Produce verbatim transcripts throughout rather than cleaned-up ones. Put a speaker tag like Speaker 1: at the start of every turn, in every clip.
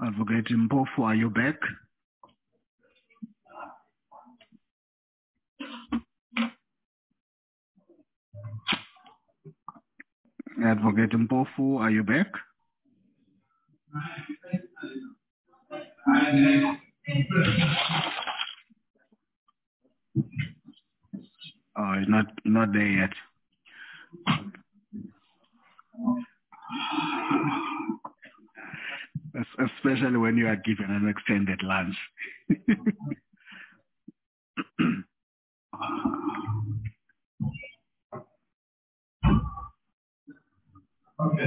Speaker 1: Advocate Mpofu, are you back? Advocate Mpofu, are you back? Oh, not not there yet. Especially when you are given an extended lunch. Okay.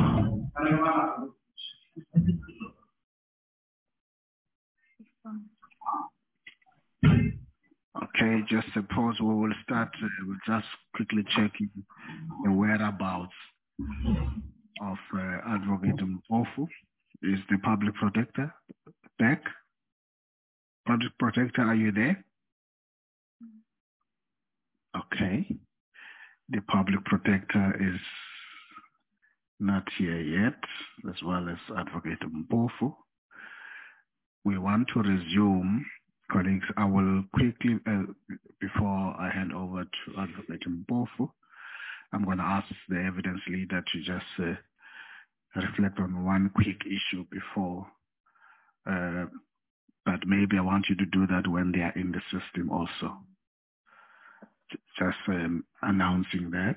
Speaker 1: Okay, just suppose we will start uh, with just quickly checking the whereabouts of uh, Advocate Mpofu. Is the public protector back? Public protector, are you there? Okay. The public protector is not here yet, as well as Advocate Mpofu. We want to resume, colleagues. I will quickly, uh, before I hand over to Advocate Mpofu, I'm going to ask the evidence leader to just uh, reflect on one quick issue before, uh, but maybe I want you to do that when they are in the system also. Just um, announcing that.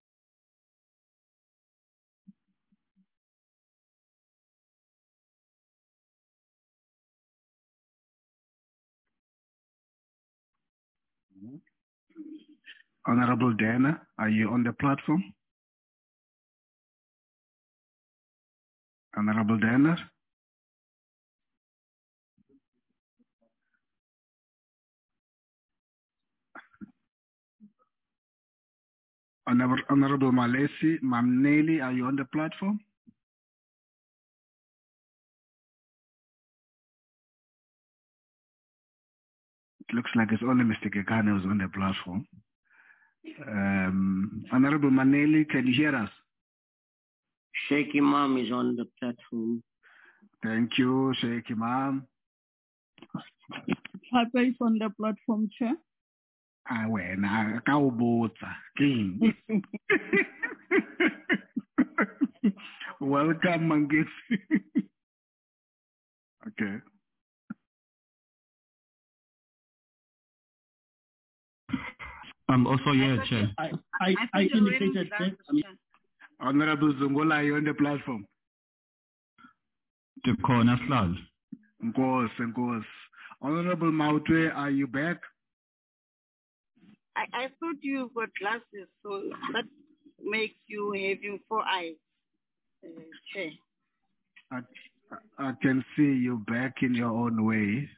Speaker 1: Honorable Dana, are you on the platform? Honorable Dana? Honorable, Honorable Malesi, Mamneli, are you on the platform? It looks like it's only Mister Kekana who's on the platform. Um, Honorable Maneli, can you hear us?
Speaker 2: Sheikh Imam is on the platform.
Speaker 1: Thank you, Sheikh Imam.
Speaker 3: Papa is on the platform, Chair.
Speaker 1: Ah, well, I King. Welcome, Mangisi. Okay.
Speaker 4: I'm also here, Chair.
Speaker 3: I, I, I indicated that.
Speaker 1: Honorable Zungola, are you on the platform?
Speaker 4: The corner slide.
Speaker 1: Of course, of course. Honorable Mautwe, are you back?
Speaker 5: I, I thought you got glasses, so that makes you having four eyes, uh, Chair.
Speaker 1: I, I can see you back in your own way.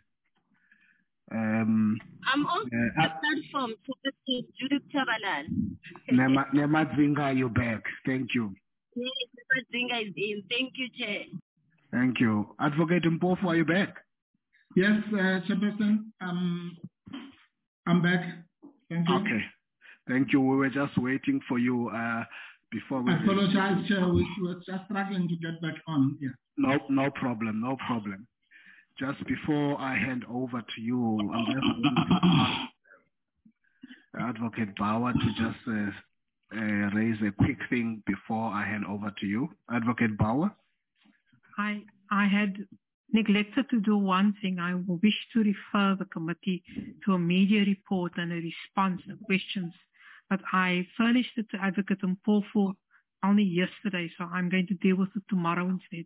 Speaker 1: Um,
Speaker 5: I'm on
Speaker 1: uh,
Speaker 5: the platform to the Judith Chabalal.
Speaker 1: Nemadzinga, you back. Thank you.
Speaker 5: Yes, Nemadzinga is in. Thank you, Chair.
Speaker 1: Thank you. Advocate Mpofu, are you back?
Speaker 6: Yes, uh, Chairperson. Um, I'm back. Thank you.
Speaker 1: Okay. Thank you. We were just waiting for you uh, before we...
Speaker 6: I apologize, Chair. We were just struggling to get back on. Yeah.
Speaker 1: No, no problem. No problem. Just before I hand over to you, I'm just going to ask Advocate Bauer to just uh, uh, raise a quick thing before I hand over to you. Advocate Bauer?
Speaker 7: I, I had neglected to do one thing. I wish to refer the committee to a media report and a response to questions, but I furnished it to Advocate Mpofu only yesterday, so I'm going to deal with it tomorrow instead.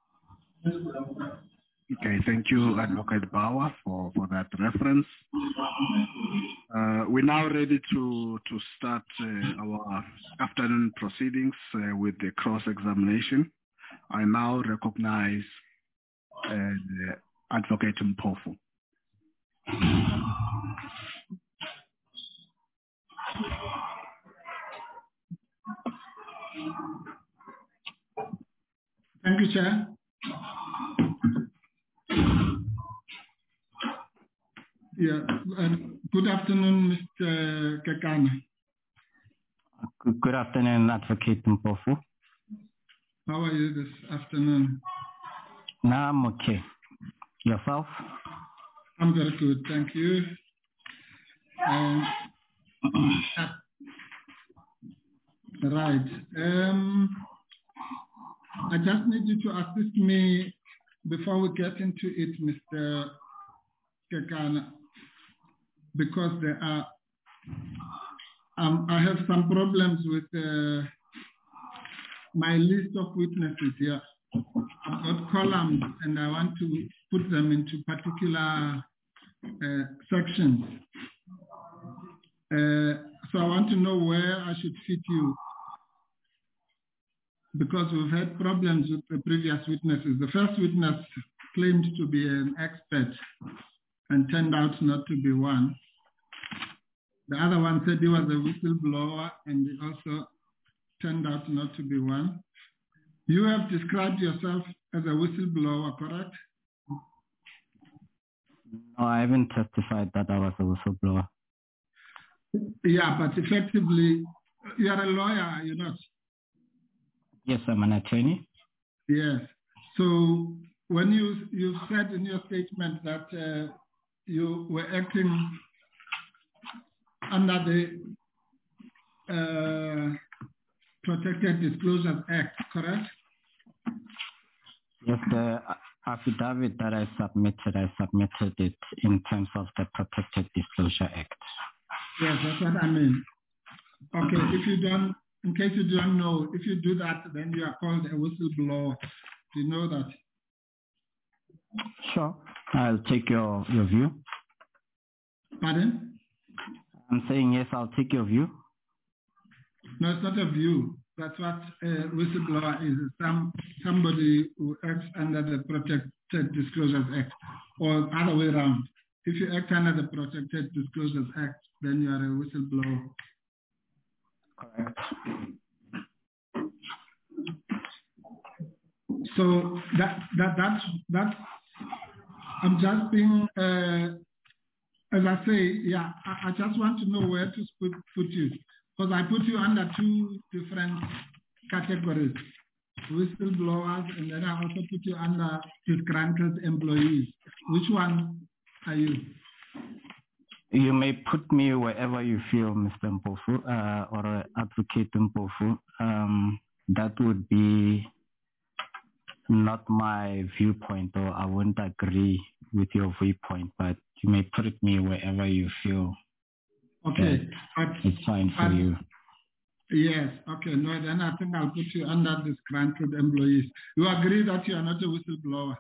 Speaker 1: Okay, thank you, Advocate Bauer, for, for that reference. Uh, we're now ready to, to start uh, our afternoon proceedings uh, with the cross-examination. I now recognize uh, Advocate Mpofu.
Speaker 6: Thank you, Chair. Yeah, um, good afternoon, Mister Kekana.
Speaker 4: Good, good afternoon, Advocate Mpofu.
Speaker 6: How are you this afternoon?
Speaker 4: No, I'm okay. Yourself?
Speaker 6: I'm very good, thank you. Um, right. Um, I just need you to assist me before we get into it, Mister Kekana, because there are, um, I have some problems with uh, my list of witnesses here. I've got columns and I want to put them into particular uh, sections. Uh, so I want to know where I should fit you, because we've had problems with the previous witnesses. The first witness claimed to be an expert and turned out not to be one. The other one said he was a whistleblower and he also turned out not to be one. You have described yourself as a whistleblower, correct?
Speaker 4: No, I haven't testified that I was a whistleblower.
Speaker 6: Yeah, but effectively, you are a lawyer, are you not?
Speaker 4: Yes, I'm an attorney.
Speaker 6: Yes. So when you you said in your statement that uh, you were acting under the uh, Protected Disclosures Act, correct?
Speaker 4: Yes, the affidavit that I submitted, I submitted it in terms of the Protected Disclosure Act.
Speaker 6: Yes, that's what I mean. Okay, if you don't, in case you don't know, if you do that, then you are called a whistleblower. Do you know that?
Speaker 4: Sure. I'll take your, your view.
Speaker 6: Pardon?
Speaker 4: I'm saying yes, I'll take your view.
Speaker 6: No, it's not a view. That's what a whistleblower is. Some somebody who acts under the Protected Disclosures Act, or other way around. If you act under the Protected Disclosures Act, then you are a whistleblower.
Speaker 4: Correct.
Speaker 6: So that that that's that's I'm just being uh, as I say, yeah, I, I just want to know where to put, put you. Because I put you under two different categories, whistleblowers, and then I also put you under disgruntled employees. Which one are you?
Speaker 4: You may put me wherever you feel, Mister Mpofu, uh, or uh, Advocate Mpofu. Um, that would be not my viewpoint, or I wouldn't agree with your viewpoint, but you may put me wherever you feel.
Speaker 6: Okay, but
Speaker 4: it's fine for
Speaker 6: but,
Speaker 4: you.
Speaker 6: Yes, okay, no, then I think I'll put you under disgruntled employees. You agree that you are not a whistleblower?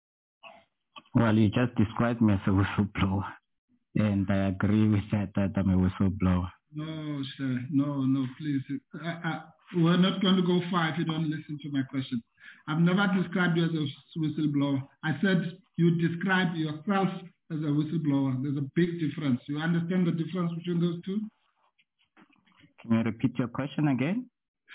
Speaker 4: Well, you just described me as a whistleblower, and I agree with that, that I'm a whistleblower.
Speaker 6: No, sir, no, no, please. I, I, we're not going to go far if you don't listen to my question. I've never described you as a whistleblower. I said you describe yourself as a whistleblower. There's a big difference. You understand the difference between those two?
Speaker 4: Can you repeat your question again?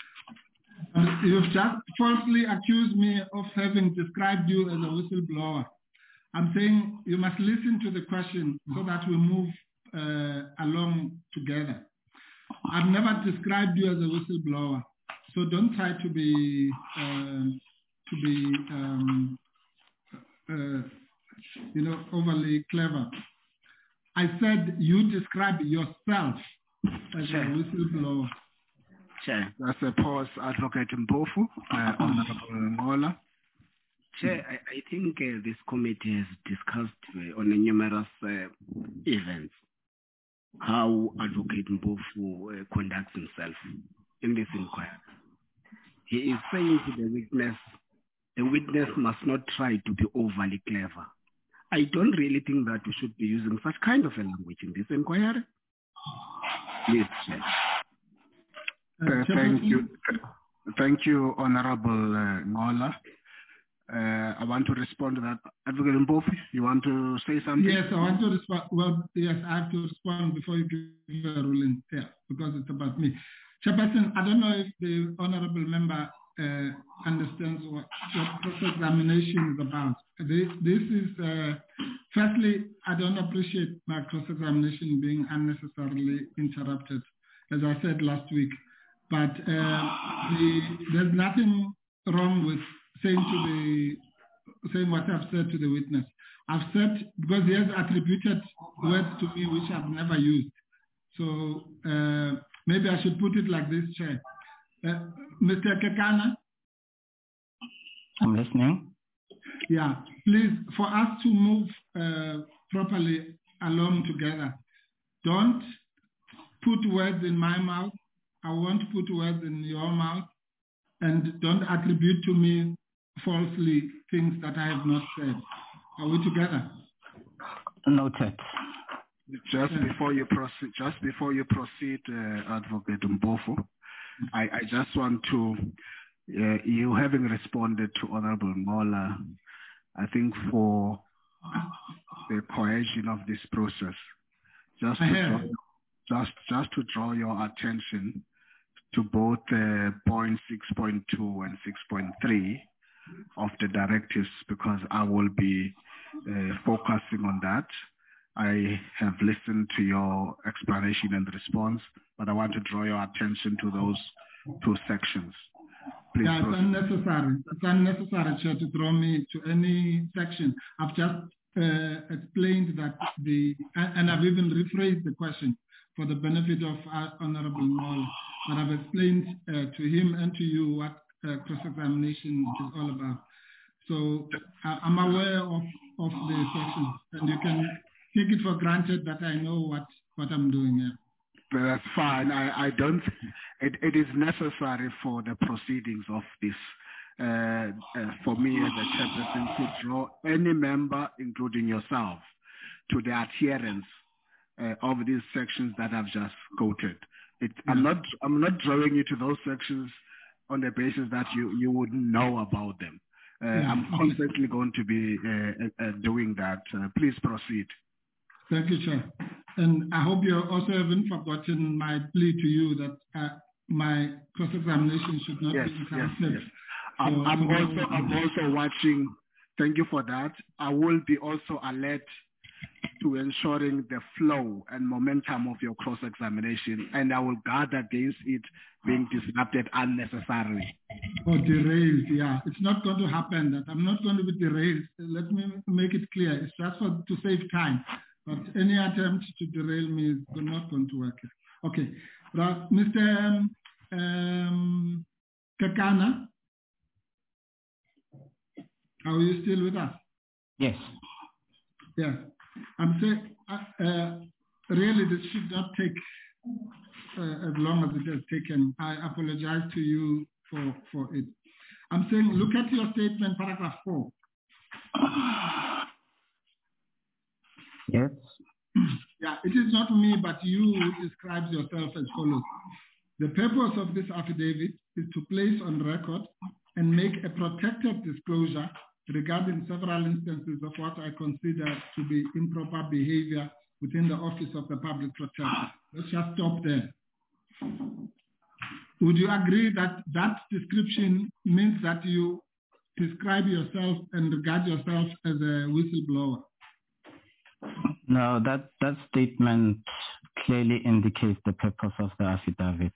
Speaker 6: Um, you've just falsely accused me of having described you as a whistleblower. I'm saying you must listen to the question so that we move uh, along together. I've never described you as a whistleblower, so don't try to be uh, to be um, uh, you know, overly clever. I said you describe yourself as sure. a whistleblower.
Speaker 1: Sure. That's a pause, Advocate Mpofu, uh, Honorable Ngola.
Speaker 2: Chair, I, I think uh, this committee has discussed uh, on numerous uh, events how Advocate Mpofu uh, conducts himself in this inquiry. He is saying to the witness, the witness must not try to be overly clever. I don't really think that we should be using such kind of a language in this inquiry. Please, Chair.
Speaker 1: Uh, thank you. Thank you, Honorable uh, Ngola. Uh, I want to respond to that. Advocate Mpofu, you want to say something?
Speaker 6: Yes, I want to respond. Well, yes, I have to respond before you give a ruling. Yeah, because it's about me. Chairperson, I don't know if the honorable member uh, understands what, what cross-examination is about. This, this is, uh, firstly, I don't appreciate my cross-examination being unnecessarily interrupted, as I said last week. But uh, the, there's nothing wrong with saying to the saying what I've said to the witness. I've said, because he has attributed words to me which I've never used. So uh, maybe I should put it like this, Chair. Uh, Mister Kekana?
Speaker 4: I'm listening.
Speaker 6: Yeah, please, for us to move uh, properly along together, don't put words in my mouth. I won't put words in your mouth. And don't attribute to me falsely things that I have not said. Are we together?
Speaker 4: Noted.
Speaker 1: Just before you proceed, just before you proceed, uh, Advocate Mpofu, I, I just want to, uh, you having responded to Honorable Mola, I think for the cohesion of this process, just to draw, just just to draw your attention to both uh, point six point two and six point three of the directives, because I will be uh, focusing on that. I have listened to your explanation and response, but I want to draw your attention to those two sections. Please
Speaker 6: yeah, it's
Speaker 1: proceed.
Speaker 6: unnecessary. It's unnecessary, Chair, to draw me to any section. I've just uh, explained that the, and I've even rephrased the question for the benefit of our Honorable Mola. But I've explained uh, to him and to you what uh, cross-examination is all about. So uh, I'm aware of, of the sections, and you can take it for granted that I know what, what I'm doing here.
Speaker 1: But that's fine. I, I don't, it, it is necessary for the proceedings of this, uh, uh, for me as a chairperson, to draw any member, including yourself, to the adherence uh, of these sections that I've just quoted. It, yeah. I'm not, I'm not drawing you to those sections on the basis that you, you wouldn't know about them. Uh, yeah. I'm constantly going to be uh, uh, doing that. Uh, please proceed.
Speaker 6: Thank you, Chair. And I hope you also haven't forgotten my plea to you that uh, my cross-examination should not
Speaker 1: yes,
Speaker 6: be interrupted.
Speaker 1: Yes, yes. I'm, so, I'm, also, I'm also watching. Thank you for that. I will be also alert to ensuring the flow and momentum of your cross-examination, and I will guard against it being disrupted unnecessarily.
Speaker 6: Or derailed, yeah. It's not going to happen. That I'm not going to be derailed. Let me make it clear. It's just for, to save time. But any attempt to derail me is not going to work. Okay. Right. Mister Um, um, Kekana, are you still with us?
Speaker 4: Yes.
Speaker 6: Yes. I'm saying, uh, uh, really, this should not take uh, as long as it has taken. I apologize to you for, for it. I'm saying, look at your statement, paragraph four.
Speaker 4: Yes.
Speaker 6: Yeah, it is not me, but you who describes yourself as follows. The purpose of this affidavit is to place on record and make a protected disclosure regarding several instances of what I consider to be improper behavior within the Office of the Public Protector. Let's just stop there. Would you agree that that description means that you describe yourself and regard yourself as a whistleblower?
Speaker 4: No, that, that statement clearly indicates the purpose of the affidavit.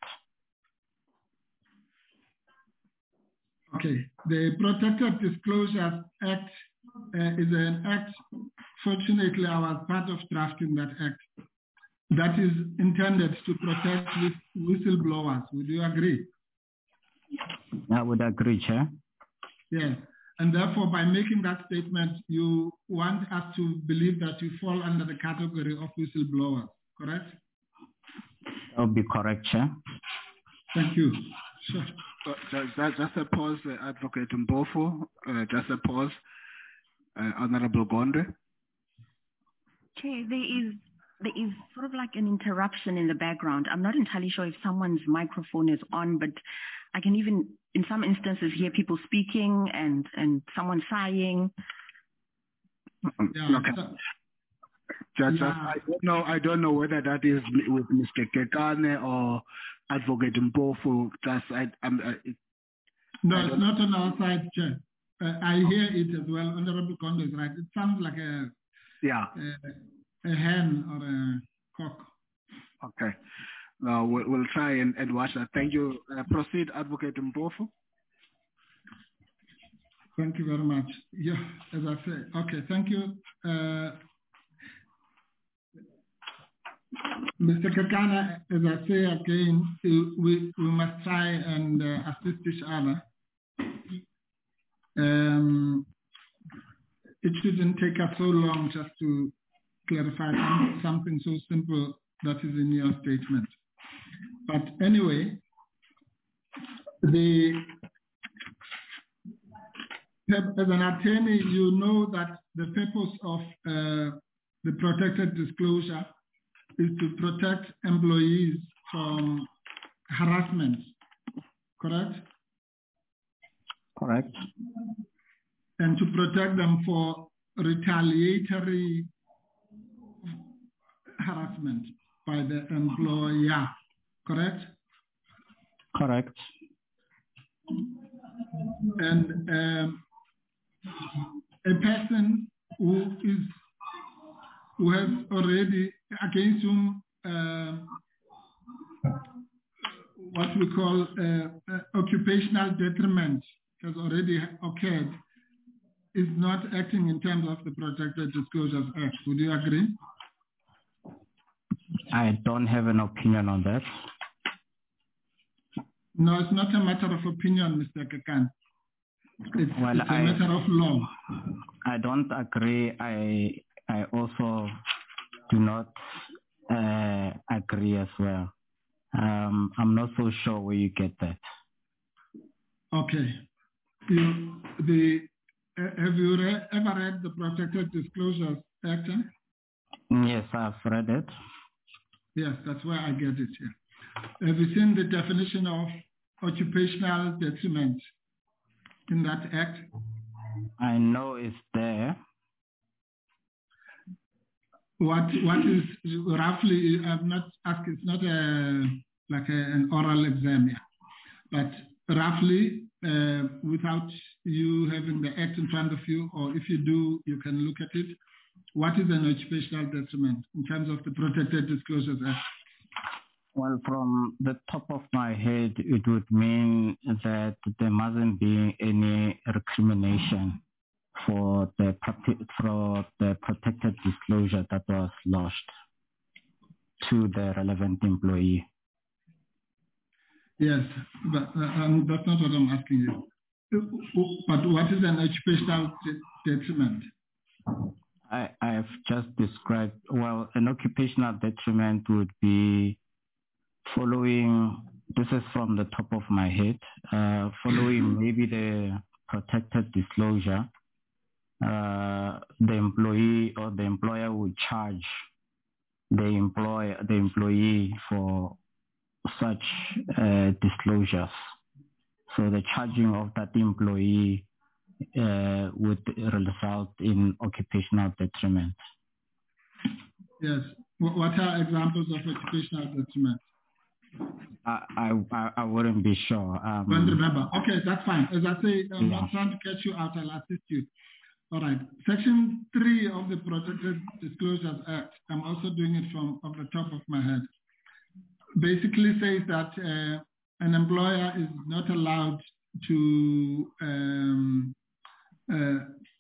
Speaker 6: Okay. The Protected Disclosures Act uh, is an act, fortunately I was part of drafting that act, that is intended to protect whistleblowers. Would you agree?
Speaker 4: I would agree, Chair.
Speaker 6: Yes. And therefore, by making that statement, you want us to believe that you fall under the category of whistleblowers, correct?
Speaker 4: That would be correct, Chair.
Speaker 6: Thank you. Sure.
Speaker 1: Uh, just, just a pause, uh, Advocate Mpofu. Uh, just a pause. Uh, Honorable Gonde.
Speaker 8: Chair, there is, there is sort of like an interruption in the background. I'm not entirely sure if someone's microphone is on, but I can even, in some instances, hear people speaking and, and someone sighing.
Speaker 1: Yeah, okay. Just, yeah. I don't know. I don't know whether that is with Mister Kekane or Advocate Mpofu. Just, I, I'm. I,
Speaker 6: no,
Speaker 1: I
Speaker 6: it's not on our side, Chair. Uh, I hear it as well. Honorable Kondo is right. It sounds like a
Speaker 1: yeah
Speaker 6: a, a hen or a cock.
Speaker 1: Okay. No, we'll, we'll try and, and watch that. Thank you. Uh, proceed, Advocate Mpofu.
Speaker 6: Thank you very much. Yeah, as I said, okay, thank you. Uh, Mister Kekana, as I say again, we, we must try and uh, assist each other. Um, it shouldn't take us so long just to clarify something so simple that is in your statement. But anyway, the as an attorney, you know that the purpose of uh, the protected disclosure is to protect employees from harassment, correct?
Speaker 4: Correct.
Speaker 6: And to protect them for retaliatory harassment by the employer, correct?
Speaker 4: Correct.
Speaker 6: And um, a person who is who has already against whom uh, what we call uh, uh, occupational detriment has already occurred is not acting in terms of the Protected Disclosures Act. Would you agree?
Speaker 4: I don't have an opinion on that.
Speaker 6: No, it's not a matter of opinion, Mister Kekan. It's,
Speaker 4: well,
Speaker 6: it's a
Speaker 4: I,
Speaker 6: matter of law.
Speaker 4: I don't agree. I I also do not uh, agree as well. Um, I'm not so sure where you get that.
Speaker 6: Okay. You, the, uh, have you re ever read the Protected Disclosures Act?
Speaker 4: Yes, I've read it.
Speaker 6: Yes, that's where I get it here. Have you seen the definition of occupational detriment in that act?
Speaker 4: I know it's there.
Speaker 6: What what is roughly? I'm not asking. It's not a like a, an oral exam, yeah. But roughly, uh, without you having the act in front of you, or if you do, you can look at it. What is an occupational detriment in terms of the Protected Disclosures Act?
Speaker 4: Well, from the top of my head, it would mean that there mustn't be any recrimination for the for the protected disclosure that was lodged to the relevant employee.
Speaker 6: Yes, but uh, um, that's not what I'm asking you. But what is an occupational detriment?
Speaker 4: I, I've just described, well, an occupational detriment would be following, this is from the top of my head, uh, following maybe the protected disclosure, uh, the employee or the employer would charge the employer, the employee for such uh, disclosures. So the charging of that employee uh, would result in occupational detriment.
Speaker 6: Yes. What are examples of occupational detriment?
Speaker 4: I, I, I wouldn't be sure. Um,
Speaker 6: don't remember. Okay, that's fine. As I say, I'm
Speaker 4: yeah.
Speaker 6: not trying to catch you out. I'll assist you. All right. Section three of the Protected Disclosures Act, I'm also doing it from off the top of my head, basically says that uh, an employer is not allowed to um, uh,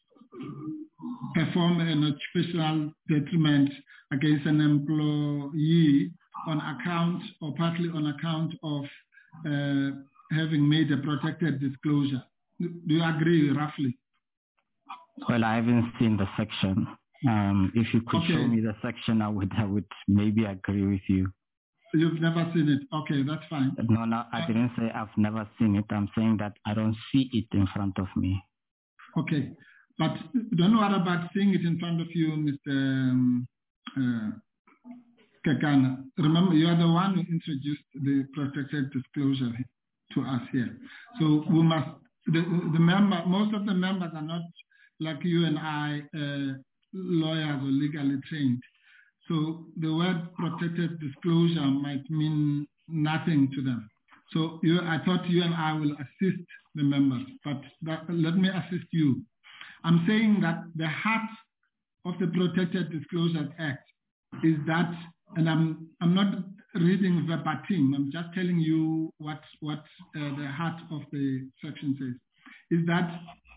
Speaker 6: perform an occupational detriment against an employee on account or partly on account of uh, having made a protected disclosure. Do you agree roughly?
Speaker 4: Well, I haven't seen the section. Um, if you could
Speaker 6: okay.
Speaker 4: show me the section, I would, I would maybe agree with you.
Speaker 6: You've never seen it. Okay, that's fine.
Speaker 4: No, no, I didn't say I've never seen it. I'm saying that I don't see it in front of me.
Speaker 6: Okay, but don't know what about seeing it in front of you, Mister Um, uh, Kekana. Remember, you are the one who introduced the protected disclosure to us here. So we must, the, the member, most of the members are not like you and I, uh, lawyers or legally trained. So the word protected disclosure might mean nothing to them. So you, I thought you and I will assist the members, but that, let me assist you. I'm saying that the heart of the Protected Disclosures Act is that, and I'm I'm not reading verbatim, I'm just telling you what, what uh, the heart of the section says, is that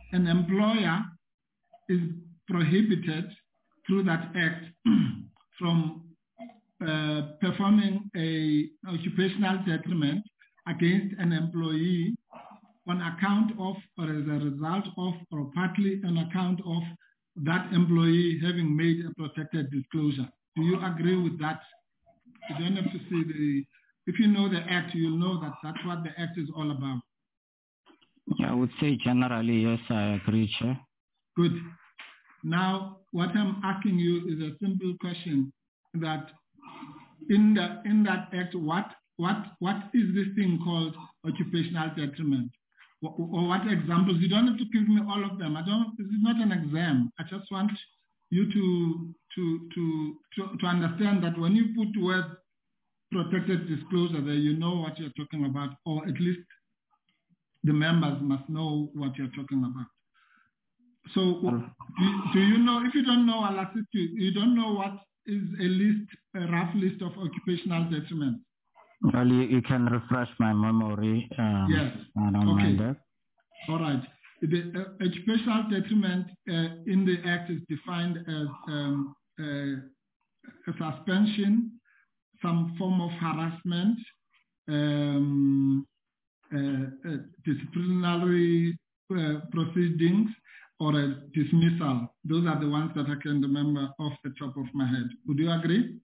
Speaker 6: an employer is prohibited through that act from uh, performing a occupational detriment against an employee on account of or as a result of or partly on account of that employee having made a protected disclosure. Do you agree with that? You don't have to see the, if you know the act, you'll know that that's what the act is all about.
Speaker 4: I would say generally, yes, I agree, Chair.
Speaker 6: Good. Now, what I'm asking you is a simple question that in the in that act, what what what is this thing called occupational detriment? Or, or what examples? You don't have to give me all of them. I don't. This is not an exam. I just want you to to to to, to understand that when you put the word protected disclosure there, you know what you're talking about, or at least the members must know what you're talking about. So do, do you know, if you don't know, I'll assist you, you don't know what is a list, a rough list of occupational detriment?
Speaker 4: Well, you, you can refresh my memory. Um,
Speaker 6: yes.
Speaker 4: I don't
Speaker 6: okay.
Speaker 4: mind that.
Speaker 6: All right. The uh, occupational detriment uh, in the Act is defined as um, uh, a suspension, some form of harassment, um, uh, uh, disciplinary uh, proceedings, or a dismissal. Those are the ones that I can remember off the top of my head. Would you agree?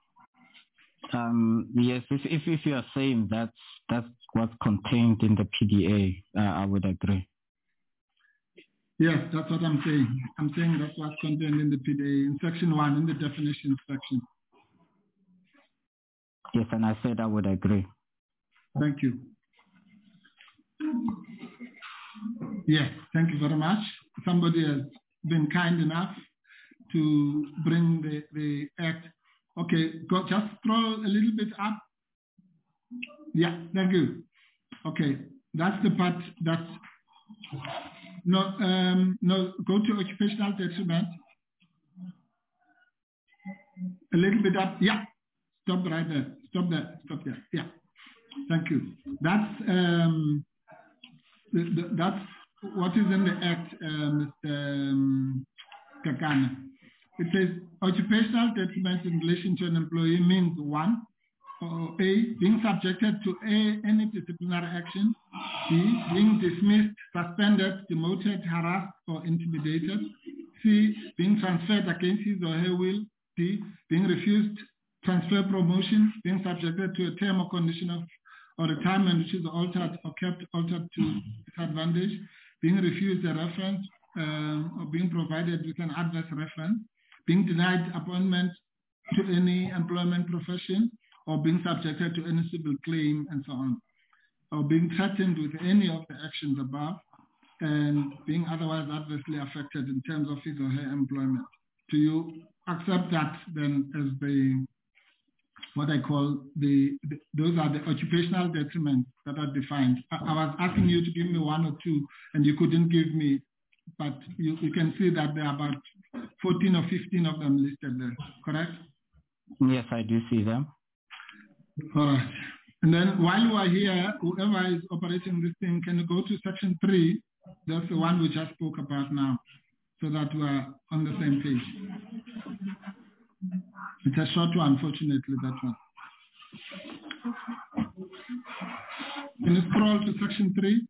Speaker 4: Um, yes, if, if if you are saying that's that's what's contained in the P D A, uh, I would agree.
Speaker 6: Yes, that's what I'm saying. I'm saying that's what's contained in the P D A in section one, in the definition section.
Speaker 4: Yes, and I said I would agree.
Speaker 6: Thank you. Yes, thank you very much. Somebody has been kind enough to bring the, the act. Okay, go, just scroll a little bit up. Yeah, thank you. Okay, that's the part that's, no, um, no, go to occupational detriment. A little bit up, yeah, stop right there, stop there, stop there, yeah, thank you. That's, um, the, the, that's what is in the act, uh, Mister Um, Kakana. It says occupational detriment in relation to an employee means one, or A, being subjected to A, any disciplinary action, B, being dismissed, suspended, demoted, harassed, or intimidated, C, being transferred against his or her will, D, being refused transfer promotion, being subjected to a term or condition of or retirement which is altered or kept altered to disadvantage, being refused a reference uh, or being provided with an adverse reference, being denied appointment to any employment profession, or being subjected to any civil claim, and so on, or being threatened with any of the actions above, and being otherwise adversely affected in terms of his or her employment. Do you accept that then as the, what I call the, the those are the occupational detriments that are defined? I, I was asking you to give me one or two, and you couldn't give me, but you, you can see that there are about fourteen or fifteen of them listed there, correct?
Speaker 4: Yes, I do see them.
Speaker 6: All right. And then while you are here, whoever is operating this thing, can you go to section three? That's the one we just spoke about now, so that we're on the same page. It's a short one, unfortunately, that one. Can you scroll to section three?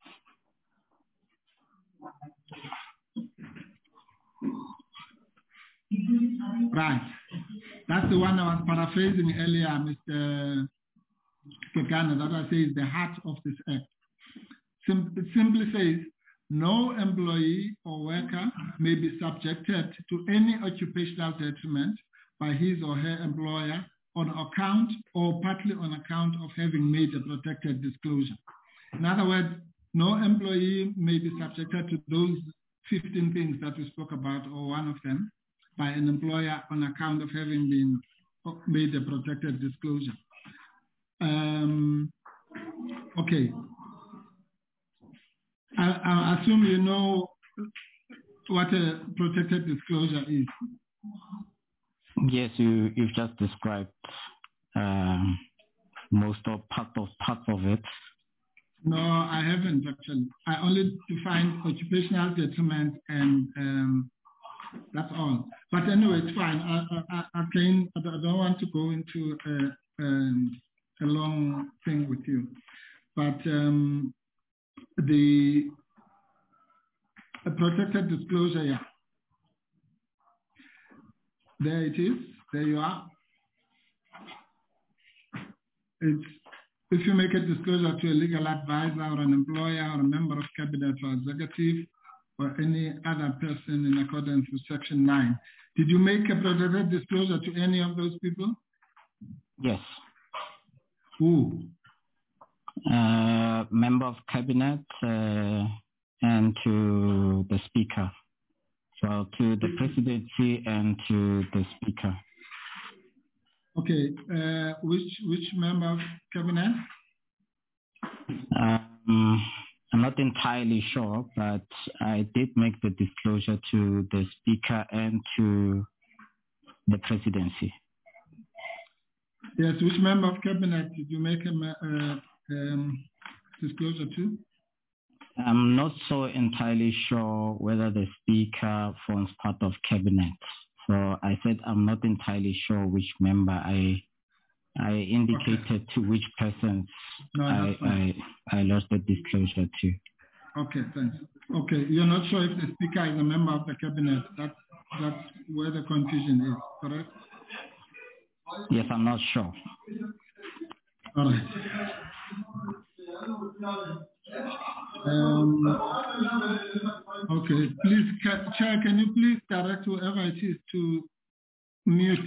Speaker 6: Right. That's the one I was paraphrasing earlier, Mister Kekana, that I say is the heart of this act. Sim it simply says, no employee or worker may be subjected to any occupational detriment by his or her employer on account or partly on account of having made a protected disclosure. In other words, no employee may be subjected to those fifteen things that we spoke about, or one of them, by an employer on account of having been made a protected disclosure. Um, okay. I, I assume you know what a protected disclosure is.
Speaker 4: Yes, you, you've just described um, most of part of part of it.
Speaker 6: No, I haven't actually. I only defined occupational detriment and um, that's all. But anyway, it's fine. I, I, I, again, I don't want to go into a, um, a long thing with you. But um, the a protected disclosure, yeah. There it is. There you are. It's, if you make a disclosure to a legal advisor or an employer or a member of cabinet or executive or any other person in accordance with section nine, did you make a protected disclosure to any of those people?
Speaker 4: Yes.
Speaker 6: Who?
Speaker 4: Uh, member of cabinet uh, and to the speaker. So to the presidency and to the speaker.
Speaker 6: Okay, uh, which which member of cabinet?
Speaker 4: Um, I'm not entirely sure, but I did make the disclosure to the speaker and to the presidency.
Speaker 6: Yes, which member of cabinet did you make a uh, um, disclosure to?
Speaker 4: I'm not so entirely sure whether the speaker forms part of cabinet. So I said I'm not entirely sure which member. I I indicated okay. to which persons no, I, I I lost the disclosure to.
Speaker 6: Okay, thanks. Okay, you're not sure if the speaker is a member of the cabinet. That's that's where the confusion is, correct?
Speaker 4: Yes, I'm not sure.
Speaker 6: All right. Um, okay, please, Chair, can you please direct whoever it is to mute?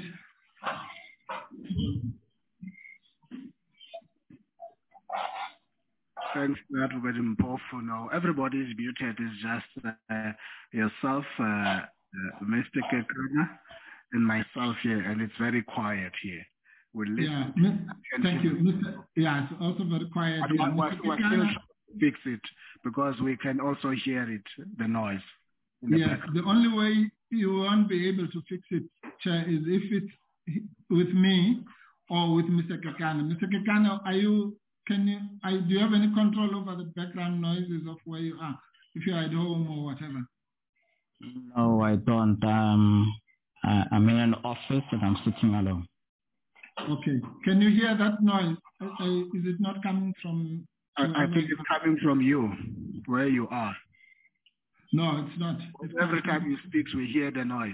Speaker 1: Thanks, Advocate Mpofu. Now, everybody is muted. It's just uh, yourself, uh, uh, Mister Kekana, and myself here, and it's very quiet here. We'll listen.
Speaker 6: Yeah, thank you. Mister Yeah, it's also very quiet.
Speaker 1: But
Speaker 6: here.
Speaker 1: we're, we're still trying to fix it because we can also hear it, the noise. The
Speaker 6: yes, background. The only way you won't be able to fix it, Chair, is if it's with me or with Mister Kekana. Mister Kekana, are you? Can you? I, do you have any control over the background noises of where you are, if you're at home or whatever?
Speaker 4: No, I don't. Um, uh, I'm in an office and I'm sitting alone.
Speaker 6: Okay. Can you hear that noise? Uh, uh, is it not coming from?
Speaker 1: I, I think it's coming from you, where you are.
Speaker 6: No, it's not. It's
Speaker 1: Every time you speak, we hear the noise.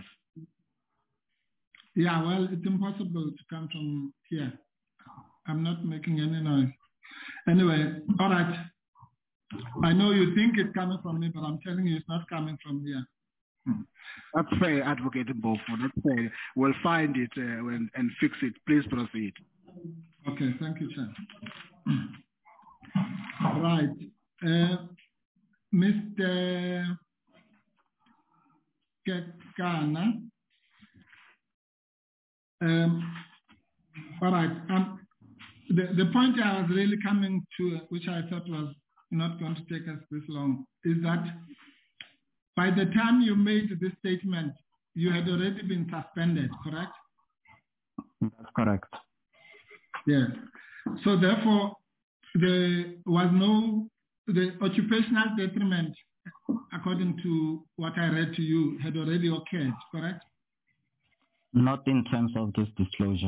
Speaker 6: Yeah, well, it's impossible to come from here. I'm not making any noise. Anyway, all right. I know you think it's coming from me, but I'm telling you it's not coming from here.
Speaker 1: Hmm. That's fair, Advocate Mpofu. That's fair. We'll find it uh, and, and fix it. Please proceed.
Speaker 6: Okay, thank you, Chair. Right. Uh, Mister Kekana. Um, all right. Um, the, the point I was really coming to, which I thought was not going to take us this long, is that by the time you made this statement, you had already been suspended, correct?
Speaker 4: That's correct.
Speaker 6: Yes. So therefore, there was no, the occupational detriment, according to what I read to you, had already occurred, correct?
Speaker 4: Not in terms of this disclosure.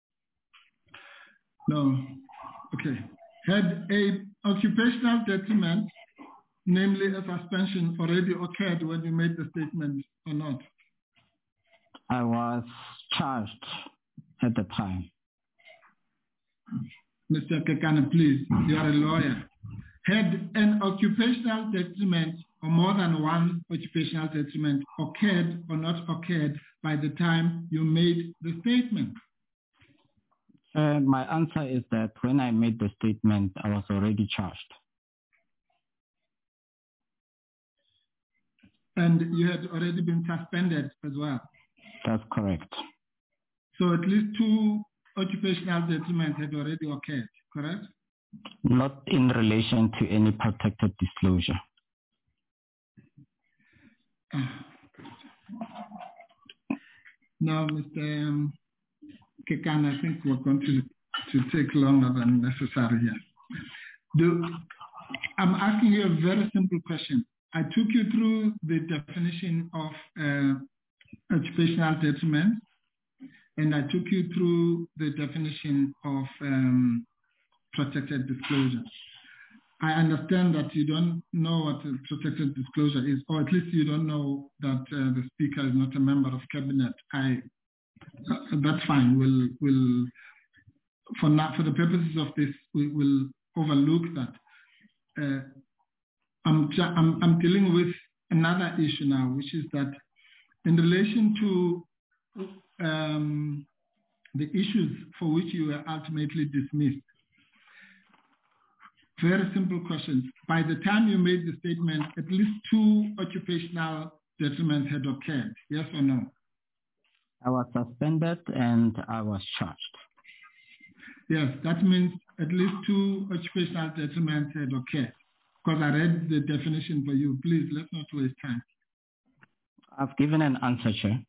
Speaker 6: No. Okay. Had a occupational detriment, namely a suspension, already occurred when you made the statement or not?
Speaker 4: I was charged at the time.
Speaker 6: Mister Kekana, please, you are a lawyer. Had an occupational detriment or more than one occupational detriment occurred or not occurred by the time you made the statement?
Speaker 4: Uh, my answer is that when I made the statement, I was already charged.
Speaker 6: And you had already been suspended as well?
Speaker 4: That's correct.
Speaker 6: So at least two occupational detriment had already occurred, correct?
Speaker 4: Not in relation to any protected disclosure.
Speaker 6: Now, Mister Um, Kekana, I think we're going to, to take longer than necessary here. Do, I'm asking you a very simple question. I took you through the definition of uh, occupational detriment, and I took you through the definition of um, protected disclosure. I understand that you don't know what a protected disclosure is, or at least you don't know that uh, the speaker is not a member of cabinet. I, uh, that's fine. We'll, we'll for now, for the purposes of this, we will overlook that. Uh, I'm, I'm, I'm dealing with another issue now, which is that in relation to um, the issues for which you were ultimately dismissed. Very simple questions. By the time you made the statement, at least two occupational detriments had occurred, yes or no?
Speaker 4: I was suspended and I was charged.
Speaker 6: Yes, that means at least two occupational detriments had occurred. Because I read the definition for you. Please, let's not waste time.
Speaker 4: I've given an answer, Chair.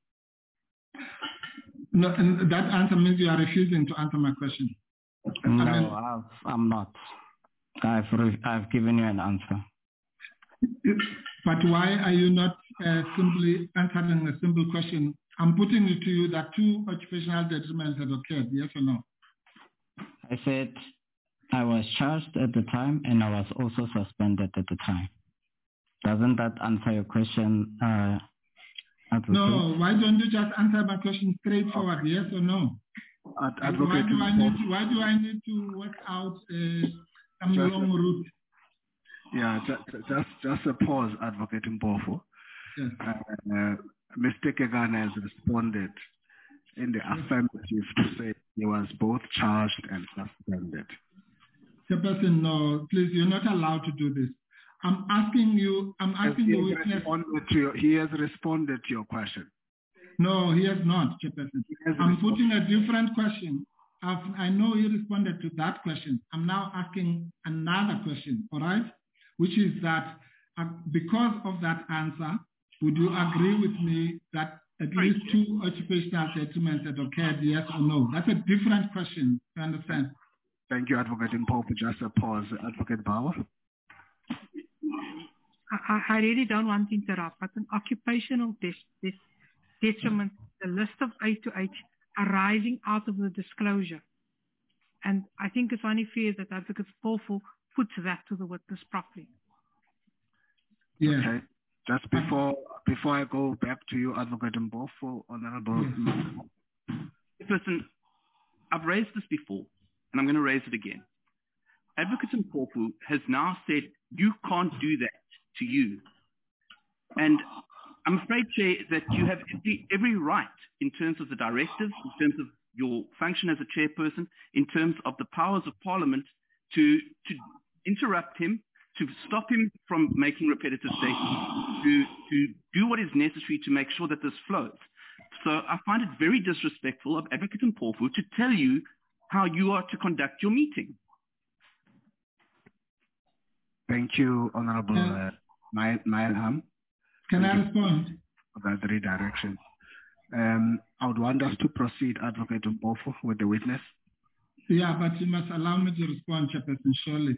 Speaker 6: No, and that answer means you are refusing to answer my question.
Speaker 4: No,
Speaker 6: I mean,
Speaker 4: I've, I'm not. I've, I've given you an answer.
Speaker 6: But why are you not uh, simply answering a simple question? I'm putting it to you that two occupational detriments had occurred, yes or no?
Speaker 4: I said I was charged at the time and I was also suspended at the time. Doesn't that answer your question? Uh,
Speaker 6: no, why don't you just answer my question straightforward, yes or no?
Speaker 1: Ad
Speaker 6: why, do I need to, why do I need to work out uh, some just long route?
Speaker 1: Yeah, just, just, just a pause, Advocate Mpofu.
Speaker 6: Yes.
Speaker 1: Uh, uh, Mister Kegana has responded in the affirmative to say he was both charged and suspended.
Speaker 6: Chairperson, no, please, you're not allowed to do this. I'm asking you, I'm asking
Speaker 1: he
Speaker 6: the
Speaker 1: has
Speaker 6: witness.
Speaker 1: Responded to your, he has responded to your question.
Speaker 6: No, he has not, Chairperson. I'm putting a different question. I've, I know he responded to that question. I'm now asking another question, all right? Which is that uh, because of that answer, would you agree with me that at least two occupational detriments had occurred, yes or no? That's a different question, you understand?
Speaker 1: Thank you, Advocate Mpofu. Just a pause. Advocate Bauer.
Speaker 7: I, I really don't want to interrupt, but an occupational detriment, the list of eight to eight arising out of the disclosure. And I think it's only fair that Advocate Mpofu puts that to the witness properly.
Speaker 6: Yeah.
Speaker 1: Okay. Just before before I go back to you, Advocate Mpofu, Honorable.
Speaker 9: Yes. Listen, I've raised this before, and I'm going to raise it again. Advocate Mpofu has now said you can't do that to you. And I'm afraid, Chair, that you have every, every right in terms of the directives, in terms of your function as a chairperson, in terms of the powers of Parliament to, to interrupt him, to stop him from making repetitive statements, to, to do what is necessary to make sure that this flows. So I find it very disrespectful of Advocate Mpofu to tell you how you are to conduct your meeting.
Speaker 1: Thank you, Honorable uh, Mailham.
Speaker 6: Can I respond?
Speaker 1: For that redirection. Um, I would want us to proceed, Advocate Mpofu, with the witness.
Speaker 6: Yeah, but you must allow me to respond, Chairperson, surely.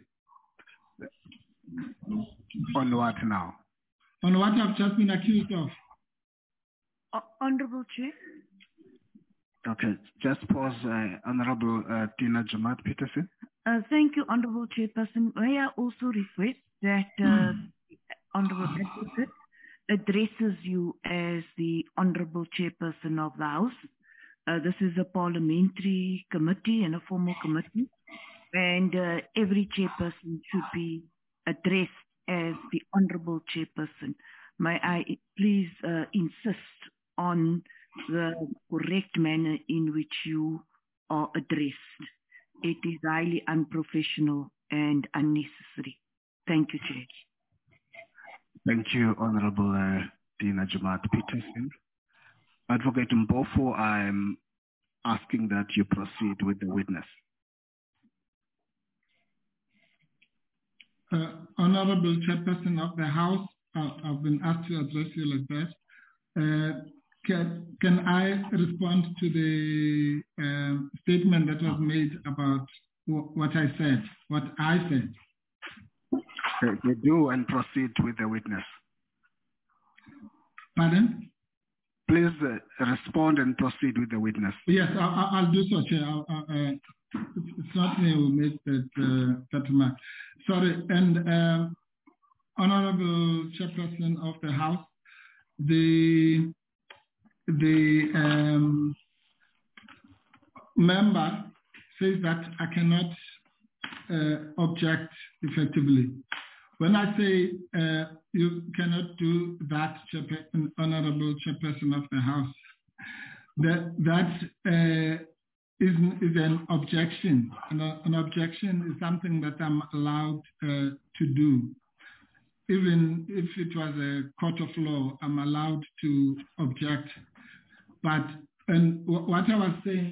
Speaker 1: On what now?
Speaker 6: On what I've just been accused of.
Speaker 5: Uh, Honorable Chair.
Speaker 6: Okay, just pause, uh, Honorable uh, Tina Jamaat-Petersen.
Speaker 5: Uh, thank you, Honorable Chairperson. May I also request that uh, mm. Honorable Advocate addresses you as the Honorable Chairperson of the House. Uh, this is a parliamentary committee and a formal committee, and uh, every chairperson should be addressed as the Honorable Chairperson. May I please uh, insist on the correct manner in which you are addressed. It is highly unprofessional and unnecessary. Thank you, Chair.
Speaker 6: Thank you, Honorable uh, Tina Jamaat-Petersen. Advocate Mpofu, I'm asking that you proceed with the witness. Uh, Honorable Chairperson of the House, uh, I've been asked to address you like that. Uh, can, can I respond to the uh, statement that was made about w what I said, what I said?
Speaker 1: Okay, you do and proceed with the witness.
Speaker 6: Pardon?
Speaker 1: Please uh, respond and proceed with the witness.
Speaker 6: Yes, I'll, I'll do so, Chair. I'll, I'll, uh, it's not me who made that, uh, that remark. Sorry, and uh, Honorable Chairperson of the House, the, the um, member says that I cannot uh, object effectively. When I say uh, you cannot do that, Chairperson, Honorable Chairperson of the House, that, that uh, is, is an objection. And a, an objection is something that I'm allowed uh, to do. Even if it was a court of law, I'm allowed to object. But and what I was saying,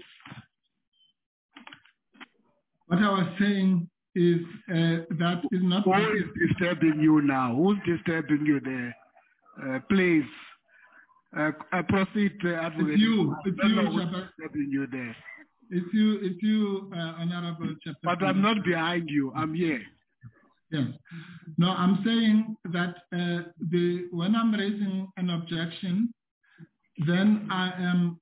Speaker 6: what I was saying is uh, that is not.
Speaker 1: Who is disturbing you now? Who's disturbing you there? Uh, please uh, uh, proceed. Uh,
Speaker 6: it's you. It's you,
Speaker 1: disturbing you there.
Speaker 6: It's you. It's you, uh, Honorable Chairperson.
Speaker 1: But I'm not behind you. I'm here.
Speaker 6: Yes. No, I'm saying that uh, the when I'm raising an objection, then I am.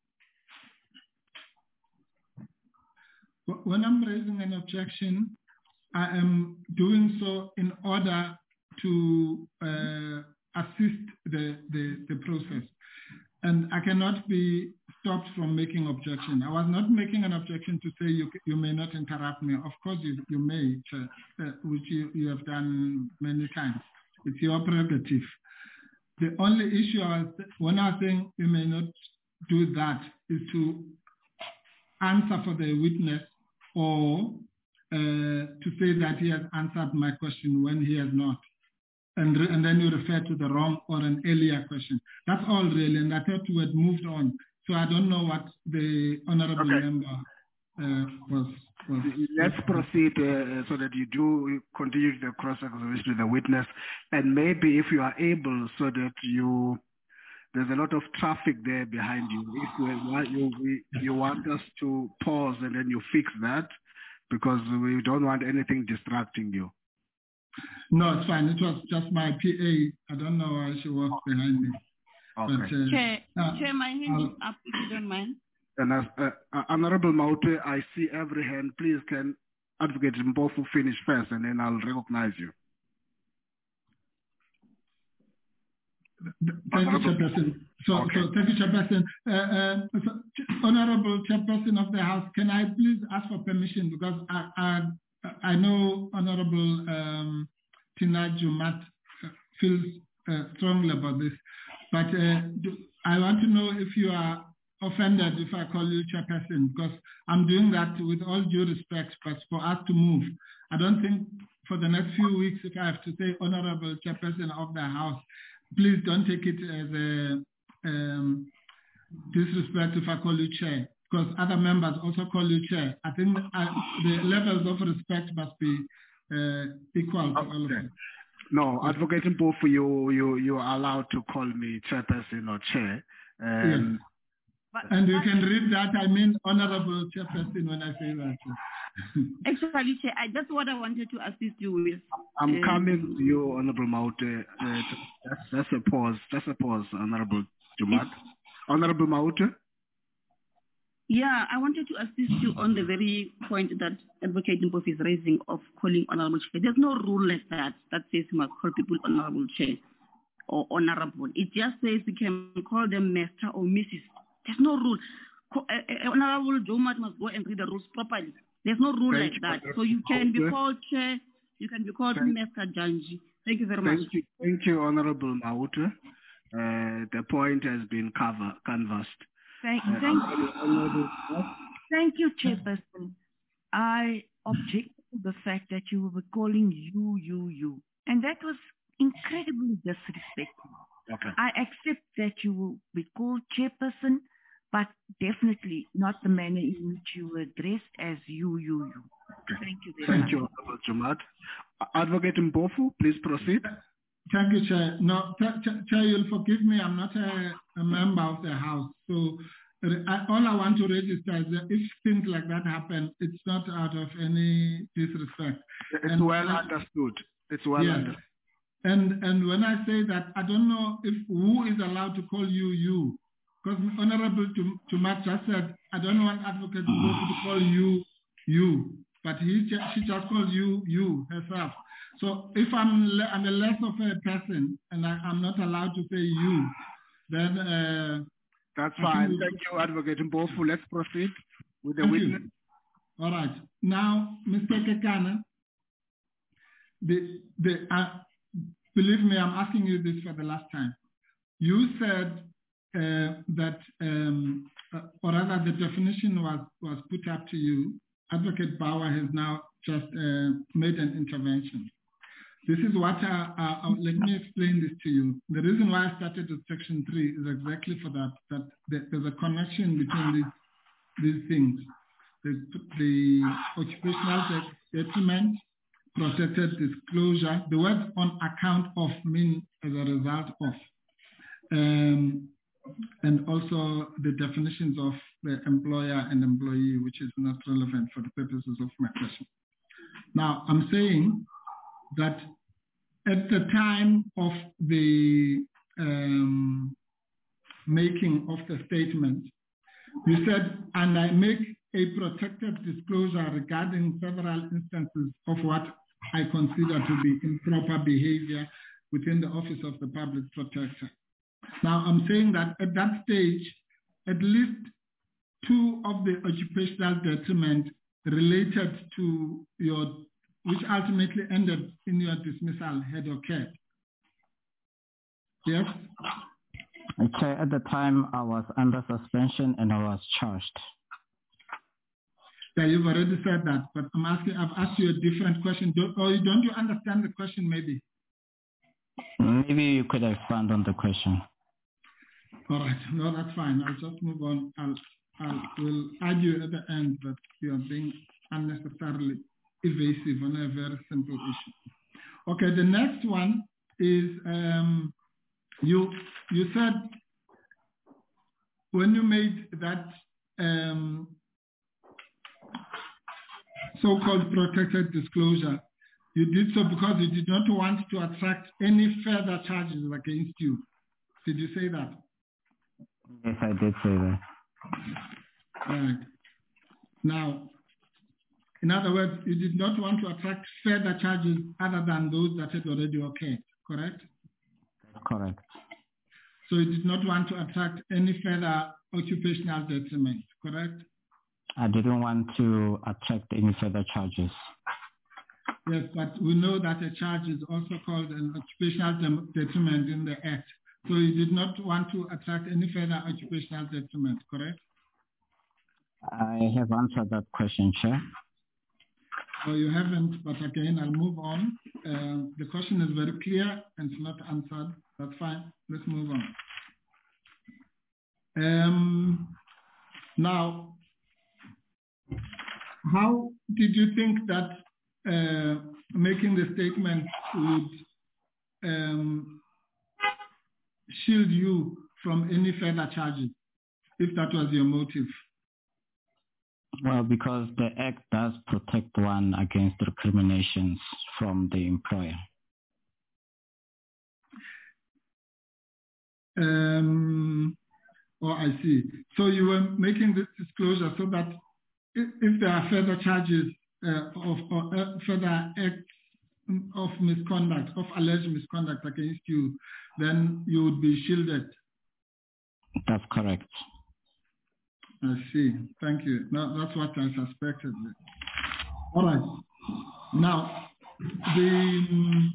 Speaker 6: When I'm raising an objection, I am doing so in order to uh, assist the, the, the process. And I cannot be stopped from making objection. I was not making an objection to say you, you may not interrupt me. Of course you, you may, uh, which you, you have done many times. It's your prerogative. The only issue I was, when I was saying you may not do that is to answer for the witness or uh, to say that he has answered my question when he has not. And, and then you refer to the wrong or an earlier question. That's all really, and I thought we had moved on. So I don't know what the honorable okay. member uh, was, was.
Speaker 1: Let's proceed uh, so that you do continue the cross-examination with the witness, and maybe if you are able, so that you, there's a lot of traffic there behind you. If you, you, you want us to pause and then you fix that, because we don't want anything distracting you.
Speaker 6: No, it's fine. It was just my P A. I don't know why she walked behind me.
Speaker 1: Okay.
Speaker 6: But, uh,
Speaker 3: Chair,
Speaker 6: uh,
Speaker 3: Chair, my hand is up if you don't mind.
Speaker 1: And as, uh, uh, Honorable Maute, I see every hand. Please, can Advocate Mpofu finish first, and then I'll recognize you.
Speaker 6: Thank you, Chairperson. So, okay. so thank you, Chairperson. Uh, uh, so, Honorable Chairperson of the House, can I please ask for permission, because I I, I know Honorable um, Tina Jumat feels uh, strongly about this, but uh, do, I want to know if you are offended if I call you Chairperson, because I'm doing that with all due respect, but for us to move. I don't think for the next few weeks, if I have to say Honorable Chairperson of the House, please don't take it as a um, disrespect if I call you Chair, because other members also call you Chair. I think I, the levels of respect must be uh, equal to okay. all of us.
Speaker 1: No, Advocate Mpofu, you, you, you are allowed to call me Chairperson or Chair. Um,
Speaker 6: yes. But, and you can read that, I mean Honorable Chairperson when I say that.
Speaker 3: Actually, Chair, I, that's what I wanted to assist you with.
Speaker 1: I'm
Speaker 3: um,
Speaker 1: coming to you, Honorable Maute. Uh, that's, that's a pause. That's a pause, Honorable Jumat. Honorable Maute?
Speaker 3: Yeah, I wanted to assist you on the very point that Advocate Mpofu is raising of calling Honorable Chair. There's no rule like that that says you must call people Honorable Chair or Honorable. It just says you can call them Master or Missus There's no rule. Co uh, uh, Honorable Jumat must go and read the rules properly. There's no rule Thank like that. So you can be called Chair, you can be called Master Janji. Thank you very much.
Speaker 1: Thank you, Thank you Honorable Maute. Uh, the point has been cover, canvassed.
Speaker 5: Thank,
Speaker 1: uh,
Speaker 5: thank you. Thank you, Chairperson. I object to the fact that you were calling you, you, you. And that was incredibly disrespectful.
Speaker 1: Okay.
Speaker 5: I accept that you will be called Chairperson, but definitely not the manner in which you were addressed as you, you, you.
Speaker 1: Okay.
Speaker 5: Thank you very
Speaker 1: Thank
Speaker 5: much.
Speaker 1: Thank you, Jumat. Advocate Mpofu, please proceed.
Speaker 6: Thank you, Chair. No, Chair, you'll forgive me. I'm not a, a member of the House. So I, all I want to register is that if things like that happen, it's not out of any disrespect.
Speaker 1: It's
Speaker 6: and
Speaker 1: well
Speaker 6: I,
Speaker 1: understood. It's well
Speaker 6: yes.
Speaker 1: understood.
Speaker 6: And and when I say that, I don't know if who is allowed to call you you, because Honorable Tumat just said, I don't want Advocate Mbofu to call you you, but he just, she just calls you you herself. So if I'm le I'm a less of a person and I, I'm not allowed to say you, then uh,
Speaker 1: that's
Speaker 6: I
Speaker 1: fine.
Speaker 6: we,
Speaker 1: Thank you, Advocate Mbofu. Let's proceed with the
Speaker 6: thank
Speaker 1: witness.
Speaker 6: You. All right. Now, Mister Kekana, the the. Uh, Believe me, I'm asking you this for the last time. You said uh, that, um, uh, or rather the definition was, was put up to you. Advocate Bauer has now just uh, made an intervention. This is what, I, I, I, let me explain this to you. The reason why I started with section three is exactly for that, that there's a connection between these, these things. The, the occupational detriment, protected disclosure, the word on account of means as a result of, um, and also the definitions of the employer and employee, which is not relevant for the purposes of my question. Now, I'm saying that at the time of the um, making of the statement, you said, and I make a protected disclosure regarding several instances of what I consider to be improper behavior within the Office of the Public Protector. Now, I'm saying that at that stage, at least two of the occupational detriment related to your, which ultimately ended in your dismissal, had occurred. Yes?
Speaker 4: Okay, at the time, I was under suspension and I was charged.
Speaker 6: Yeah, you've already said that, but I'm asking, I've asked you a different question. Don't, or don't you understand the question maybe?
Speaker 4: Maybe you could expand on the question.
Speaker 6: All right, no, that's fine. I'll just move on. I'll, I will argue at the end that you are being unnecessarily evasive on a very simple issue. Okay, the next one is um, you, you said when you made that um, so-called protected disclosure, you did so because you did not want to attract any further charges against you. Did you say that?
Speaker 4: Yes, I did say that.
Speaker 6: Right. Now, in other words, you did not want to attract further charges other than those that had already occurred, correct?
Speaker 4: Correct.
Speaker 6: So you did not want to attract any further occupational detriment, correct?
Speaker 4: I didn't want to attract any further charges.
Speaker 6: Yes, but we know that a charge is also called an occupational detriment in the Act. So you did not want to attract any further occupational detriment, correct?
Speaker 4: I have answered that question, Chair.
Speaker 6: No, you haven't, but again, I'll move on. Uh, the question is very clear and it's not answered. That's fine. Let's move on. Um, now, how did you think that uh, making the statement would um, shield you from any further charges, if that was your motive?
Speaker 4: Well, because the Act does protect one against recriminations from the employer.
Speaker 6: Um, oh, I see. So you were making this disclosure so that if, if there are further charges uh, of or, uh, further acts of misconduct, of alleged misconduct against you, then you would be shielded.
Speaker 4: That's correct.
Speaker 6: I see. Thank you. No, that's what I suspected. All right. Now, the um,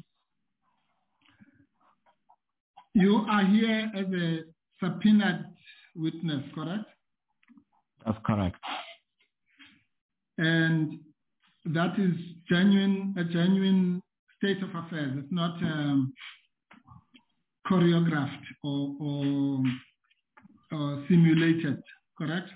Speaker 6: you are here as a subpoenaed witness, correct?
Speaker 4: That's correct.
Speaker 6: And that is genuine, a genuine state of affairs. It's not um, choreographed or, or, or simulated, correct?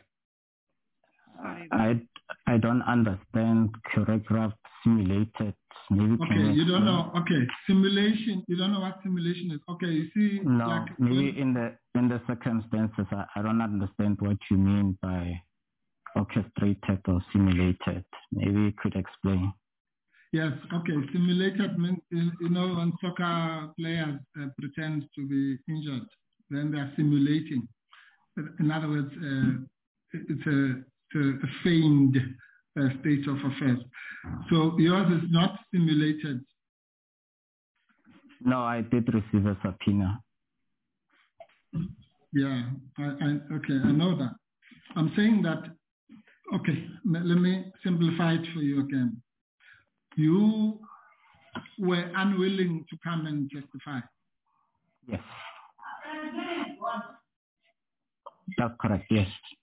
Speaker 4: I, I don't understand choreographed, simulated. Maybe
Speaker 6: okay, you don't know. Okay, simulation. You don't know what simulation is. Okay, you see.
Speaker 4: No,
Speaker 6: like,
Speaker 4: maybe in the in the circumstances, I, I don't understand what you mean by orchestrated or simulated. Maybe you could explain.
Speaker 6: Yes, okay. Simulated means, you know, when soccer players uh, pretend to be injured, then they are simulating. In other words, uh, it's a, it's a feigned uh, state of affairs. So yours is not simulated.
Speaker 4: No, I did receive a subpoena.
Speaker 6: Yeah, I, I, okay, I know that. I'm saying that, okay, let me simplify it for you again. You were unwilling to come and testify.
Speaker 4: Yes. That's correct, yes.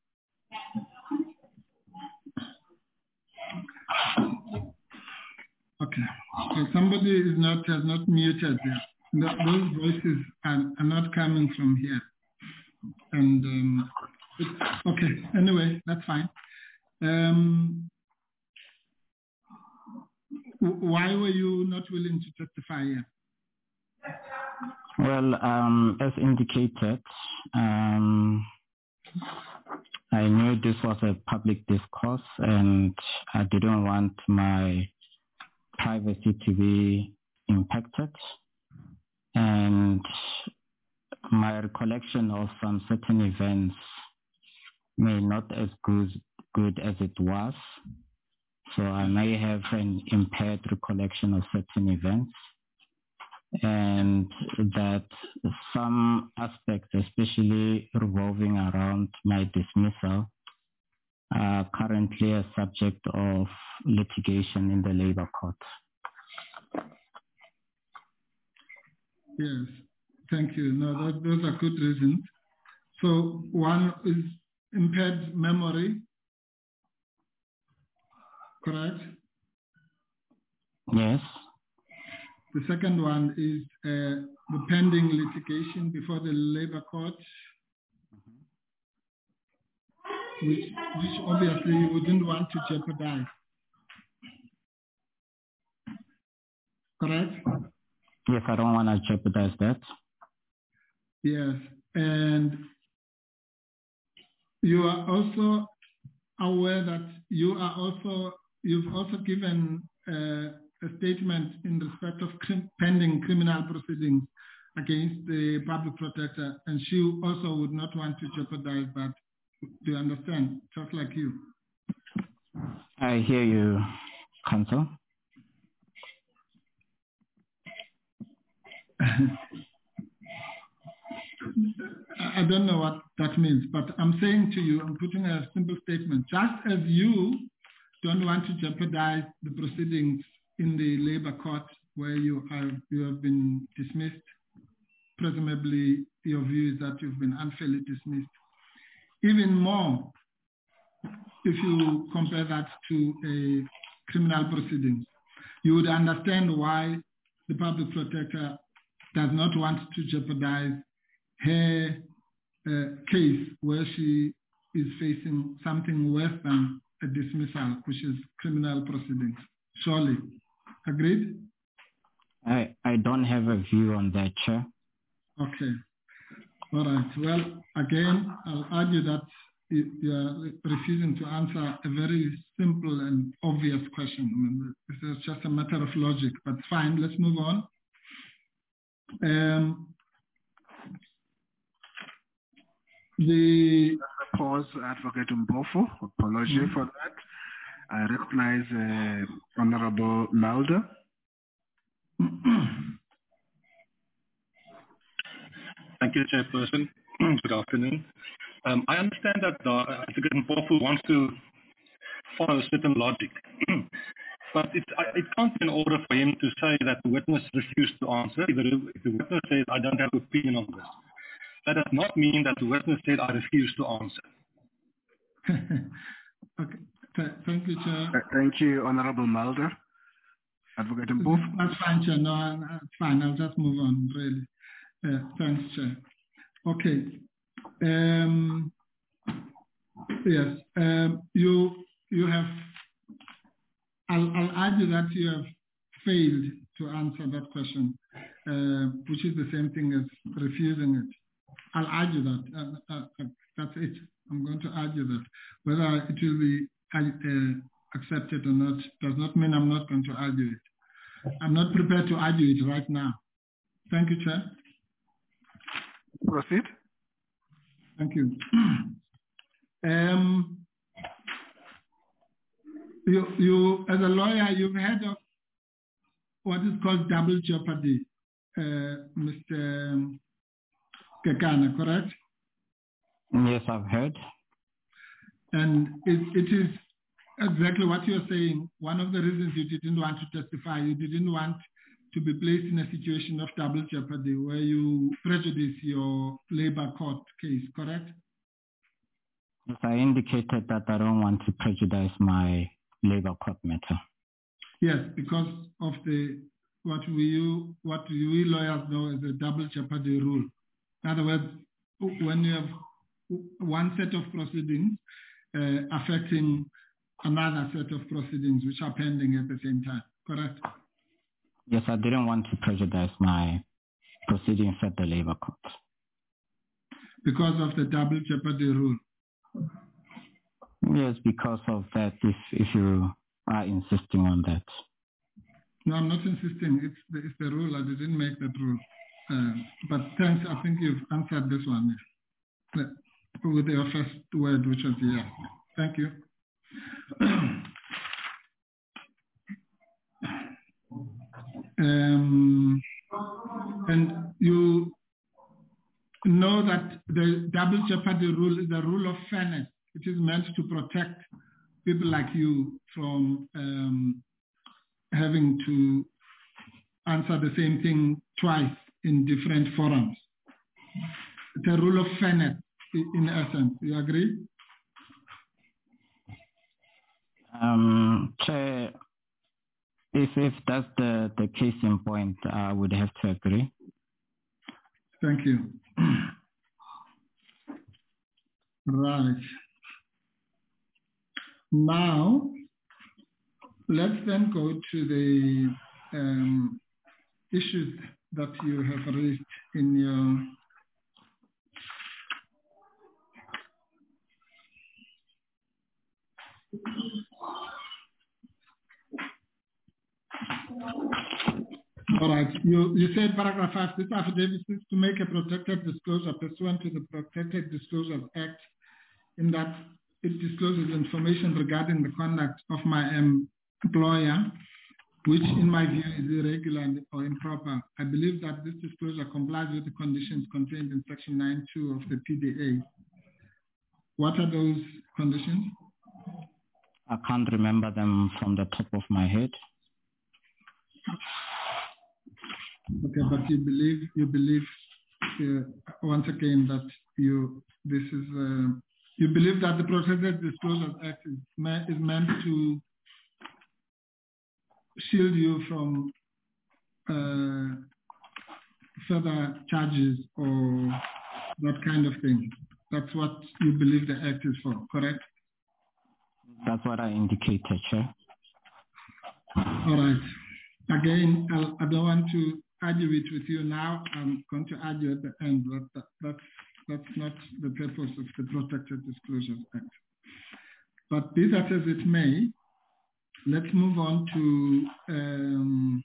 Speaker 6: Okay. So somebody is not has not muted there. No, those voices are, are not coming from here. And um, okay, anyway, that's fine. Um, why were you not willing to testify here?
Speaker 4: Well, um, as indicated, um, I knew this was a public discourse and I didn't want my privacy to be impacted. And my recollection of some certain events may not as good, good as it was. So I may have an impaired recollection of certain events. And that some aspects, especially revolving around my dismissal, are currently a subject of litigation in the labor court.
Speaker 6: Yes, thank you. No, that, those are good reasons. So one is impaired memory, correct?
Speaker 4: Yes.
Speaker 6: The second one is uh, the pending litigation before the labor court, which, which obviously you wouldn't want to jeopardize. Correct?
Speaker 4: Yes, I don't want to jeopardize that.
Speaker 6: Yes, and you are also aware that you are also, you've also given uh, a statement in respect of crim pending criminal proceedings against the public protector, and she also would not want to jeopardize that. Do you understand? Just like you.
Speaker 4: I hear you, counsel.
Speaker 6: I don't know what that means, but I'm saying to you, I'm putting a simple statement. Just as you don't want to jeopardize the proceedings in the labor court where you have, you have been dismissed, presumably your view is that you've been unfairly dismissed. Even more, if you compare that to a criminal proceedings, you would understand why the public protector does not want to jeopardize her uh, case where she is facing something worse than a dismissal, which is criminal proceedings. Surely. Agreed?
Speaker 4: I, I don't have a view on that, Chair.
Speaker 6: Okay. All right. Well, again, I'll argue that you, you are refusing to answer a very simple and obvious question. I mean, this is just a matter of logic, but fine. Let's move on. Um, the
Speaker 1: pause, Advocate Mpofu. Apology mm-hmm. for that. I recognize uh, Honorable Mulder.
Speaker 10: Thank you, Chairperson. Good afternoon. Um, I understand that uh, Advocate Mpofu wants to follow certain logic, but it, it can't be in order for him to say that the witness refused to answer. If the, if the witness says, I don't have an opinion on this, that does not mean that the witness said, I refuse to answer.
Speaker 6: Okay. Th thank you, Chair.
Speaker 1: Uh, thank you, Honorable Mulder. Advocate Mpofu.
Speaker 6: That's fine, Chair. No, that's fine. I'll just move on, really. Uh, thanks, Chair. Okay. Um, yes. Um, you you have. I'll, I'll argue that you have failed to answer that question, uh, which is the same thing as refusing it. I'll argue that. Uh, uh, uh, that's it. I'm going to argue that. Whether it will be uh, accept it or not does not mean I'm not going to argue it. I'm not prepared to argue it right now. Thank you, Chair.
Speaker 1: Proceed.
Speaker 6: Thank you. um, you, you, as a lawyer, you've heard of what is called double jeopardy, uh, Mister Kekana, correct?
Speaker 4: Yes, I've heard.
Speaker 6: And it, it is exactly what you're saying. One of the reasons you didn't want to testify, you didn't want to be placed in a situation of double jeopardy where you prejudice your labor court case, correct?
Speaker 4: Yes, I indicated that I don't want to prejudice my labor court matter.
Speaker 6: Yes, because of the what we what we lawyers know as a double jeopardy rule. In other words, when you have one set of proceedings uh, affecting another set of proceedings which are pending at the same time, correct?
Speaker 4: Yes, I didn't want to prejudice my proceedings at the labor court.
Speaker 6: Because of the double jeopardy rule?
Speaker 4: Yes, because of that, if, if you are insisting on that.
Speaker 6: No, I'm not insisting. It's the, it's the rule. I didn't make that rule. Uh, but thanks. I think you've answered this one yeah. with your first word, which was yes. Thank you. um, and you know that the double jeopardy rule is a rule of fairness. It is meant to protect people like you from um, having to answer the same thing twice in different forums. It's a rule of fairness, in essence. You agree?
Speaker 4: Um, Chair, if, if that's the, the case in point, I would have to agree.
Speaker 6: Thank you. Right. Now, let's then go to the um, issues that you have raised in your All right. You, you said paragraph five, this affidavit is to make a protected disclosure pursuant to the Protected Disclosures Act, in that it discloses information regarding the conduct of my employer, which in my view is irregular or improper. I believe that this disclosure complies with the conditions contained in section nine point two of the P D A. What are those conditions?
Speaker 4: I can't remember them from the top of my head.
Speaker 6: Okay, but you believe you believe uh, once again that you this is uh, you believe that the Protected Disclosures Act is, me is meant to shield you from uh, further charges or that kind of thing. That's what you believe the Act is for, correct?
Speaker 4: That's what I indicated, Chair.
Speaker 6: All right. Again, I'll, I don't want to argue it with you now. I'm going to argue at the end, but that, that's, that's not the purpose of the Protected Disclosures Act. But be that as it may, let's move on to um,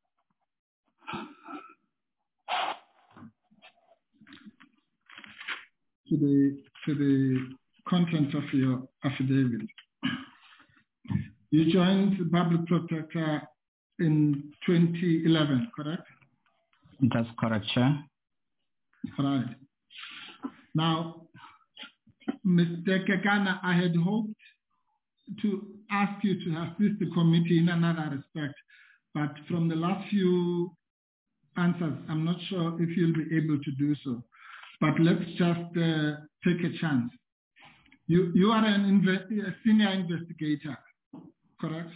Speaker 6: to the to the content of your affidavit. You joined the Public Protector in twenty eleven, correct?
Speaker 4: That's correct, Chair.
Speaker 6: Right. Now, Mister Kekana, I had hoped to ask you to assist the committee in another respect, but from the last few answers, I'm not sure if you'll be able to do so. But let's just uh, take a chance. You, you are an inve a senior investigator, correct?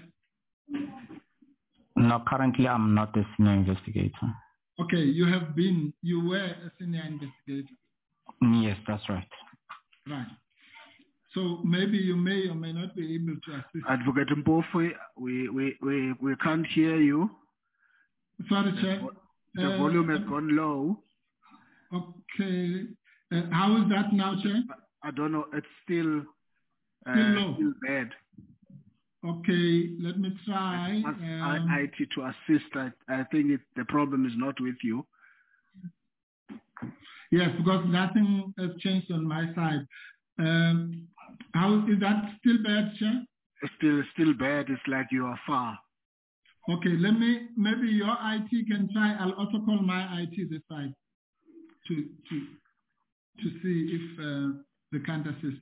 Speaker 4: No, currently I'm not a senior investigator.
Speaker 6: Okay, you have been, you were a senior investigator.
Speaker 4: Yes, that's right.
Speaker 6: Right. So maybe you may or may not be able to assist.
Speaker 1: Advocate Mpofu, we, we, we, we can't hear you.
Speaker 6: Sorry, Chair.
Speaker 1: The
Speaker 6: uh,
Speaker 1: volume has gone low.
Speaker 6: Okay. Uh, how is that now, Chair?
Speaker 1: I don't know. It's still, uh,
Speaker 6: still low.
Speaker 1: Still bad.
Speaker 6: Okay, let me try.
Speaker 1: Ask
Speaker 6: Um,
Speaker 1: I T to assist. I, I think it, the problem is not with you.
Speaker 6: Yes, because nothing has changed on my side. Um, how is that still bad, Chair?
Speaker 1: It's still, still bad. It's like you are far.
Speaker 6: Okay, let me, maybe your I T can try. I'll also call my I T this side to, to, to see if uh, they can't assist.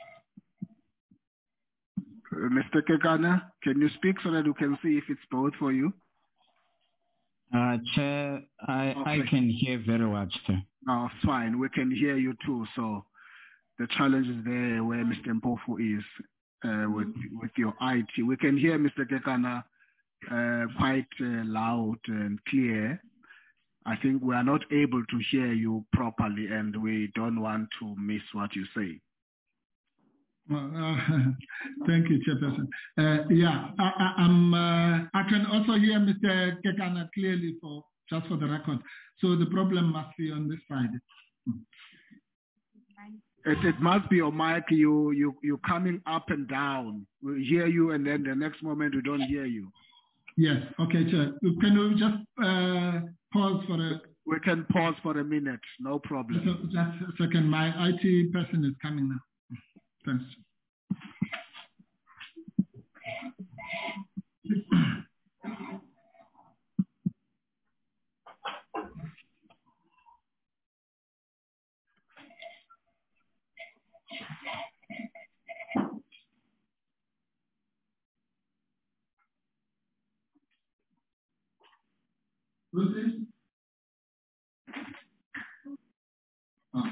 Speaker 1: Uh, Mister Kekana, can you speak so that we can see if it's both for you?
Speaker 4: Uh, Chair, I,
Speaker 1: Okay.
Speaker 4: I can hear very well, Chair.
Speaker 1: No, it's fine. We can hear you too. So the challenge is there where Mister Mpofu is uh, with with your I T. We can hear Mister Kekana uh, quite uh, loud and clear. I think we are not able to hear you properly, and we don't want to miss what you say.
Speaker 6: Well, uh, thank you, Chairperson. Uh, yeah, I, I, I'm, uh, I can also hear Mister Kekana clearly for just for the record. So the problem must be on this side.
Speaker 1: It, it must be your mic. You you you coming up and down. We hear you, and then the next moment we don't hear you.
Speaker 6: Yes. Okay, Chair. Can we just uh, pause for a?
Speaker 1: We can pause for a minute. No problem.
Speaker 6: Just a second. My I T person is coming now. Thanks. Who's this? Oh.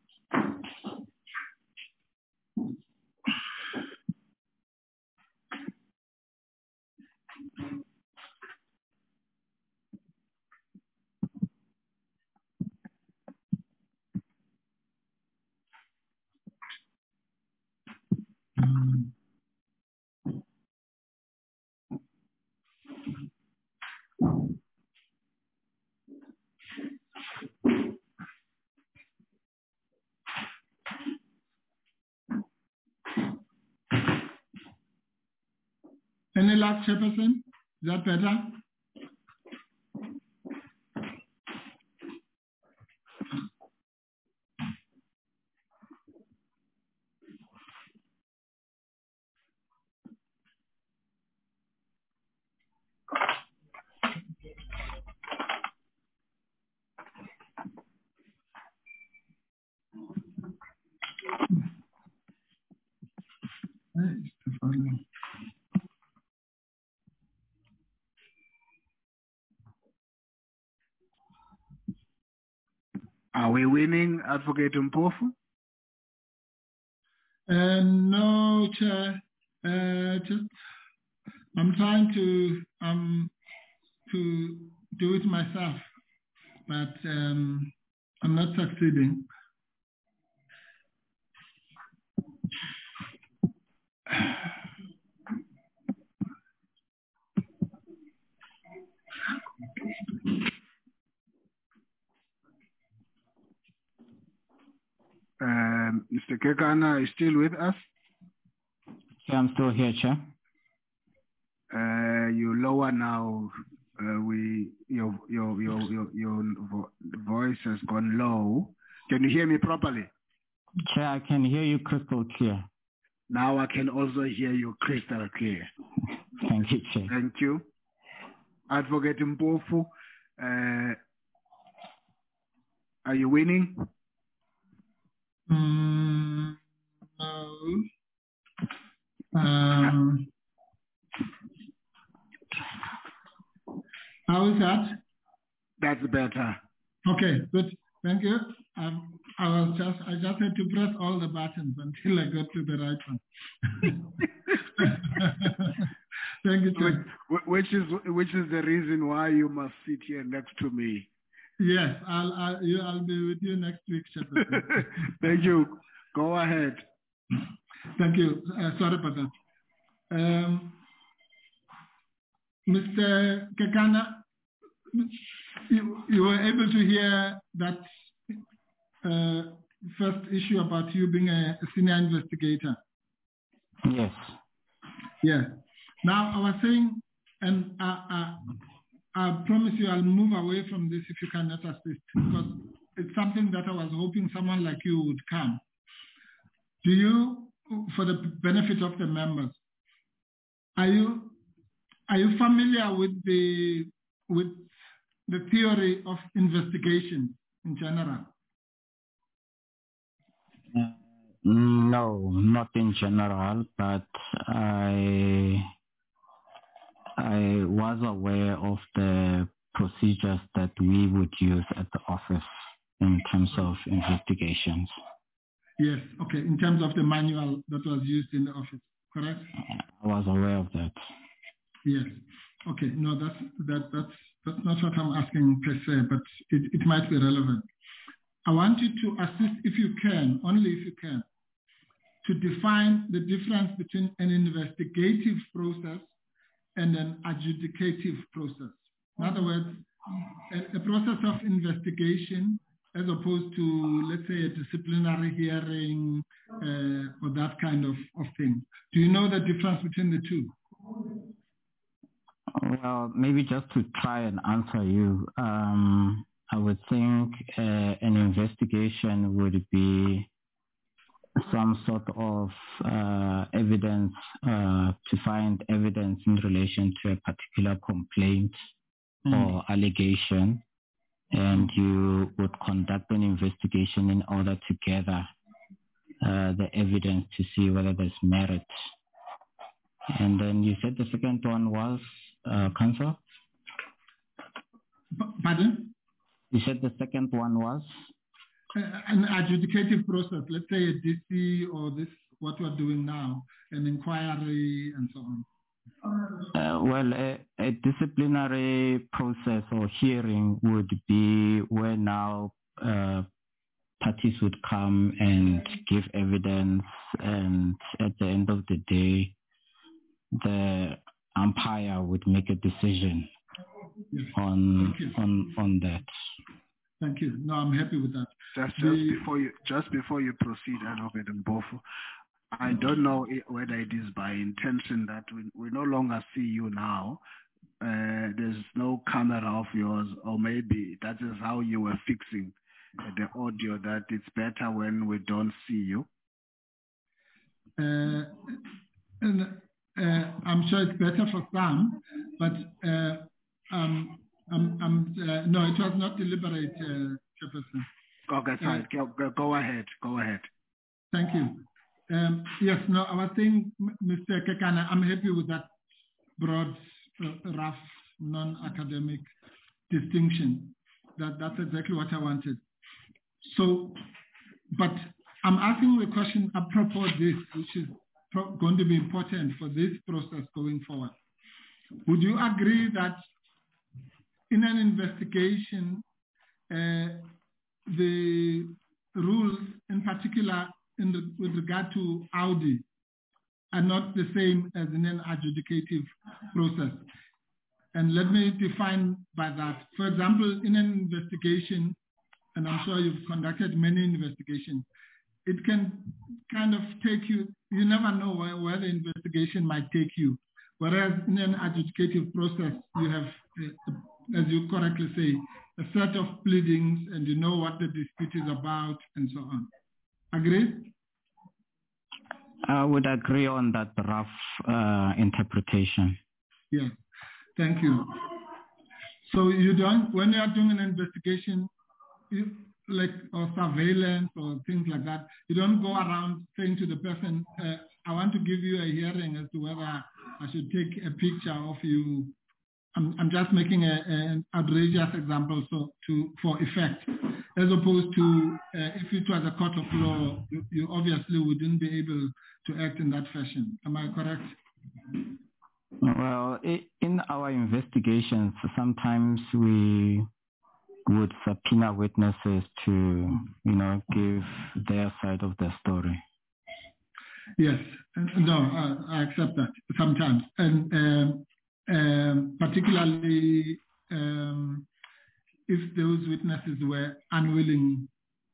Speaker 6: Um. Any luck, Chairperson? Is that better?
Speaker 1: Are we winning, Advocate Mpofu?
Speaker 6: Uh, no, Chair. Uh, just I'm trying to um to do it myself, but um, I'm not succeeding.
Speaker 1: Um, Mister Kekana is still with us?
Speaker 4: Yeah, I'm still here, Chair.
Speaker 1: Uh, you lower now. Uh, we your your your your your vo voice has gone low. Can you hear me properly?
Speaker 4: Chair, I can hear you crystal clear.
Speaker 1: Now I can also hear you crystal clear.
Speaker 4: Thank you, Chair.
Speaker 1: Thank you, Advocate Mpofu. Uh, are you winning?
Speaker 6: Mm, no. Um, how is that?
Speaker 1: That's better.
Speaker 6: Okay, good. Thank you. Um, I was just I just had to press all the buttons until I got to the right one. Thank you, Chair.
Speaker 1: Which, which is which is the reason why you must sit here next to me.
Speaker 6: Yes, I'll I'll, you, I'll be with you next week, Chairperson.
Speaker 1: Thank you. Go ahead.
Speaker 6: Thank you. Uh, sorry about that. Um, Mister Kekana, you, you were able to hear that uh, first issue about you being a, a senior investigator.
Speaker 4: Yes.
Speaker 6: Yeah. Now, I was saying, and I, I, I promise you I'll move away from this if you cannot assist, because it's something that I was hoping someone like you would come. Do you, for the benefit of the members, are you are you familiar with the with the theory of investigation in general?
Speaker 4: No, not in general, but I I was aware of the procedures that we would use at the office in terms of investigations.
Speaker 6: Yes, okay, in terms of the manual that was used in the office, correct?
Speaker 4: I was aware of that.
Speaker 6: Yes, okay, no, that's, that, that's, that's not what I'm asking per se, but it, it might be relevant. I want you to assist, if you can, only if you can, to define the difference between an investigative process and an adjudicative process. In other words, a, a process of investigation as opposed to, let's say, a disciplinary hearing uh, or that kind of, of thing. Do you know the difference between the two?
Speaker 4: Well, maybe just to try and answer you, um, I would think uh, an investigation would be some sort of uh, evidence, uh, to find evidence in relation to a particular complaint mm. or allegation, and you would conduct an investigation in order to gather uh, the evidence to see whether there's merit. And then you said the second one was, uh, Council?
Speaker 6: Pardon?
Speaker 4: You said the second one was?
Speaker 6: Uh, an adjudicative process, let's say a D C or this, what we're doing now, an inquiry and so on.
Speaker 4: Uh, well, a, a disciplinary process or hearing would be where now uh, parties would come and give evidence, and at the end of the day, the umpire would make a decision yes. on on on that.
Speaker 6: Thank you. No, I'm happy with that.
Speaker 1: Just, just
Speaker 6: the,
Speaker 1: before you just before you proceed, Advocate Mpofu, I don't know whether it is by intention that we, we no longer see you now. Uh, there's no camera of yours, or maybe that is how you were fixing the audio, that it's better when we don't see you.
Speaker 6: Uh, and, uh, I'm sure it's better for some, but uh, um, I'm, I'm, uh, no, it was not deliberate, uh, Chairperson.
Speaker 1: Okay, fine. Uh, go, go ahead. Go ahead.
Speaker 6: Thank you. Um, yes, no, I was saying, Mister Kekana, I'm happy with that broad, uh, rough, non-academic distinction. That, that's exactly what I wanted. So, but I'm asking the question apropos this, which is pro- going to be important for this process going forward. Would you agree that in an investigation, uh, the rules, in particular in the, with regard to Audi, are not the same as in an adjudicative process? And let me define by that. For example, in an investigation, and I'm sure you've conducted many investigations, it can kind of take you, you never know where, where the investigation might take you. Whereas in an adjudicative process, you have, uh, as you correctly say, a set of pleadings and you know what the dispute is about and so on. Agree?
Speaker 4: I would agree on that rough uh, interpretation.
Speaker 6: Yes, thank you. So you don't, when you are doing an investigation, you, like or surveillance or things like that, you don't go around saying to the person, uh, I want to give you a hearing as to whether I should take a picture of you. I'm, I'm just making a, an outrageous example so to for effect, as opposed to uh, if it was a court of law, you, you obviously wouldn't be able to act in that fashion. Am I correct?
Speaker 4: Well, in our investigations, sometimes we would subpoena witnesses to, you know, give their side of the story.
Speaker 6: Yes, no, I, I accept that sometimes, and um, um, particularly um, if those witnesses were unwilling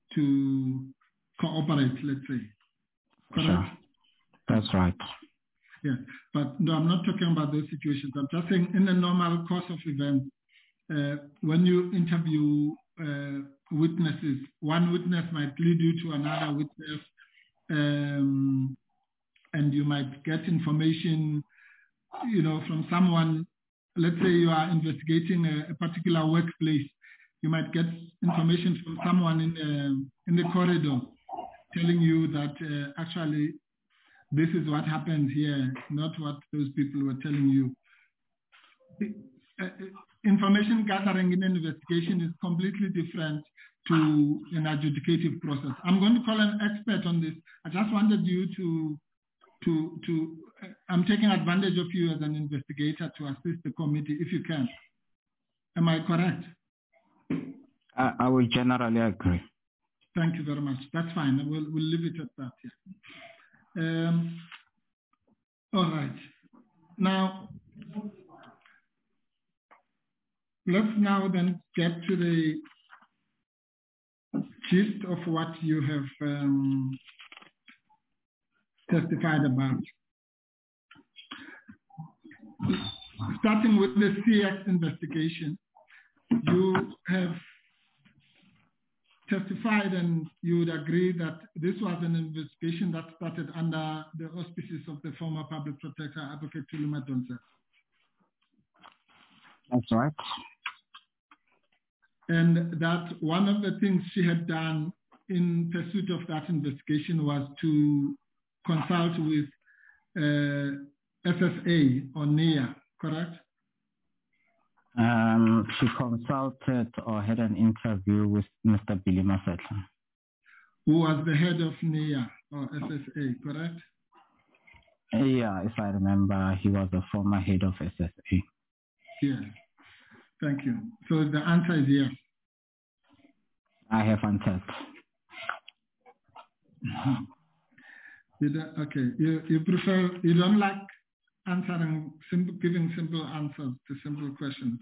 Speaker 6: to cooperate, let's say. Correct?
Speaker 4: Sure. That's right.
Speaker 6: Yeah, but no, I'm not talking about those situations. I'm just saying in the normal course of events, uh, when you interview uh, witnesses, one witness might lead you to another witness, um, and you might get information, you know, from someone. Let's say you are investigating a, a particular workplace. You might get information from someone in the, in the corridor telling you that uh, actually this is what happened here, not what those people were telling you. Uh, information gathering in an investigation is completely different to an adjudicative process. I'm going to call an expert on this. I just wanted you to, to, to. Uh, I'm taking advantage of you as an investigator to assist the committee if you can. Am I correct?
Speaker 4: I, I will generally agree.
Speaker 6: Thank you very much. That's fine. We'll, we'll leave it at that. Yeah. Um, all right. Now, let's now then get to the gist of what you have um, testified about. Starting with the C X investigation, you have testified and you would agree that this was an investigation that started under the auspices of the former public protector, Advocate Thuli Madonsela.
Speaker 4: That's right. And
Speaker 6: that one of the things she had done in pursuit of that investigation was to consult with uh, S S A or N I A, correct?
Speaker 4: Um, she consulted or had an interview with Mister Billy Masetla,
Speaker 6: who was the head of N I A or S S A, correct?
Speaker 4: Yeah, if I remember, he was the former head of S S A.
Speaker 6: Yeah, thank you. So the answer is yes.
Speaker 4: I have answered.
Speaker 6: You don't, okay, you, you prefer, you don't like answering, simple, giving simple answers to simple questions.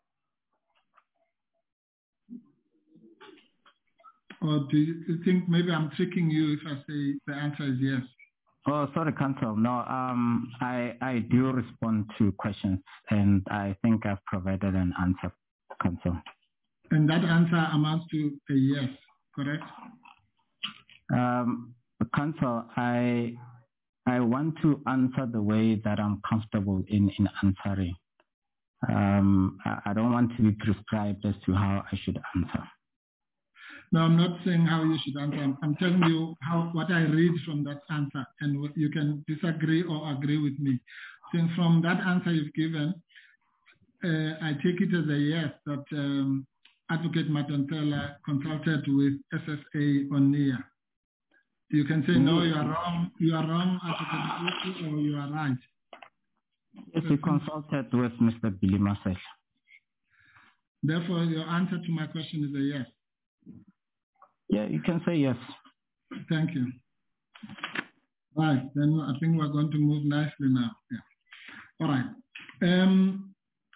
Speaker 6: Or do you think maybe I'm tricking you if I say the answer is yes?
Speaker 4: Oh, sorry, Council. No, um, I, I do respond to questions, and I think I've provided an answer, Council.
Speaker 6: And that answer amounts to a yes, correct?
Speaker 4: Um, Council, I I want to answer the way that I'm comfortable in, in answering. Um, I, I don't want to be prescribed as to how I should answer.
Speaker 6: No, I'm not saying how you should answer. I'm, I'm telling you how what I read from that answer, and you can disagree or agree with me. Since from that answer you've given, uh, I take it as a yes that um, Advocate Madonsela consulted with S S A on N I A. You can say, no, you are wrong, you are wrong, Advocate, or you are right.
Speaker 4: Yes, we consulted with Mister Billy Masetla.
Speaker 6: Therefore, your answer to my question is a yes.
Speaker 4: Yeah, you can say yes.
Speaker 6: Thank you. Right, then I think we're going to move nicely now. Yeah. All right. Um,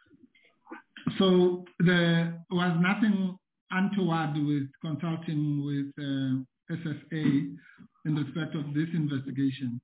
Speaker 6: so there was nothing untoward with consulting with uh, S S A in respect of this investigation,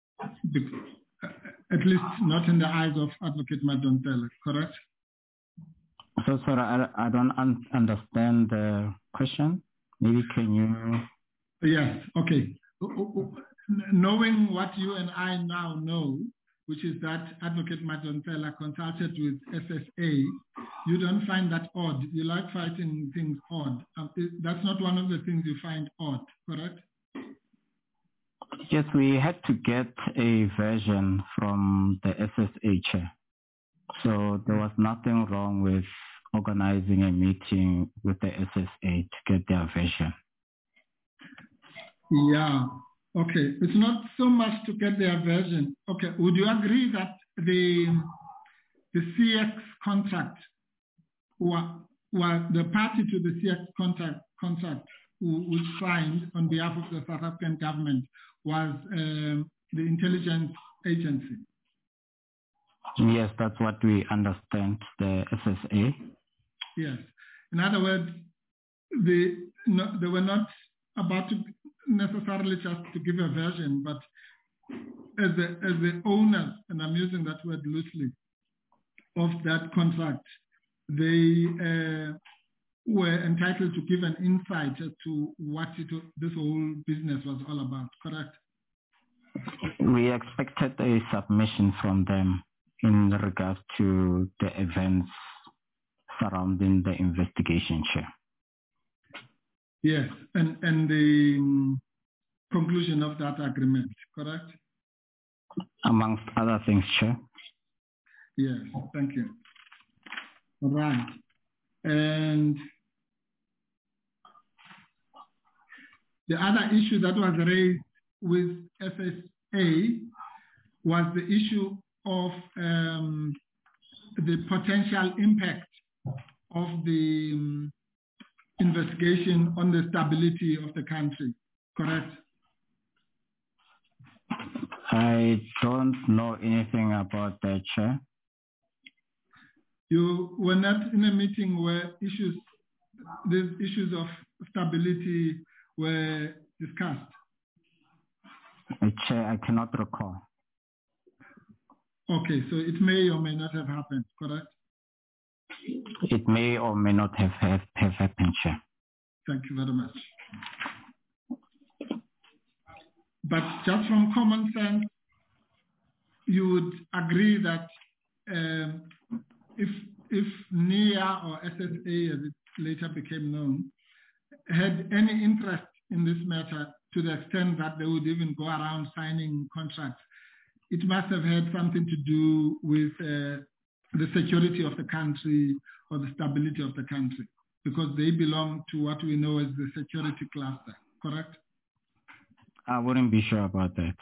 Speaker 6: at least not in the eyes of Advocate Madonsela, correct?
Speaker 4: So, sorry, I, I don't un understand the question. Maybe can you?
Speaker 6: Yes, okay. Knowing what you and I now know, which is that Advocate Madonsela consulted with S S A, you don't find that odd. You like finding things odd. Um, that's not one of the things you find odd, correct?
Speaker 4: Yes, we had to get a version from the S S A chair. So there was nothing wrong with organizing a meeting with the S S A to get their version.
Speaker 6: Yeah, okay. It's not so much to get their version. Okay, would you agree that the the C X contract, was the party to the C X contract, contract which signed on behalf of the South African government was um, the intelligence agency?
Speaker 4: Yes, that's what we understand, the S S A.
Speaker 6: Yes. In other words, they, no, they were not about to necessarily just to give a version, but as the, as the owners, and I'm using that word loosely, of that contract, they uh, were entitled to give an insight as to what it, this whole business was all about, correct?
Speaker 4: We expected a submission from them in regards to the events surrounding the investigation, Chair.
Speaker 6: Yes, and, and the um, conclusion of that agreement, correct?
Speaker 4: Amongst other things, Chair.
Speaker 6: Yes, thank you. All right. And the other issue that was raised with S S A was the issue of um, the potential impact of the um, investigation on the stability of the country, correct?
Speaker 4: I don't know anything about that, Chair.
Speaker 6: You were not in a meeting where issues, these issues of stability were discussed?
Speaker 4: Chair, I cannot recall.
Speaker 6: Okay, so it may or may not have happened, correct?
Speaker 4: It may or may not have, have, have happened, Chair.
Speaker 6: Thank you very much. But just from common sense, you would agree that um, if if N I A or S S A, as it later became known, had any interest in this matter to the extent that they would even go around signing contracts, it must have had something to do with uh, the security of the country or the stability of the country, because they belong to what we know as the security cluster, correct?
Speaker 4: I wouldn't be sure about that.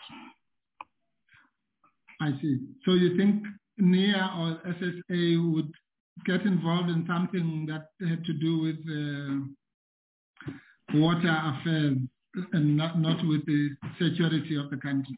Speaker 6: I see. So you think N I A or S S A would get involved in something that had to do with uh, water affairs and not, not with the security of the country?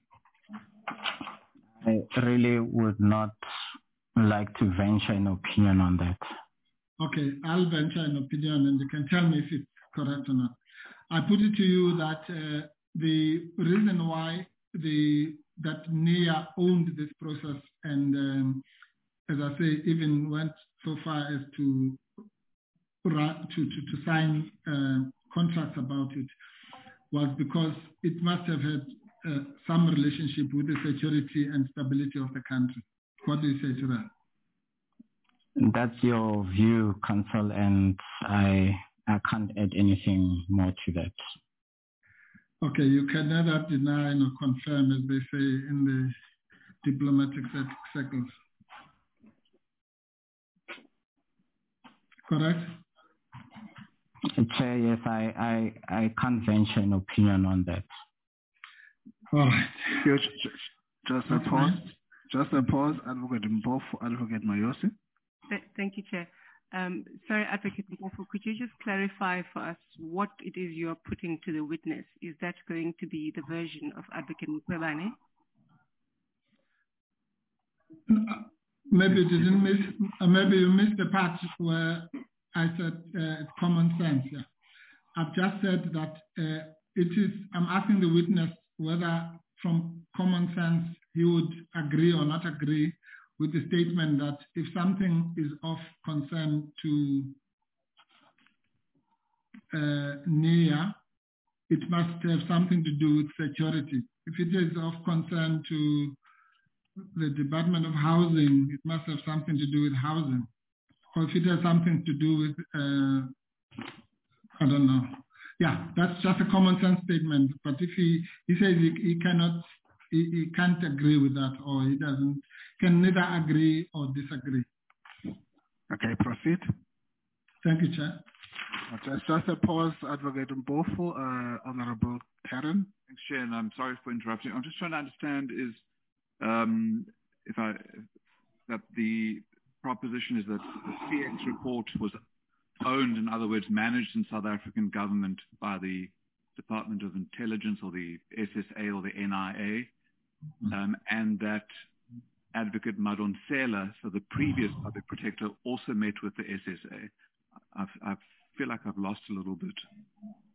Speaker 4: I really would not like to venture an opinion on that.
Speaker 6: Okay, I'll venture an opinion and you can tell me if it's correct or not. I put it to you that uh, the reason why the that N I A owned this process and, um, as I say, even went so far as to to to, to sign uh, contracts about it, was because it must have had uh, some relationship with the security and stability of the country. What do you say to that?
Speaker 4: That's your view, Council, and I I can't add anything more to that.
Speaker 6: Okay, you can neither deny nor confirm, as they say in the diplomatic circles. Correct?
Speaker 4: Chair, yes, I, I, I can't venture an opinion on that.
Speaker 6: All right.
Speaker 1: Just, just a pause. Just a pause. Advocate Mpofu, Advocate Mayosi.
Speaker 11: Thank you, Chair. Um, sorry, Advocate Mpofu, could you just clarify for us what it is you're putting to the witness? Is that going to be the version of Advocate Mkhwebane?
Speaker 6: Maybe you didn't miss, uh, maybe you missed the part where I said uh, common sense. Yeah. I've just said that uh, it is, I'm asking the witness whether from common sense he would agree or not agree with the statement that if something is of concern to uh, N I A, it must have something to do with security. If it is of concern to the Department of Housing, it must have something to do with housing. Or if it has something to do with, uh, I don't know. Yeah, that's just a common sense statement. But if he, he says he, he cannot, he, he can't agree with that, or he doesn't, can neither agree or disagree.
Speaker 1: Okay, proceed.
Speaker 6: Thank you, Chair.
Speaker 1: Just, just a pause, Advocate Mpofu, uh, Honorable Karen.
Speaker 12: Thanks, Chair, and I'm sorry for interrupting. I'm just trying to understand is um, if I if that the proposition is that the C X report was owned, in other words, managed in South African government by the Department of Intelligence or the S S A or the N I A, um, and that Advocate Madonsela, so the previous public protector, also met with the S S A. I've, I feel like I've lost a little bit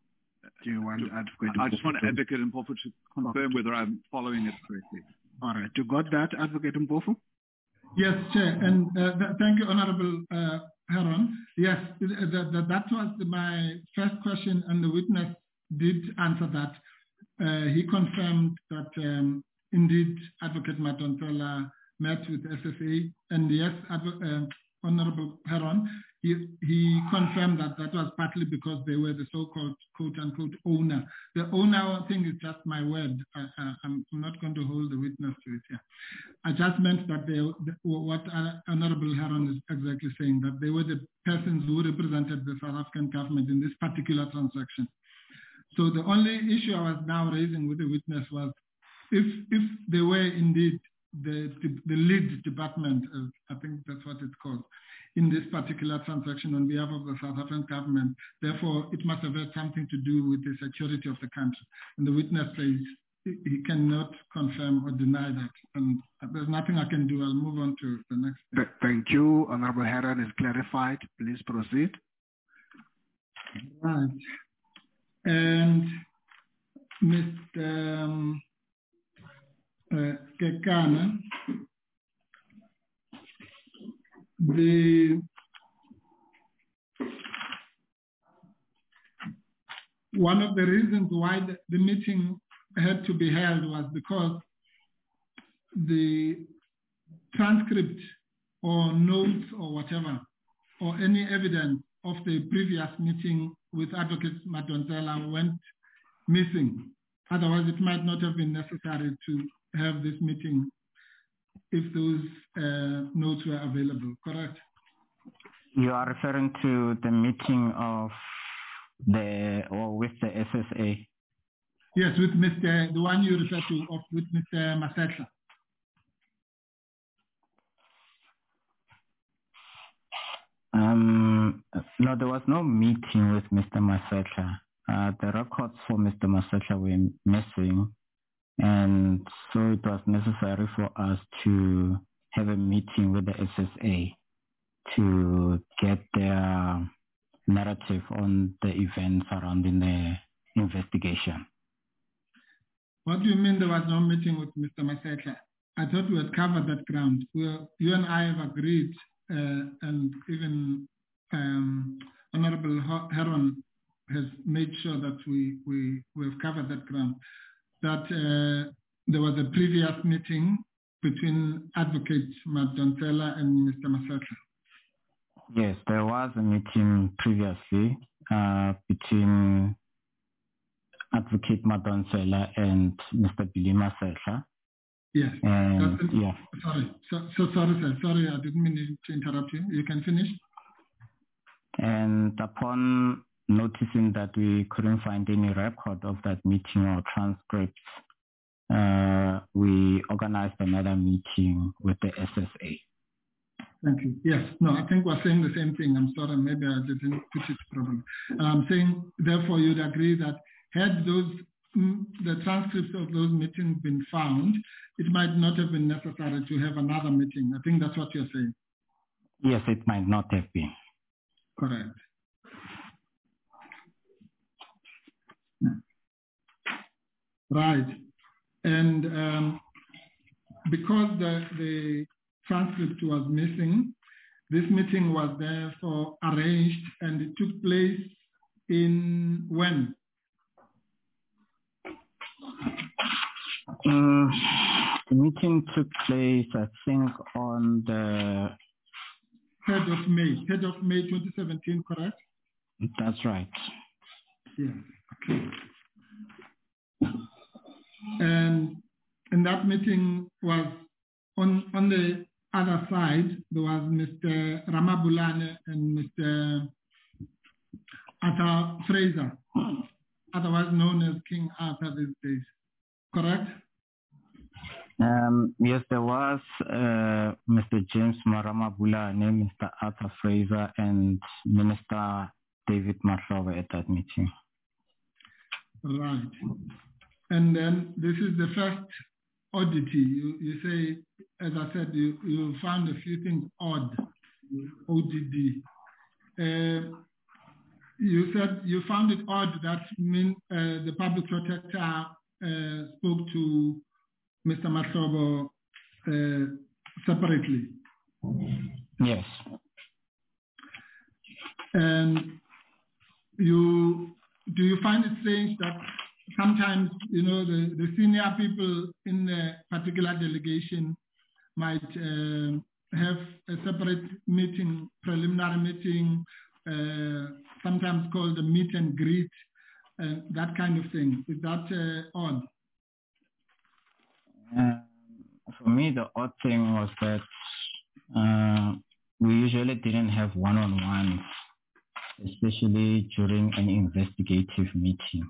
Speaker 1: Do you want Advocate?
Speaker 12: I just want Advocate Mpofu to confirm whether I'm following it correctly.
Speaker 1: All right. You got that, Advocate Mpofu?
Speaker 6: Yes, Chair. And uh, th thank you, Honorable uh, Heron. Yes, th th th that was my first question, and the witness did answer that. Uh, he confirmed that um, indeed Advocate Madonsela met with S S A, and yes, uh, Honorable Heron, he, he confirmed that that was partly because they were the so-called quote-unquote owner. The owner thing is just my word. I, I, I'm not going to hold the witness to it here. I just meant that they, what Honorable Heron is exactly saying, that they were the persons who represented the South African government in this particular transaction. So the only issue I was now raising with the witness was if, if they were indeed the, the, the lead department, uh, I think that's what it's called, in this particular transaction on behalf of the South African government. Therefore, it must have had something to do with the security of the country. And the witness says he cannot confirm or deny that. And there's nothing I can do. I'll move on to the next thing.
Speaker 1: Thank you. Honorable Heron is clarified. Please proceed.
Speaker 6: Right. And Mister Um, uh, Kekana, the one of the reasons why the, the meeting had to be held was because the transcript or notes or whatever, or any evidence of the previous meeting with Advocate Madonsela went missing. Otherwise, it might not have been necessary to have this meeting if those uh, notes were available, correct?
Speaker 4: You are referring to the meeting of the, or with the S S A?
Speaker 6: Yes, with Mister the one you refer to, of, with Mister Masetla.
Speaker 4: Um, no, there was no meeting with Mister Masetla. Uh, the records for Mister Masetla were missing, and so it was necessary for us to have a meeting with the S S A to get their narrative on the events surrounding the investigation.
Speaker 6: What do you mean there was no meeting with Mister Masetla? I thought we had covered that ground. We, you and I have agreed, uh, and even um, Honorable Heron has made sure that we, we, we have covered that ground, that uh, there was a previous meeting between Advocate Madonsela and Mister Masetla.
Speaker 4: Yes, there was a meeting previously uh, between Advocate Madonsela and Mister Billy Masetla.
Speaker 6: Yes.
Speaker 4: And, yeah.
Speaker 6: Sorry, so, so sorry, sir. Sorry, I didn't mean to interrupt you. You can finish.
Speaker 4: And upon noticing that we couldn't find any record of that meeting or transcripts, uh, we organized another meeting with the S S A.
Speaker 6: Thank you. Yes, no, I think we're saying the same thing. I'm sorry, maybe I didn't put it properly. I'm saying, therefore, you'd agree that had those the transcripts of those meetings been found, it might not have been necessary to have another meeting. I think that's what you're saying.
Speaker 4: Yes, it might not have been.
Speaker 6: Correct. Right. And um, because the, the transcript was missing, this meeting was therefore arranged, and it took place in when?
Speaker 4: Um, the meeting took place, I think, on the
Speaker 6: third of May, third of May twenty seventeen, correct?
Speaker 4: That's right.
Speaker 6: Yeah, okay. And, and that meeting was on, on the other side, there was Mister Ramabulane and Mister Arthur Fraser, otherwise known as King Arthur these days, correct?
Speaker 4: Um, yes, there was uh, Mister James Maramabulane, Mister Arthur Fraser, and Minister David Mahlowe at that meeting.
Speaker 6: Right. And then this is the first oddity. You, you say, as I said, you, you found a few things odd, O D D. Uh, you said you found it odd that mean, uh, the public protector uh, spoke to Mister Mahlobo uh, separately.
Speaker 4: Yes.
Speaker 6: And you do you find it strange that sometimes, you know, the, the senior people in a particular delegation might uh, have a separate meeting, preliminary meeting, uh, sometimes called a meet and greet, uh, that kind of thing. Is that uh, odd?
Speaker 4: Uh, for me, the odd thing was that uh, we usually didn't have one-on-ones, especially during an investigative meeting.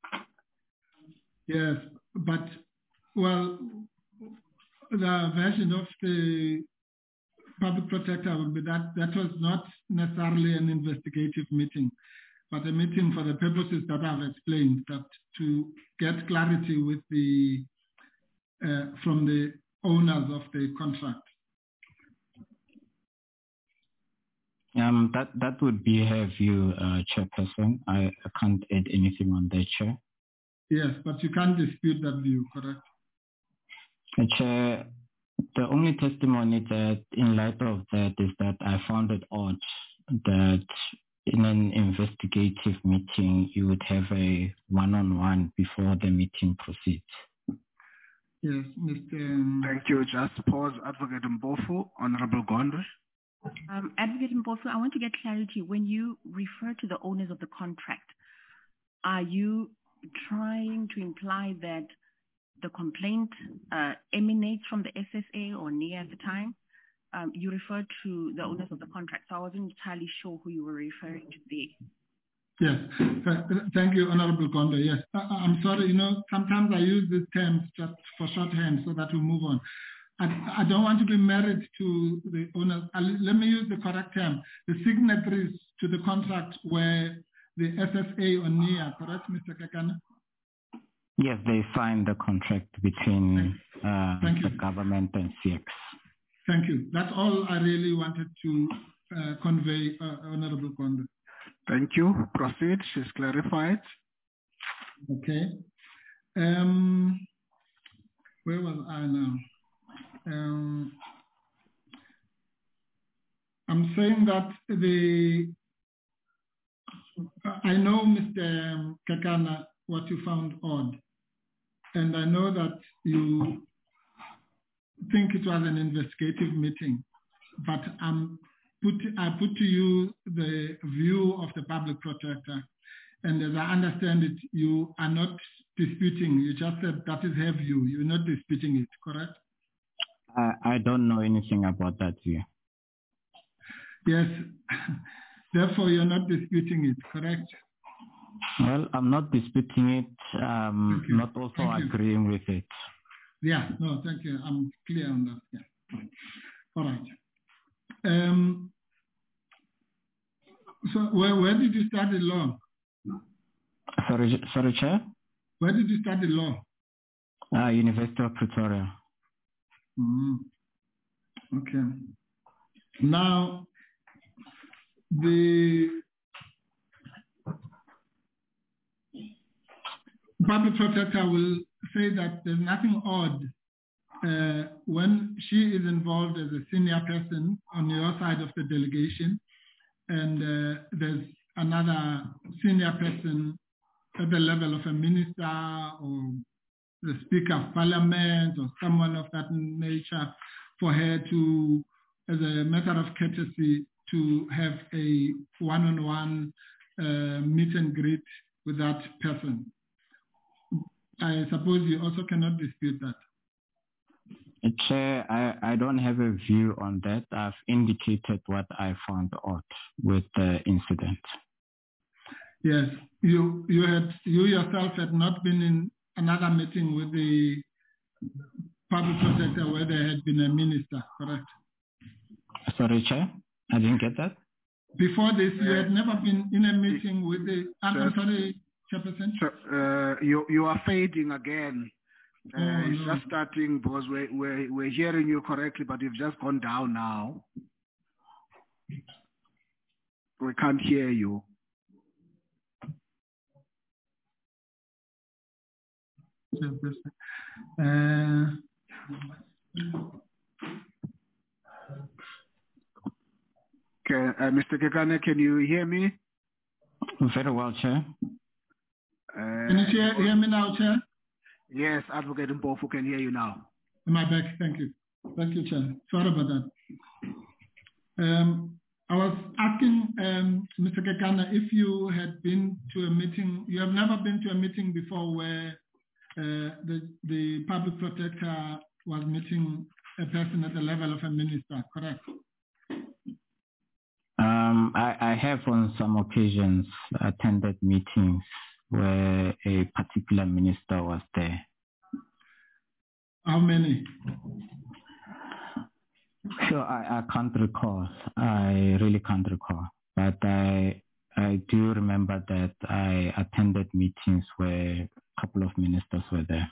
Speaker 6: Yes, but, well, the version of the public protector would be that that was not necessarily an investigative meeting, but a meeting for the purposes that I've explained, that to get clarity with the uh, from the owners of the contract.
Speaker 4: Um, that that would be her view, uh, Chairperson. I, I can't add anything on that, Chair.
Speaker 6: Yes, but you can't dispute that view, correct?
Speaker 4: Uh, Chair, the only testimony that, in light of that, is that I found it odd that in an investigative meeting you would have a one-on-one before the meeting proceeds.
Speaker 6: Yes, Mister Um,
Speaker 1: Thank you. Just pause, Advocate Mpofu. Honorable Gondwe.
Speaker 8: Um, Advocate Mpofu, I want to get clarity. When you refer to the owners of the contract, are you trying to imply that the complaint uh, emanates from the S S A or N I A at the time? Um, you referred to the owners of the contract, so I wasn't entirely sure who you were referring to there.
Speaker 6: Yes, thank you, Honorable Gondwe. Yes, I, I'm sorry, you know, sometimes I use these terms just for shorthand so that we move on. I, I don't want to be married to the owners. I, let me use the correct term. The signatories to the contract were the S S A or N I A, correct, Mister Kekana?
Speaker 4: Yes, they signed the contract between uh, the government and C X.
Speaker 6: Thank you. That's all I really wanted to uh, convey, uh, Honorable Gondwe.
Speaker 1: Thank you. Proceed. She's clarified.
Speaker 6: Okay. Um, where was I now? Um, I'm saying that the I know, Mister Kekana, what you found odd, and I know that you think it was an investigative meeting, but I'm put, I put to you the view of the public protector, and as I understand it, you are not disputing. You just said that is her view. You're not disputing it, correct?
Speaker 4: I, I don't know anything about that view.
Speaker 6: Yes. Therefore, you're not disputing it, correct?
Speaker 4: Well, I'm not disputing it, um, not also
Speaker 6: Thank
Speaker 4: agreeing
Speaker 6: you.
Speaker 4: with it.
Speaker 6: Yeah, no, thank you. I'm clear on that. Yeah. All right. Um, so where, where did you study law?
Speaker 4: Sorry, sorry, Chair?
Speaker 6: Where did you study law?
Speaker 4: Uh, University of Pretoria.
Speaker 6: Mm. Okay. Now, the public protector will say that there's nothing odd uh, when she is involved as a senior person on your side of the delegation, and uh, there's another senior person at the level of a minister or the Speaker of Parliament or someone of that nature, for her to, as a matter of courtesy, to have a one-on-one uh, meet and greet with that person. I suppose you also cannot dispute that.
Speaker 4: Chair, I, I don't have a view on that. I've indicated what I found out with the incident.
Speaker 6: Yes, you you had you yourself had not been in another meeting with the public protector where there had been a minister, correct?
Speaker 4: Sorry, Chair, I didn't get that.
Speaker 6: Before this, you had never been in a meeting with the. I'm, I'm sorry, Chairperson.
Speaker 1: So, uh, you you are fading again. Uh,
Speaker 6: Oh,
Speaker 1: it's
Speaker 6: no.
Speaker 1: just starting because we're, we're, we're hearing you correctly, but you've just gone down now. We can't hear you.
Speaker 6: Chairperson. Uh,
Speaker 1: Okay, uh, Mister Kekana, can you hear me?
Speaker 4: Very well, Chair.
Speaker 1: Uh,
Speaker 6: can you hear, hear me now, Chair?
Speaker 1: Yes, Advocate Mpofu can hear you now.
Speaker 6: Am I back? Thank you. Thank you, Chair. Sorry about that. Um, I was asking um, Mister Kekana if you had been to a meeting. You have never been to a meeting before where uh, the the public protector was meeting a person at the level of a minister, correct?
Speaker 4: Um, I, I have on some occasions attended meetings where a particular minister was there.
Speaker 6: How many?
Speaker 4: Sure, I, I can't recall. I really can't recall. But I I do remember that I attended meetings where a couple of ministers were there.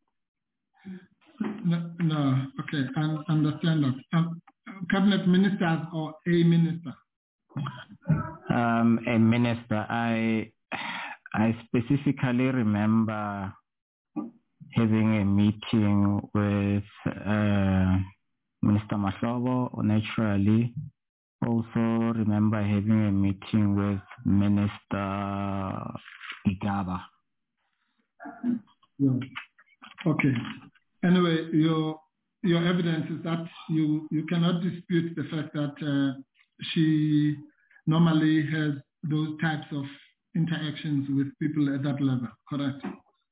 Speaker 6: No, no. Okay, I understand that. Um, cabinet ministers or a minister?
Speaker 4: Um, a minister. I I specifically remember having a meeting with uh, Minister Mahlobo, naturally. Also remember having a meeting with Minister Igaba.
Speaker 6: Yeah. Okay. Anyway, your your evidence is that you, you cannot dispute the fact that uh, she normally has those types of interactions with people at that level, correct?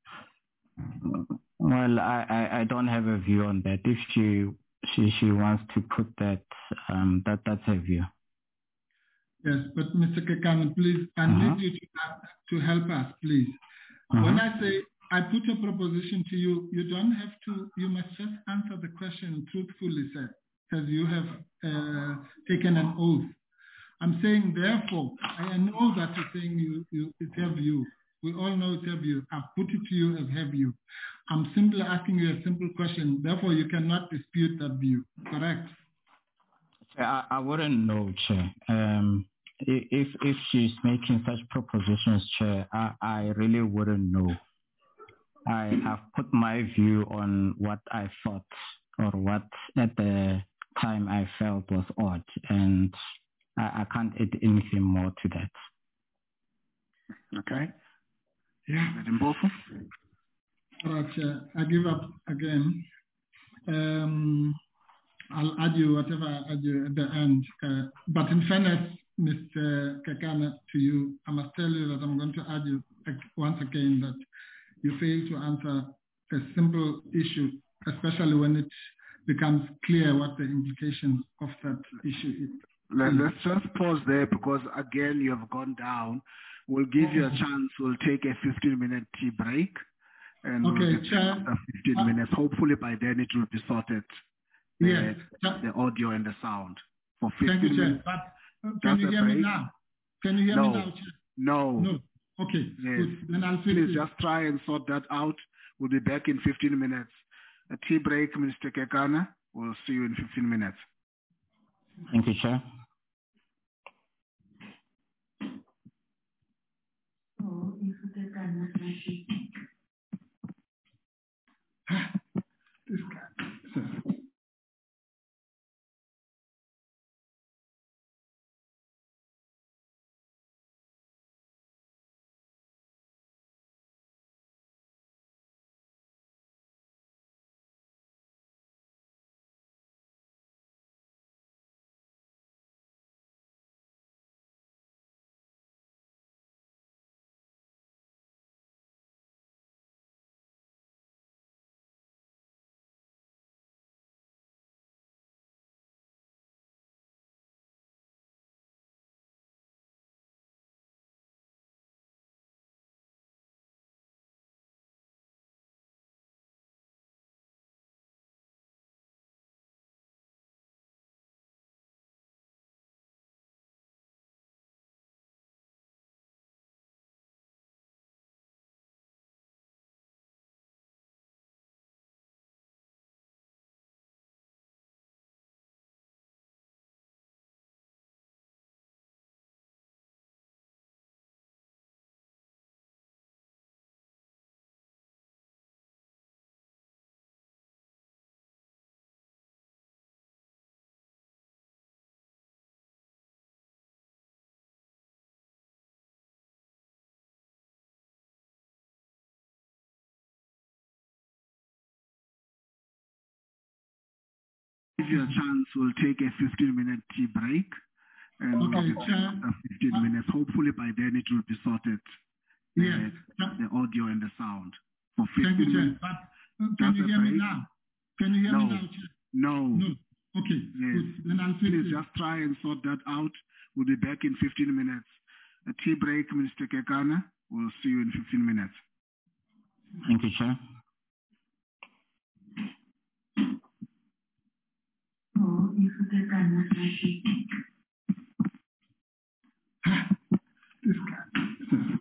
Speaker 4: Well, I, I, I don't have a view on that. If she she she wants to put that, um, that that's her view.
Speaker 6: Yes, but Mister Kekana, please, I
Speaker 4: uh-huh.
Speaker 6: need you to to help us, please.
Speaker 4: Uh-huh.
Speaker 6: When I say I put a proposition to you, you don't have to. You must just answer the question truthfully, sir, as you have uh, taken an oath. I'm saying, therefore, I know that you're saying you, you it's her view. We all know it's her view. I've put it to you as her view. I'm simply asking you a simple question. Therefore, you cannot dispute that view. Correct?
Speaker 4: I, I wouldn't know, Chair. Um, if if she's making such propositions, Chair, I, I really wouldn't know. I have put my view on what I thought or what at the time I felt was odd, and I, I can't add anything more to that.
Speaker 1: Okay. Yeah, Madam Mpofu.
Speaker 6: All right, uh, I give up again. Um, I'll add you whatever I add you at the end. Uh, but in fairness, Mister Kekana, to you, I must tell you that I'm going to add you once again that you fail to answer a simple issue, especially when it becomes clear what the implications of that issue is.
Speaker 1: Let, let's just pause there because, again, you have gone down. We'll give you a chance. We'll take a fifteen-minute tea break. And
Speaker 6: okay,
Speaker 1: we'll
Speaker 6: Chair,
Speaker 1: after fifteen uh, minutes. Hopefully by then it will be sorted. The,
Speaker 6: yes.
Speaker 1: the audio and the sound. For
Speaker 6: fifteen
Speaker 1: Thank you,
Speaker 6: minutes. Chair. But, uh, can you hear break. me now? Can you hear
Speaker 1: no.
Speaker 6: me now, Chair?
Speaker 1: No.
Speaker 6: No. Okay, yes. Good. Then I'll
Speaker 1: Please just try and sort that out. We'll be back in fifteen minutes. A tea break, Mister Kekana. We'll see you in fifteen minutes.
Speaker 4: Thank you, Chair.
Speaker 6: This guy.
Speaker 1: give you a chance, we'll take a fifteen minute tea break. And
Speaker 6: Okay,
Speaker 1: we'll be back
Speaker 6: Chair.
Speaker 1: after fifteen
Speaker 6: Uh,
Speaker 1: minutes. Hopefully by then it will be sorted. The,
Speaker 6: Yes.
Speaker 1: the audio and the sound. For
Speaker 6: Thank you,
Speaker 1: fifteen
Speaker 6: Chair.
Speaker 1: minutes.
Speaker 6: But uh,
Speaker 1: Just
Speaker 6: can you
Speaker 1: a
Speaker 6: hear me
Speaker 1: break.
Speaker 6: now? Can you hear
Speaker 1: No.
Speaker 6: me now, Chair?
Speaker 1: No.
Speaker 6: No. Okay,
Speaker 1: Yes.
Speaker 6: good. Then I'll fix
Speaker 1: Please
Speaker 6: it.
Speaker 1: just try and sort that out. We'll be back in fifteen minutes. A tea break, Mister Kekana. We'll see you in fifteen minutes.
Speaker 4: Thank you, Chair.
Speaker 5: Oh, you forget that.
Speaker 6: This guy.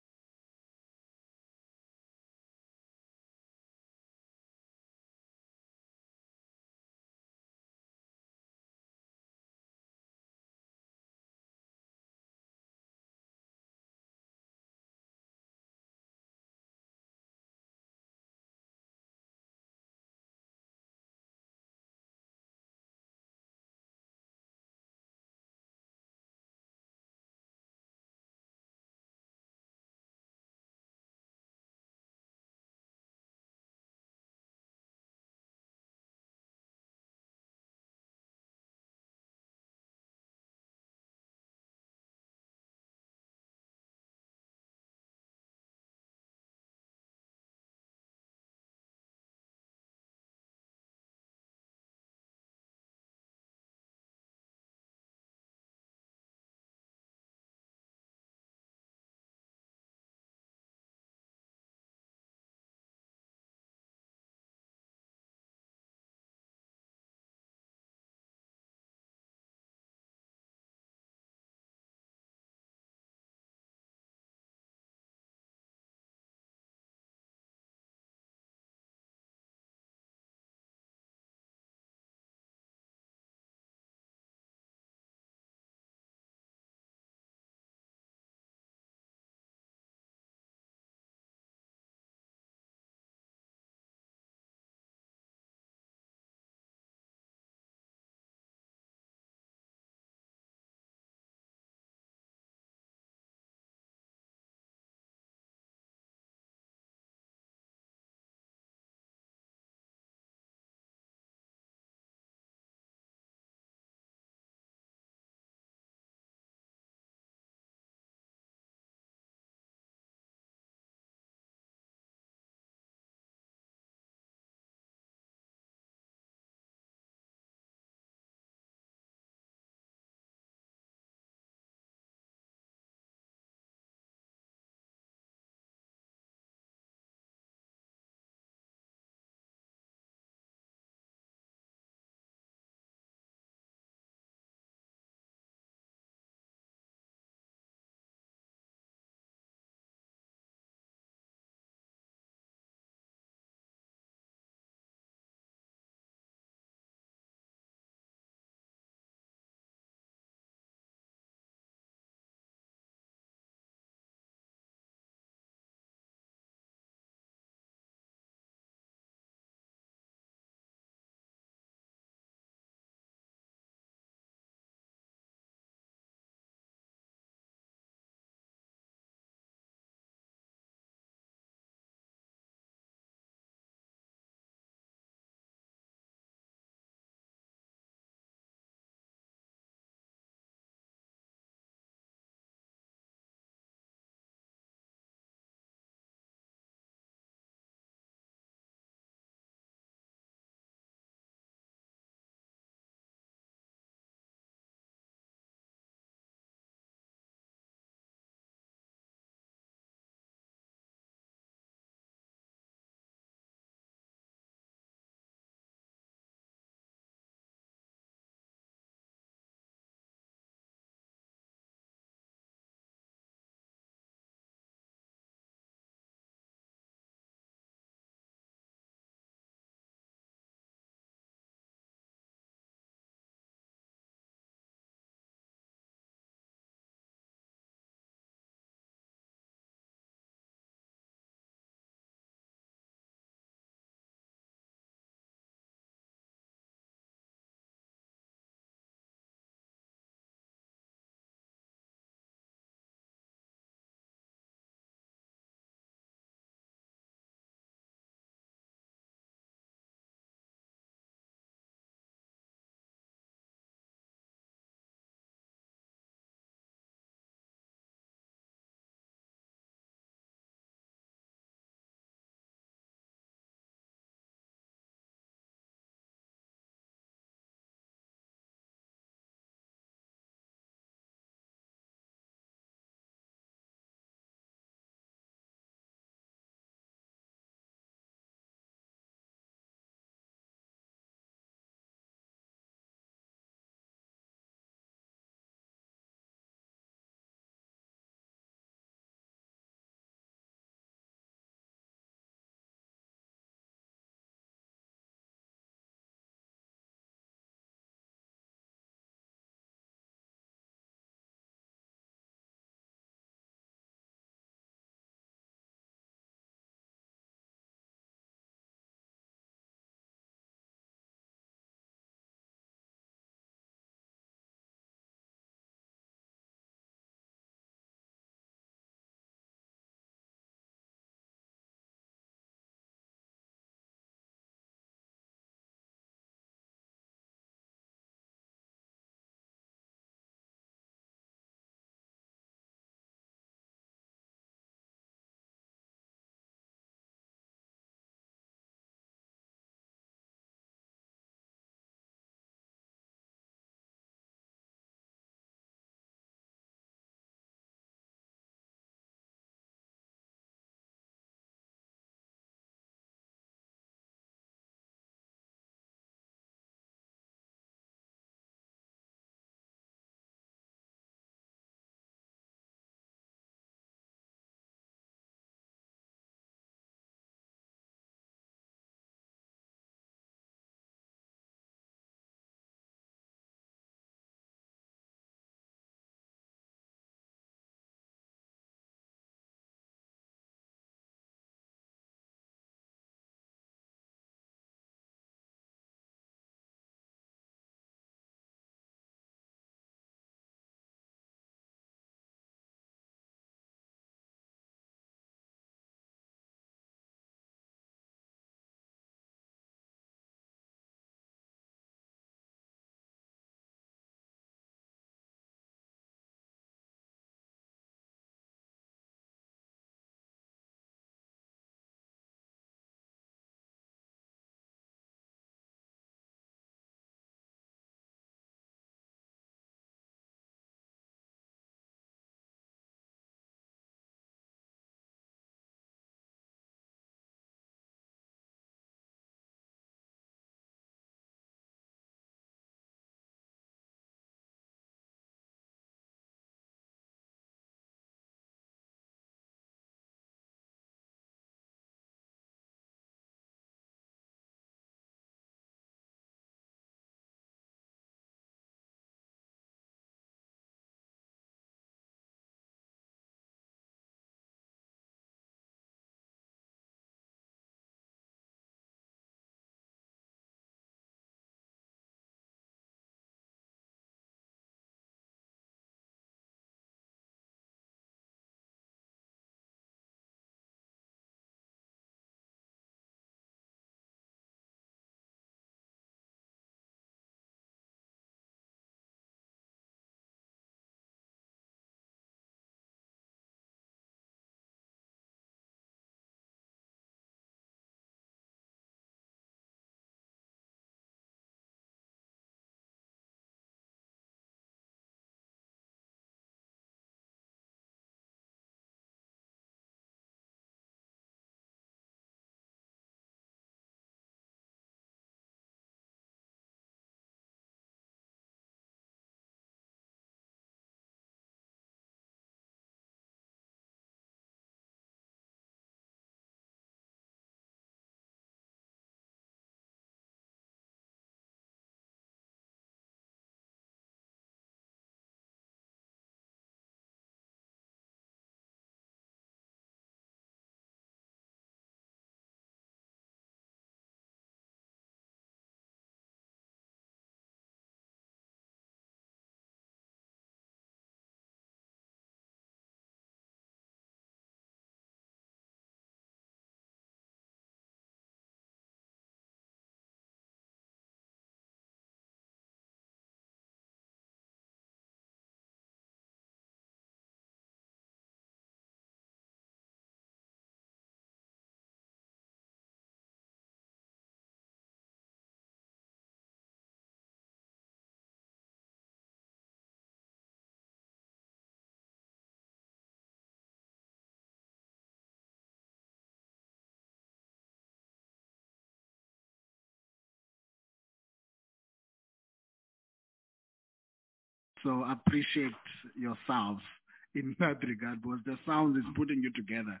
Speaker 1: So appreciate yourself in that regard, because the sound is putting you together.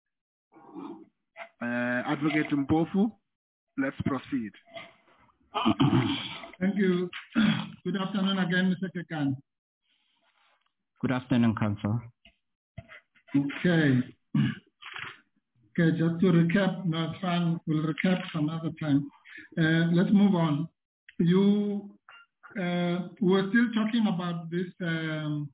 Speaker 1: Uh, Advocate Mpofu, let's proceed.
Speaker 6: Thank you. Good afternoon again, Mister Kekan.
Speaker 4: Good afternoon, Council.
Speaker 6: Okay. Okay, just to recap, no, it's fine. We'll recap some other time. Uh, let's move on. You uh, were still talking about this um,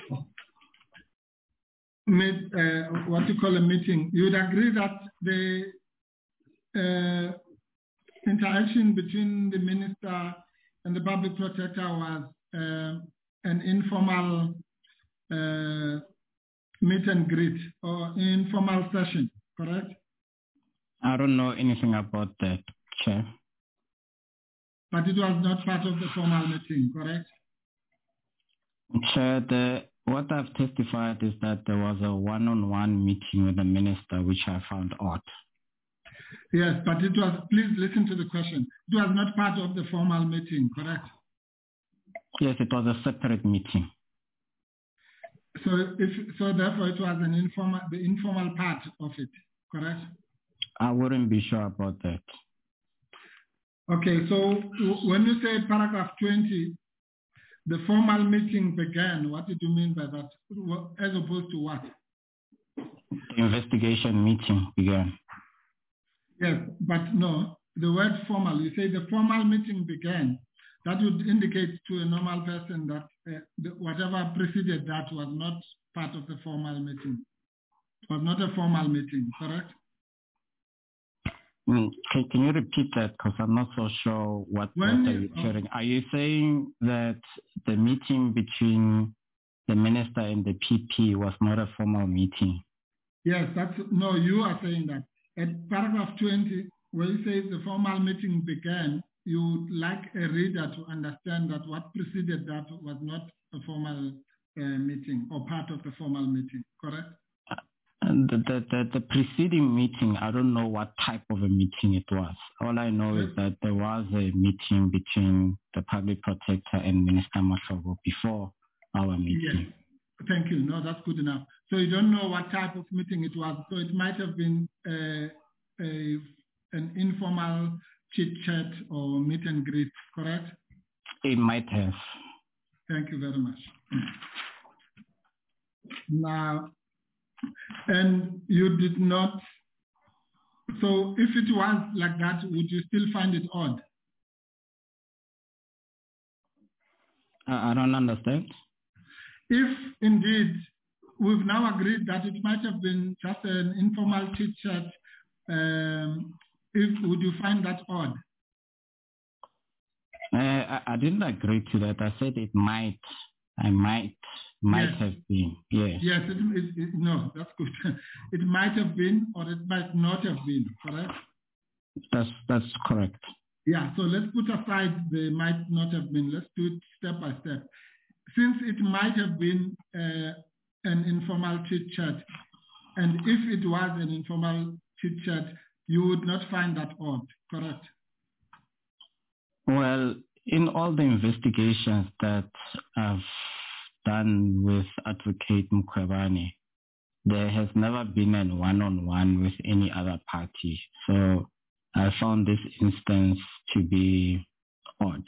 Speaker 6: mid, uh, what you call a meeting. You would agree that the uh, interaction between the minister and the public protector was uh, an informal uh, meet and greet or informal session, correct?
Speaker 4: I don't know anything about that, Chair.
Speaker 6: But it was not part of the formal meeting, correct?
Speaker 4: Chair, the, what I've testified is that there was a one-on-one meeting with the minister, which I found odd.
Speaker 6: Yes, but it was, please listen to the question. It was not part of the formal meeting, correct?
Speaker 4: Yes, it was a separate meeting.
Speaker 6: So, if, so therefore it was an informal, the informal part of it, correct?
Speaker 4: I wouldn't be sure about that.
Speaker 6: Okay, so when you say paragraph twenty, the formal meeting began, what did you mean by that? As opposed to what?
Speaker 4: The investigation meeting began.
Speaker 6: Yes, but no, the word formal, you say the formal meeting began. That would indicate to a normal person that uh, the, whatever preceded that was not part of the formal meeting. It was not a formal meeting, correct?
Speaker 4: Mm, can, can you repeat that? Because I'm not so sure what, what are you hearing. Are you saying that the meeting between the minister and the P P was not a formal meeting?
Speaker 6: Yes, that's, no, you are saying that. At paragraph twenty, where you say the formal meeting began, you would like a reader to understand that what preceded that was not a formal uh, meeting or part of the formal meeting, correct?
Speaker 4: And the, the, the, the preceding meeting, I don't know what type of a meeting it was. All I know yes. is that there was a meeting between the public protector and Minister Mashogo before our meeting.
Speaker 6: Yes. Thank you. No, that's good enough. So you don't know what type of meeting it was. So it might have been a, a, an informal chit-chat or meet and greet, correct?
Speaker 4: It might have.
Speaker 6: Thank you very much. Now, and you did not, so if it was like that, would you still find it odd?
Speaker 4: I don't understand.
Speaker 6: If indeed we've now agreed that it might have been just an informal chit-chat, um, if would you find that odd?
Speaker 4: Uh, I, I didn't agree to that. I said it might. I might. Might
Speaker 6: yes.
Speaker 4: have been. Yes.
Speaker 6: Yes. It, it, it, no, that's good. It might have been, or it might not have been. Correct.
Speaker 4: That's that's correct.
Speaker 6: Yeah. So let's put aside the might not have been. Let's do it step by step. Since it might have been uh, an informal chit-chat, and if it was an informal chit-chat, you would not find that odd, correct?
Speaker 4: Well, in all the investigations that I've done with Advocate Mkhwebane, there has never been a one-on-one with any other party. So I found this instance to be odd.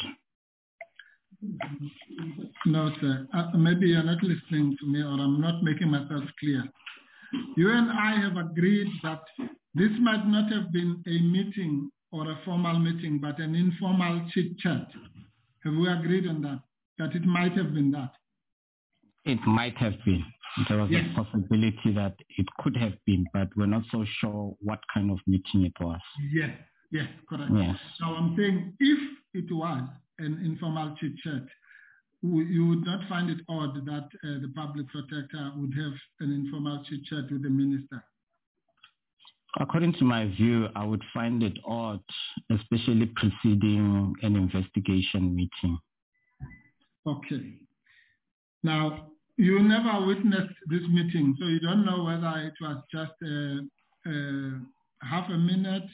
Speaker 6: No, sir. Uh, maybe you're not listening to me, or I'm not making myself clear. You and I have agreed that this might not have been a meeting or a formal meeting, but an informal chit-chat. Have we agreed on that? That it might have been that?
Speaker 4: It might have been. There was
Speaker 6: yes.
Speaker 4: a possibility that it could have been, but we're not so sure what kind of meeting it was.
Speaker 6: Yes, yes, correct.
Speaker 4: Yes.
Speaker 6: So I'm saying if it was an informal chit-chat, you would not find it odd that uh, the public protector would have an informal chit-chat with the minister?
Speaker 4: According to my view, I would find it odd, especially preceding an investigation meeting.
Speaker 6: Okay. Now, you never witnessed this meeting, so you don't know whether it was just a, a half a minute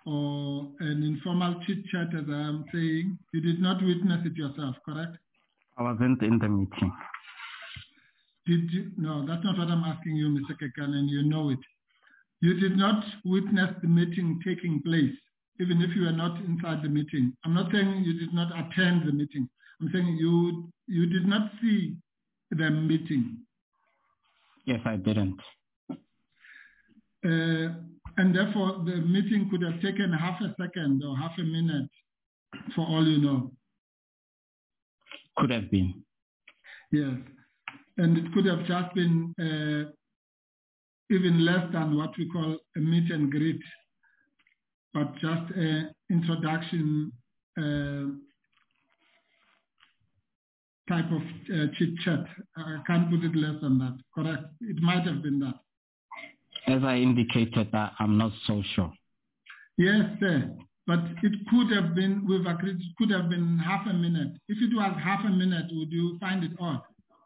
Speaker 6: or an informal chit-chat, as I am saying. You did not witness it yourself, correct?
Speaker 4: I wasn't in the meeting.
Speaker 6: Did you? No, that's not what I'm asking you, Mister Kekana, and you know it. You did not witness the meeting taking place, even if you were not inside the meeting. I'm not saying you did not attend the meeting. I'm saying you you did not see the meeting.
Speaker 4: Yes, I didn't.
Speaker 6: Uh, and therefore, the meeting could have taken half a second or half a minute, for all you know.
Speaker 4: Could have been.
Speaker 6: Yes. And it could have just been uh, even less than what we call a meet and greet, but just an introduction uh, type of uh, chit-chat. I can't put it less than that. Correct? It might have been that.
Speaker 4: As I indicated, that I'm not so sure.
Speaker 6: Yes, sir. But it could have been, we've agreed, it could have been half a minute. If it was half a minute, would you find it odd?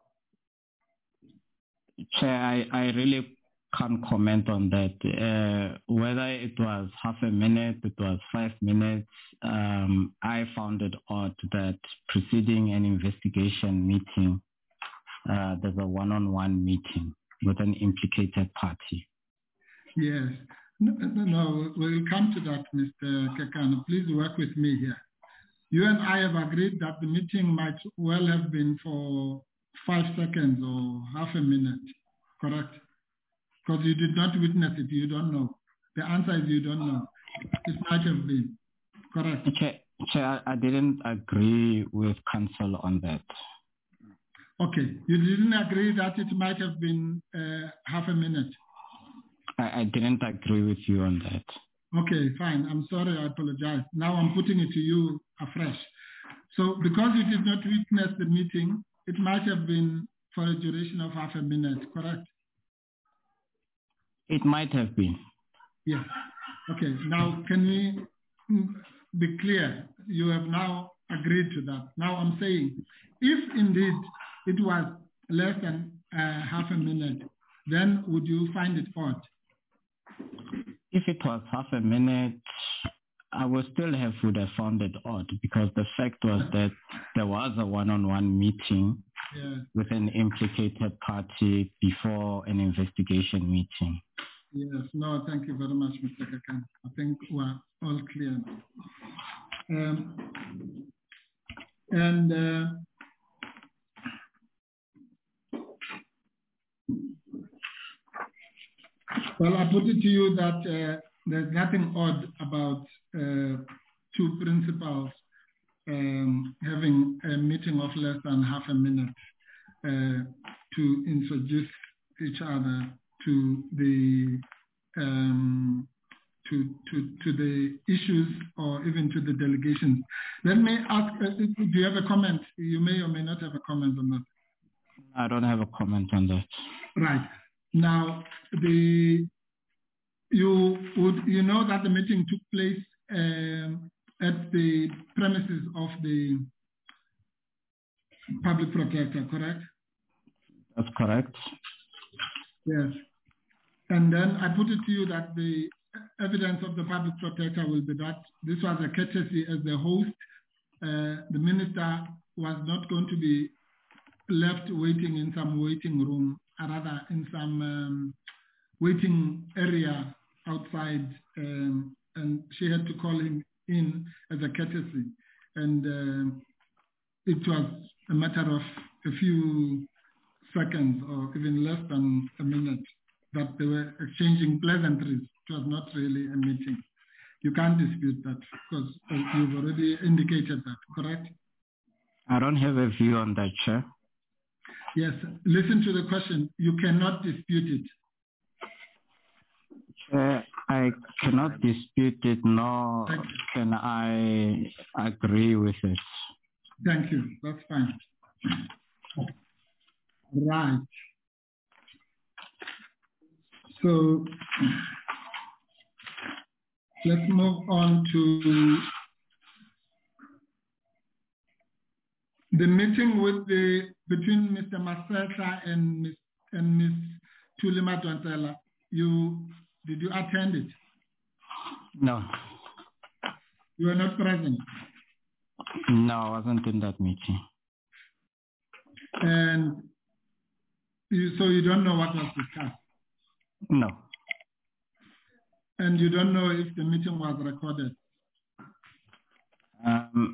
Speaker 4: Chair, I, I really can't comment on that. Uh, whether it was half a minute, it was five minutes, um, I found it odd that preceding an investigation meeting, uh, there's a one-on-one meeting with an implicated party.
Speaker 6: Yes. No, no, no, we'll come to that, Mister Kekana. Please work with me here. You and I have agreed that the meeting might well have been for five seconds or half a minute, correct? Because you did not witness it, you don't know. The answer is you don't know. It might have been, correct?
Speaker 4: Okay, Chair, I didn't agree with council on that.
Speaker 6: Okay, you didn't agree that it might have been uh, half a minute?
Speaker 4: I, I didn't agree with you on that.
Speaker 6: Okay, fine. I'm sorry, I apologize. Now I'm putting it to you afresh. So because you did not witness the meeting, it might have been for a duration of half a minute, correct?
Speaker 4: It might have been.
Speaker 6: Yes. Okay, now can we be clear? You have now agreed to that. Now I'm saying, if indeed it was less than uh, half a minute, then would you find it odd?
Speaker 4: If it was half a minute, I would still have would have found it odd, because the fact was that there was a one-on-one meeting
Speaker 6: yeah.
Speaker 4: with an implicated party before an investigation meeting.
Speaker 6: Yes, no, thank you very much, Mister Kekana. I think we're all clear now. Um, and uh, well, I put it to you that uh, there's nothing odd about uh, two principals um, having a meeting of less than half a minute uh, to introduce each other to the um, to, to, to the issues or even to the delegations. Let me ask, uh, do you have a comment? You may or may not have a comment on that.
Speaker 4: I don't have a comment on that.
Speaker 6: Right. Now, the you would you know that the meeting took place um, at the premises of the public protector, correct?
Speaker 4: That's correct.
Speaker 6: Yes. And then I put it to you that the evidence of the public protector will be that this was a courtesy as the host. Uh, the minister was not going to be left waiting in some waiting room, or rather in some um, waiting area outside, um, and she had to call him in as a courtesy. And uh, it was a matter of a few seconds or even less than a minute that they were exchanging pleasantries. It was not really a meeting. You can't dispute that because you've already indicated that, correct?
Speaker 4: I don't have a view on that, Chair.
Speaker 6: Yes, listen to the question. You cannot dispute it.
Speaker 4: Chair, I cannot dispute it, nor can I agree with it.
Speaker 6: Thank you. That's fine. Right. So let's move on to the meeting with the between Mister Masesa and Miss and Miss Thuli Madonsela. You did you attend it?
Speaker 4: No.
Speaker 6: You were not present?
Speaker 4: No, I wasn't in that meeting.
Speaker 6: And you, so you don't know what was discussed?
Speaker 4: No.
Speaker 6: And you don't know if the meeting was recorded?
Speaker 4: Um,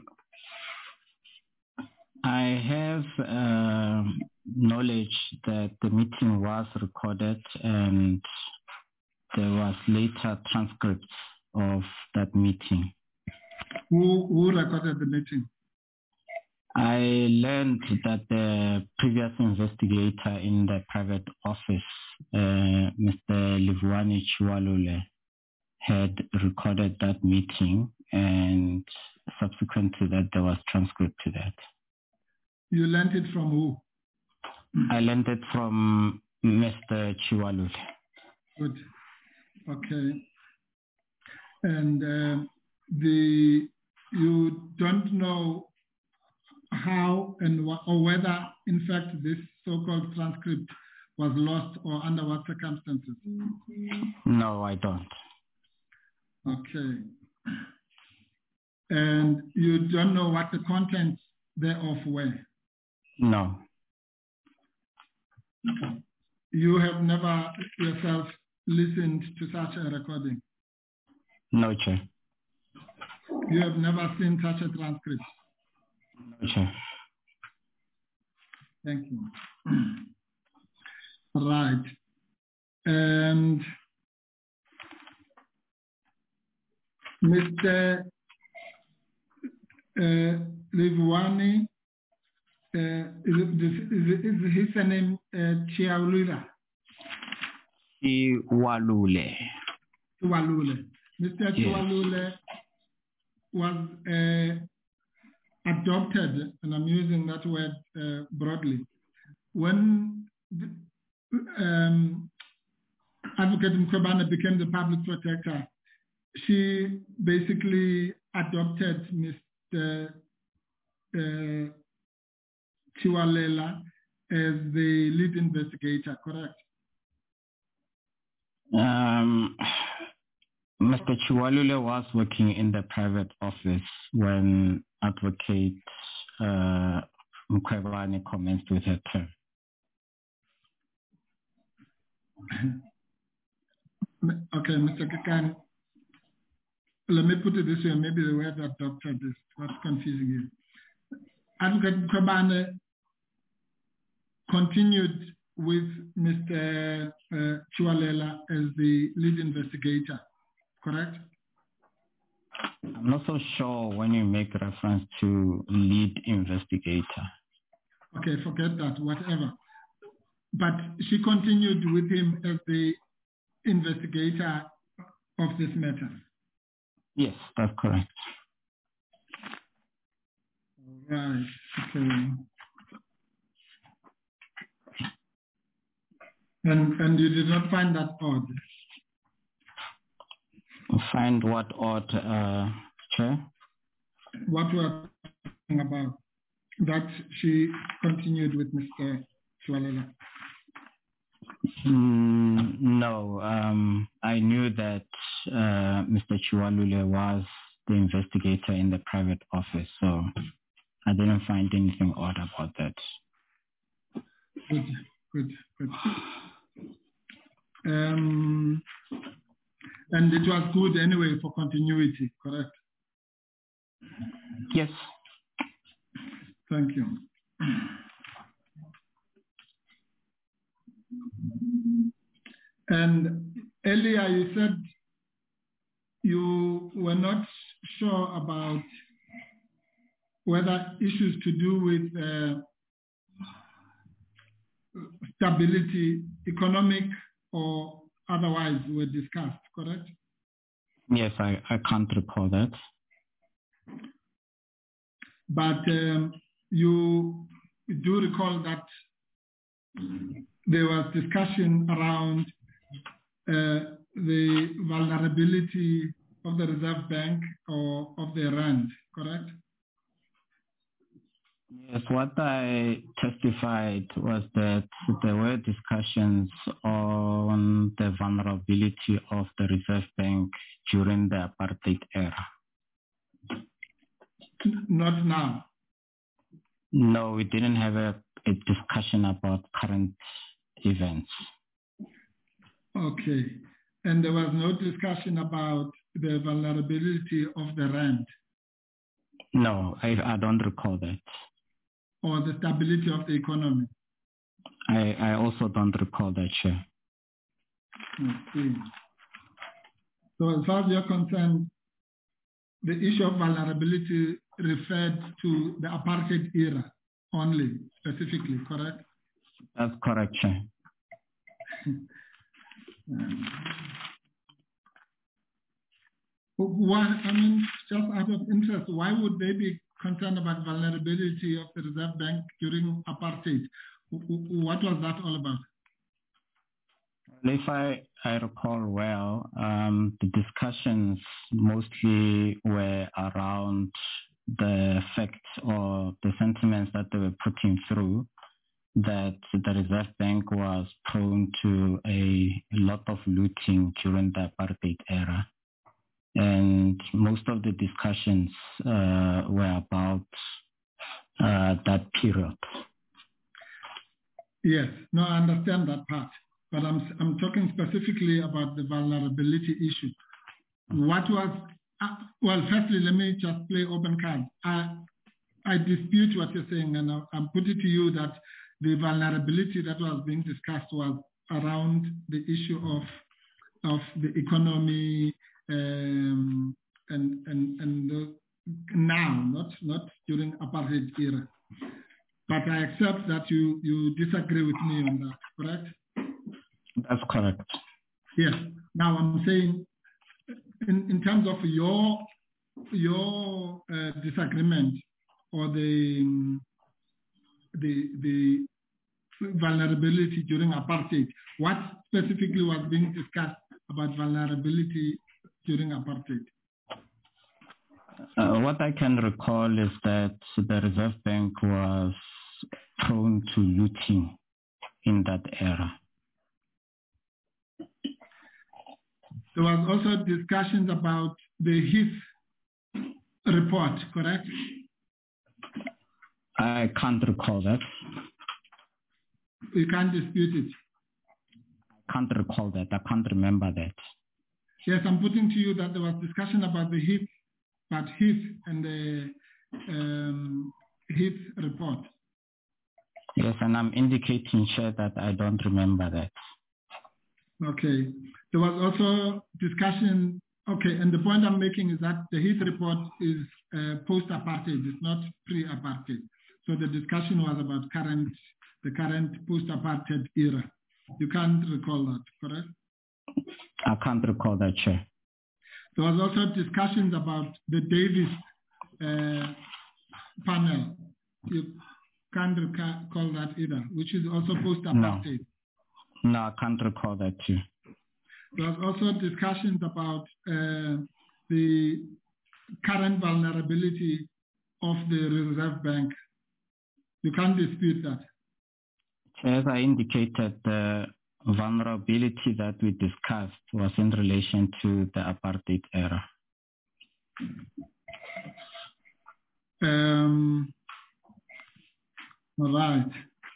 Speaker 4: I have uh, knowledge that the meeting was recorded and there was later transcripts of that meeting.
Speaker 6: Who, who recorded the meeting?
Speaker 4: I learned that the previous investigator in the private office, uh, Mister Livwani Chiwalule, had recorded that meeting, and subsequent to that, there was transcript to that.
Speaker 6: You learned it from who?
Speaker 4: I learned it from Mister Chiwalule.
Speaker 6: Good. Okay. And uh, the you don't know how and wh or whether, in fact, this so-called transcript was lost or under what circumstances?
Speaker 4: No, I don't.
Speaker 6: Okay. And you don't know what the contents thereof were?
Speaker 4: No.
Speaker 6: You have never yourself listened to such a recording?
Speaker 4: No, Chair.
Speaker 6: You have never seen such a transcript?
Speaker 4: No, Chair.
Speaker 6: Thank you. Right. And Mister Uh, Livwani, uh, is, it, is, it, is his name uh, Chiwalule?
Speaker 4: Chiwalule.
Speaker 6: Chiwalule. Mister
Speaker 4: Yes.
Speaker 6: Chiwalule was uh, adopted, and I'm using that word uh, broadly. When the, um, Advocate Mkhwebane became the public protector, she basically adopted Mister Uh, uh, Chiwalela as the lead investigator, correct?
Speaker 4: Um, Mister Chiwalule was working in the private office when Advocate uh, Mkhwebane commenced with her term.
Speaker 6: Okay, Mister Kakan, let me put it this way, maybe the word adopted is what's confusing you. Advocate Mkhwebane continued with Mister Uh, Chiwalela as the lead investigator, correct?
Speaker 4: I'm not so sure when you make reference to lead investigator.
Speaker 6: Okay, forget that, whatever. But she continued with him as the investigator of this matter.
Speaker 4: Yes, that's correct.
Speaker 6: Right, okay. And, and you did not find that odd?
Speaker 4: Find what odd, uh, Chair?
Speaker 6: What we are talking about, that she continued with Mister Chiwalela.
Speaker 4: Mm, no, um, I knew that uh, Mister Chiwalule was the investigator in the private office, so I didn't find anything odd about that.
Speaker 6: Good, good, good. Um, and it was good anyway for continuity, correct?
Speaker 4: Yes.
Speaker 6: Thank you. And earlier you said you were not sure about whether issues to do with uh, stability, economic or otherwise, were discussed, correct?
Speaker 4: Yes, I, I can't recall that.
Speaker 6: But um, you do recall that there was discussion around uh, the vulnerability of the Reserve Bank or of the rand, correct?
Speaker 4: Yes, what I testified was that there were discussions on the vulnerability of the Reserve Bank during the apartheid era.
Speaker 6: Not now.
Speaker 4: No, we didn't have a, a discussion about current events.
Speaker 6: Okay. And there was no discussion about the vulnerability of the rand?
Speaker 4: No, I, I don't recall that.
Speaker 6: Or the stability of the economy?
Speaker 4: I, I also don't recall that, Chair.
Speaker 6: Okay. So as far as you're concerned, the issue of vulnerability referred to the apartheid era only, specifically, correct?
Speaker 4: That's correct, Chair.
Speaker 6: Why, I mean, just out of interest, why would they be concerned about vulnerability of the Reserve Bank during apartheid? What was that all about?
Speaker 4: If I, I recall well, um, the discussions mostly were around the facts or the sentiments that they were putting through, that the Reserve Bank was prone to a lot of looting during the apartheid era. And most of the discussions uh, were about uh, that period.
Speaker 6: Yes, no, I understand that part. But I'm, I'm talking specifically about the vulnerability issue. What was, uh, well, firstly, let me just play open card. I, I dispute what you're saying, and I'll, I'll put it to you that the vulnerability that was being discussed was around the issue of, of the economy um, and, and, and the, now, not, not during apartheid era. But I accept that you, you disagree with me on that, correct?
Speaker 4: That's correct.
Speaker 6: Yes. Now I'm saying, in, in terms of your your uh, disagreement or the the the vulnerability during apartheid, what specifically was being discussed about vulnerability during apartheid?
Speaker 4: Uh, what I can recall is that the Reserve Bank was prone to looting in that era.
Speaker 6: There was also discussions about the Heath report, correct?
Speaker 4: I can't recall that.
Speaker 6: You can't dispute it.
Speaker 4: I can't recall that. I can't remember that.
Speaker 6: Yes, I'm putting to you that there was discussion about the Heath, but Heath and the um, Heath report.
Speaker 4: Yes, and I'm indicating, Chair, that I don't remember that.
Speaker 6: Okay. There was also discussion, okay, and the point I'm making is that the Heath report is uh, post-apartheid, it's not pre-apartheid. So the discussion was about current, the current post-apartheid era. You can't recall that, correct?
Speaker 4: I can't recall that, Chair.
Speaker 6: There was also discussions about the Davis uh, panel. You can't recall that either, which is also post-apartheid.
Speaker 4: No. no, I can't recall that too.
Speaker 6: There was also discussions about uh, the current vulnerability of the Reserve Bank. You can't dispute that.
Speaker 4: As I indicated, the vulnerability that we discussed was in relation to the apartheid era.
Speaker 6: Um, all right.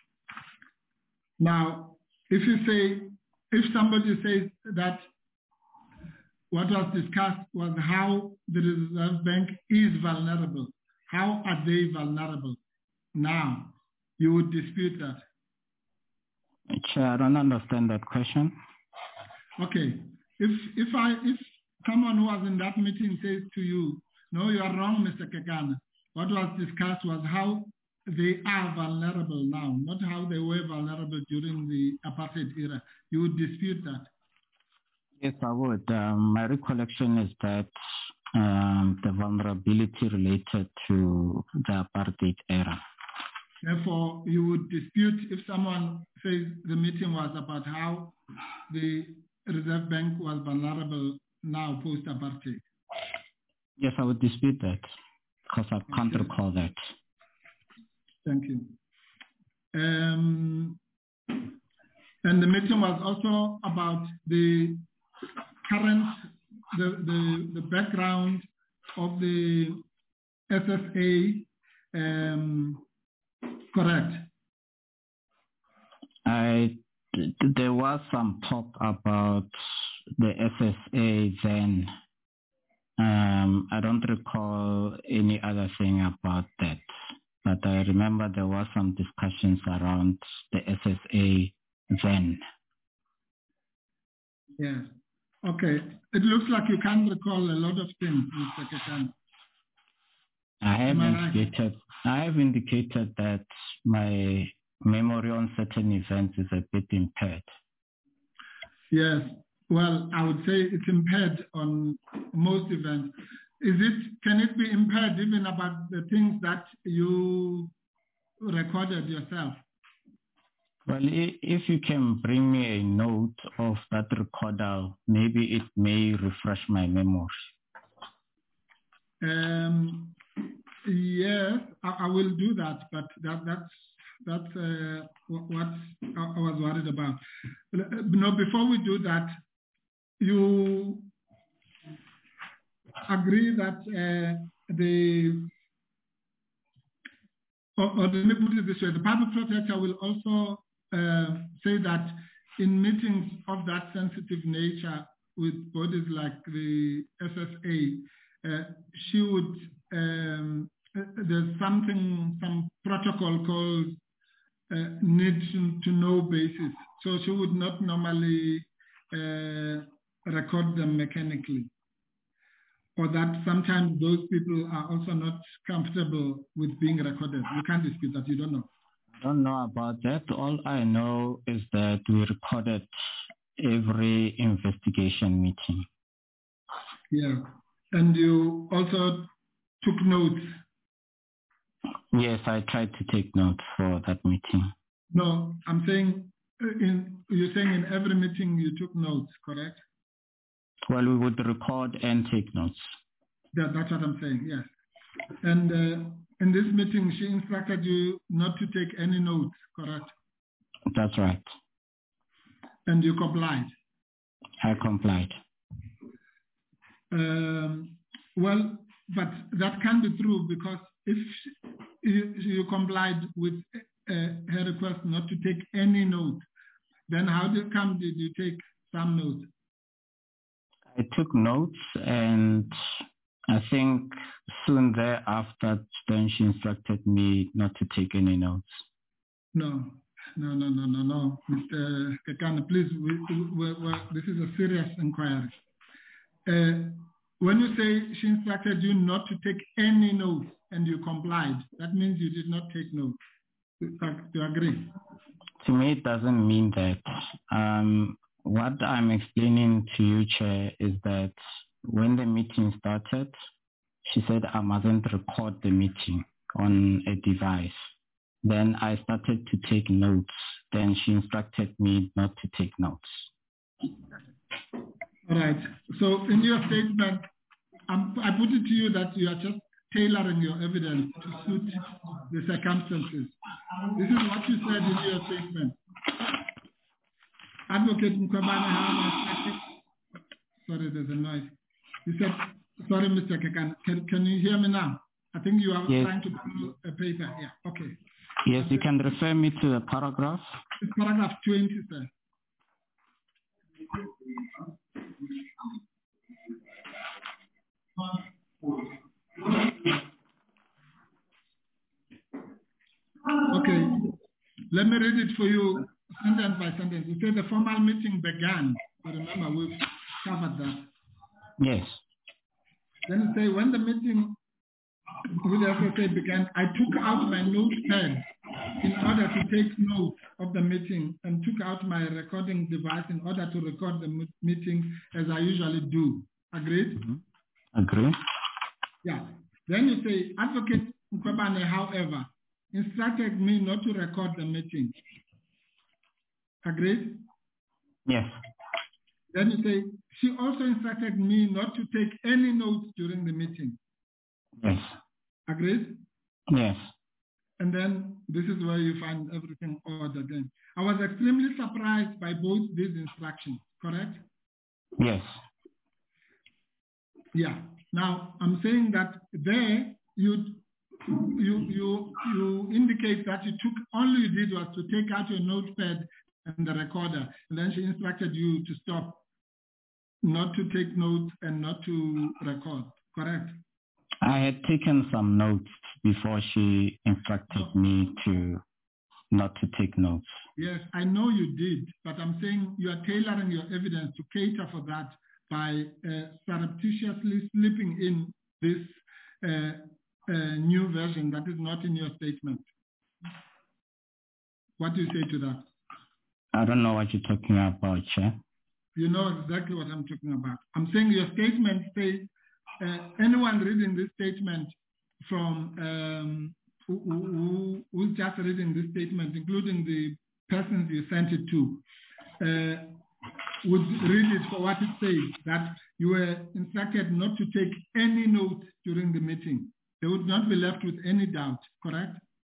Speaker 6: Now, if you say, if somebody says that what was discussed was how the Reserve Bank is vulnerable, how are they vulnerable now? You would dispute that.
Speaker 4: Chair, I don't understand that question.
Speaker 6: Okay. If if I if someone who was in that meeting says to you, no, you are wrong, Mister Kekana. What was discussed was how they are vulnerable now, not how they were vulnerable during the apartheid era. You would dispute that?
Speaker 4: Yes, I would. Um, my recollection is that um, the vulnerability related to the apartheid era.
Speaker 6: Therefore, you would dispute if someone says the meeting was about how the Reserve Bank was vulnerable now post-apartheid.
Speaker 4: Yes, I would dispute that because I can't okay. recall that.
Speaker 6: Thank you. Um, and the meeting was also about the current, the, the, the background of the S S A, um, correct?
Speaker 4: I, there was some talk about the S S A then. Um, I don't recall any other thing about that, but I remember there was some discussions around the S S A then.
Speaker 6: Yes. Okay. It looks like you can recall a lot of things, Mister Kekana.
Speaker 4: I have
Speaker 6: Am I
Speaker 4: indicated, I have indicated that my memory on certain events is a bit impaired.
Speaker 6: Yes. Well, I would say it's impaired on most events. Is it? Can it be impaired even about the things that you recorded yourself?
Speaker 4: Well, if you can bring me a note of that recorder, maybe it may refresh my memory.
Speaker 6: Um, yes, I, I will do that, but that, that's that's uh, what I was worried about. No, before we do that, you agree that uh, the, or, or let me put it this way, the public protector will also uh, say that in meetings of that sensitive nature with bodies like the S S A, uh, she would, um, uh, there's something, some protocol called uh, need to, to know basis. So she would not normally uh, record them mechanically. Or that sometimes those people are also not comfortable with being recorded. You can't dispute that, you don't know.
Speaker 4: I don't know about that. All I know is that we recorded every investigation meeting.
Speaker 6: Yeah. And you also took notes.
Speaker 4: Yes, I tried to take notes for that meeting.
Speaker 6: No, I'm saying, in, you're saying in every meeting you took notes, correct?
Speaker 4: Well, we would record and take notes.
Speaker 6: That, that's what I'm saying, yes. And uh, in this meeting, she instructed you not to take any notes, correct?
Speaker 4: That's right.
Speaker 6: And you complied?
Speaker 4: I complied.
Speaker 6: Um, well, but that can be true because if you, you complied with uh, her request not to take any note, then how did come did you take some notes?
Speaker 4: I took notes, and I think soon thereafter, then she instructed me not to take any notes.
Speaker 6: No, no, no, no, no, no. Mister Kekana, please, we, we, we, this is a serious inquiry. Uh, when you say she instructed you not to take any notes and you complied, that means you did not take notes. Do you agree?
Speaker 4: To me, it doesn't mean that. Um, what I'm explaining to you, Chair, is that when the meeting started, she said I mustn't record the meeting on a device. Then I started to take notes. Then she instructed me not to take notes.
Speaker 6: All right. So in your statement, um, I put it to you that you are just tailoring your evidence to suit the circumstances. This is what you said in your statement. Advocate Mkwebane, sorry, there's a noise. You said, sorry, Mister Kekana, can, can you hear me now? I think you are
Speaker 4: yes.
Speaker 6: trying to pull a paper. Yeah, okay.
Speaker 4: Yes, you can refer me to the paragraph.
Speaker 6: It's paragraph twenty, sir. Okay, let me read it for you sentence by sentence. You say the formal meeting began. So remember, we've covered that.
Speaker 4: Yes.
Speaker 6: Then you say, when the meeting with the S S A began, I took out my notepad in order to take notes of the meeting and took out my recording device in order to record the meeting as I usually do. Agreed?
Speaker 4: Mm-hmm. Agree.
Speaker 6: Yeah. Then you say, Advocate Mkwebane, however, instructed me not to record the meeting. Agreed?
Speaker 4: Yes.
Speaker 6: Then you say, she also instructed me not to take any notes during the meeting.
Speaker 4: Yes.
Speaker 6: Agreed?
Speaker 4: Yes.
Speaker 6: And then this is where you find everything odd again. I was extremely surprised by both these instructions, correct?
Speaker 4: Yes.
Speaker 6: Yeah. Now, I'm saying that there you you you you indicate that you took all you did was to take out your notepad and the recorder, and then she instructed you to stop, not to take notes and not to record. Correct?
Speaker 4: I had taken some notes before she instructed me to not to take notes.
Speaker 6: Yes, I know you did, but I'm saying you are tailoring your evidence to cater for that by uh, surreptitiously slipping in this uh, uh, new version that is not in your statement. What do you say to that?
Speaker 4: I don't know what you're talking about, Chair.
Speaker 6: You know exactly what I'm talking about. I'm saying your statement says, uh, anyone reading this statement from, um, who, who, who's just reading this statement, including the persons you sent it to, uh, would read it for what it says, that you were instructed not to take any notes during the meeting. They would not be left with any doubt, correct?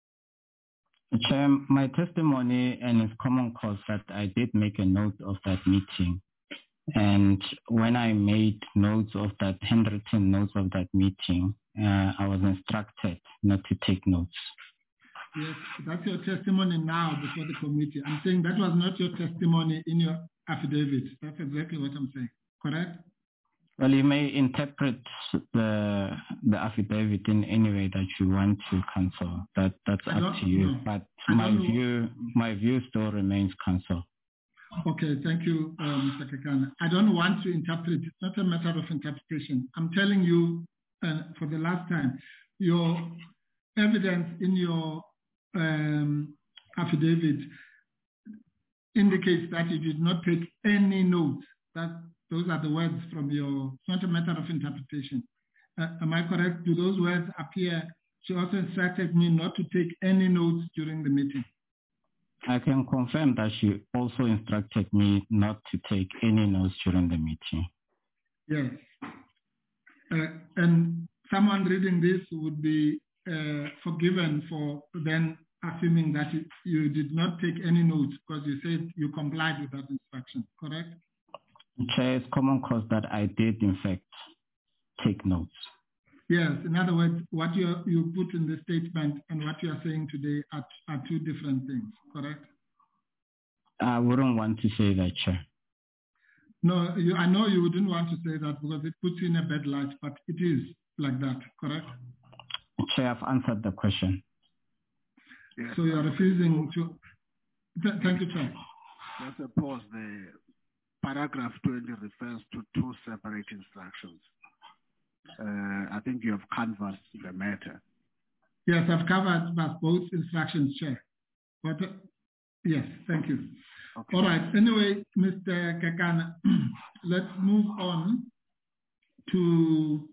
Speaker 4: Chair, my testimony and it's common cause that I did make a note of that meeting. And when I made notes of that, handwritten notes of that meeting, uh, I was instructed not to take notes.
Speaker 6: Yes, that's your testimony now before the committee. I'm saying that was not your testimony in your affidavit. That's exactly what I'm saying, correct?
Speaker 4: Well, you may interpret the the affidavit in any way that you want to, Counsel. That that's up to you. No, but my view my view still remains, Counsel.
Speaker 6: Okay, thank you, uh, Mister Kekana. I don't want to interpret. It's not a matter of interpretation. I'm telling you uh, for the last time, your evidence in your um, affidavit indicates that you did not take any notes. That those are the words from your, it's not a matter of interpretation. Uh, am I correct? Do those words appear? She also instructed me not to take any notes during the meeting.
Speaker 4: I can confirm that she also instructed me not to take any notes during the meeting.
Speaker 6: Yes. Uh, and someone reading this would be uh, forgiven for then assuming that you, you did not take any notes because you said you complied with that instruction, correct?
Speaker 4: Chair, it's common cause that I did, in fact, take notes.
Speaker 6: Yes, in other words, what you you put in the statement and what you are saying today are, are two different things, correct?
Speaker 4: I wouldn't want to say that, Chair.
Speaker 6: No, you, I know you wouldn't want to say that because it puts you in a bad light, but it is like that, correct?
Speaker 4: Chair, I've answered the question.
Speaker 6: Yes. So you are refusing to... Th thank you, Chair.
Speaker 1: Let's suppose the paragraph twenty refers to two separate instructions. Uh, I think you have canvassed the matter.
Speaker 6: Yes, I've covered both instructions, Chair. But uh, yes, thank you. Okay. All right. Anyway, Mister Kekana, let's move on to.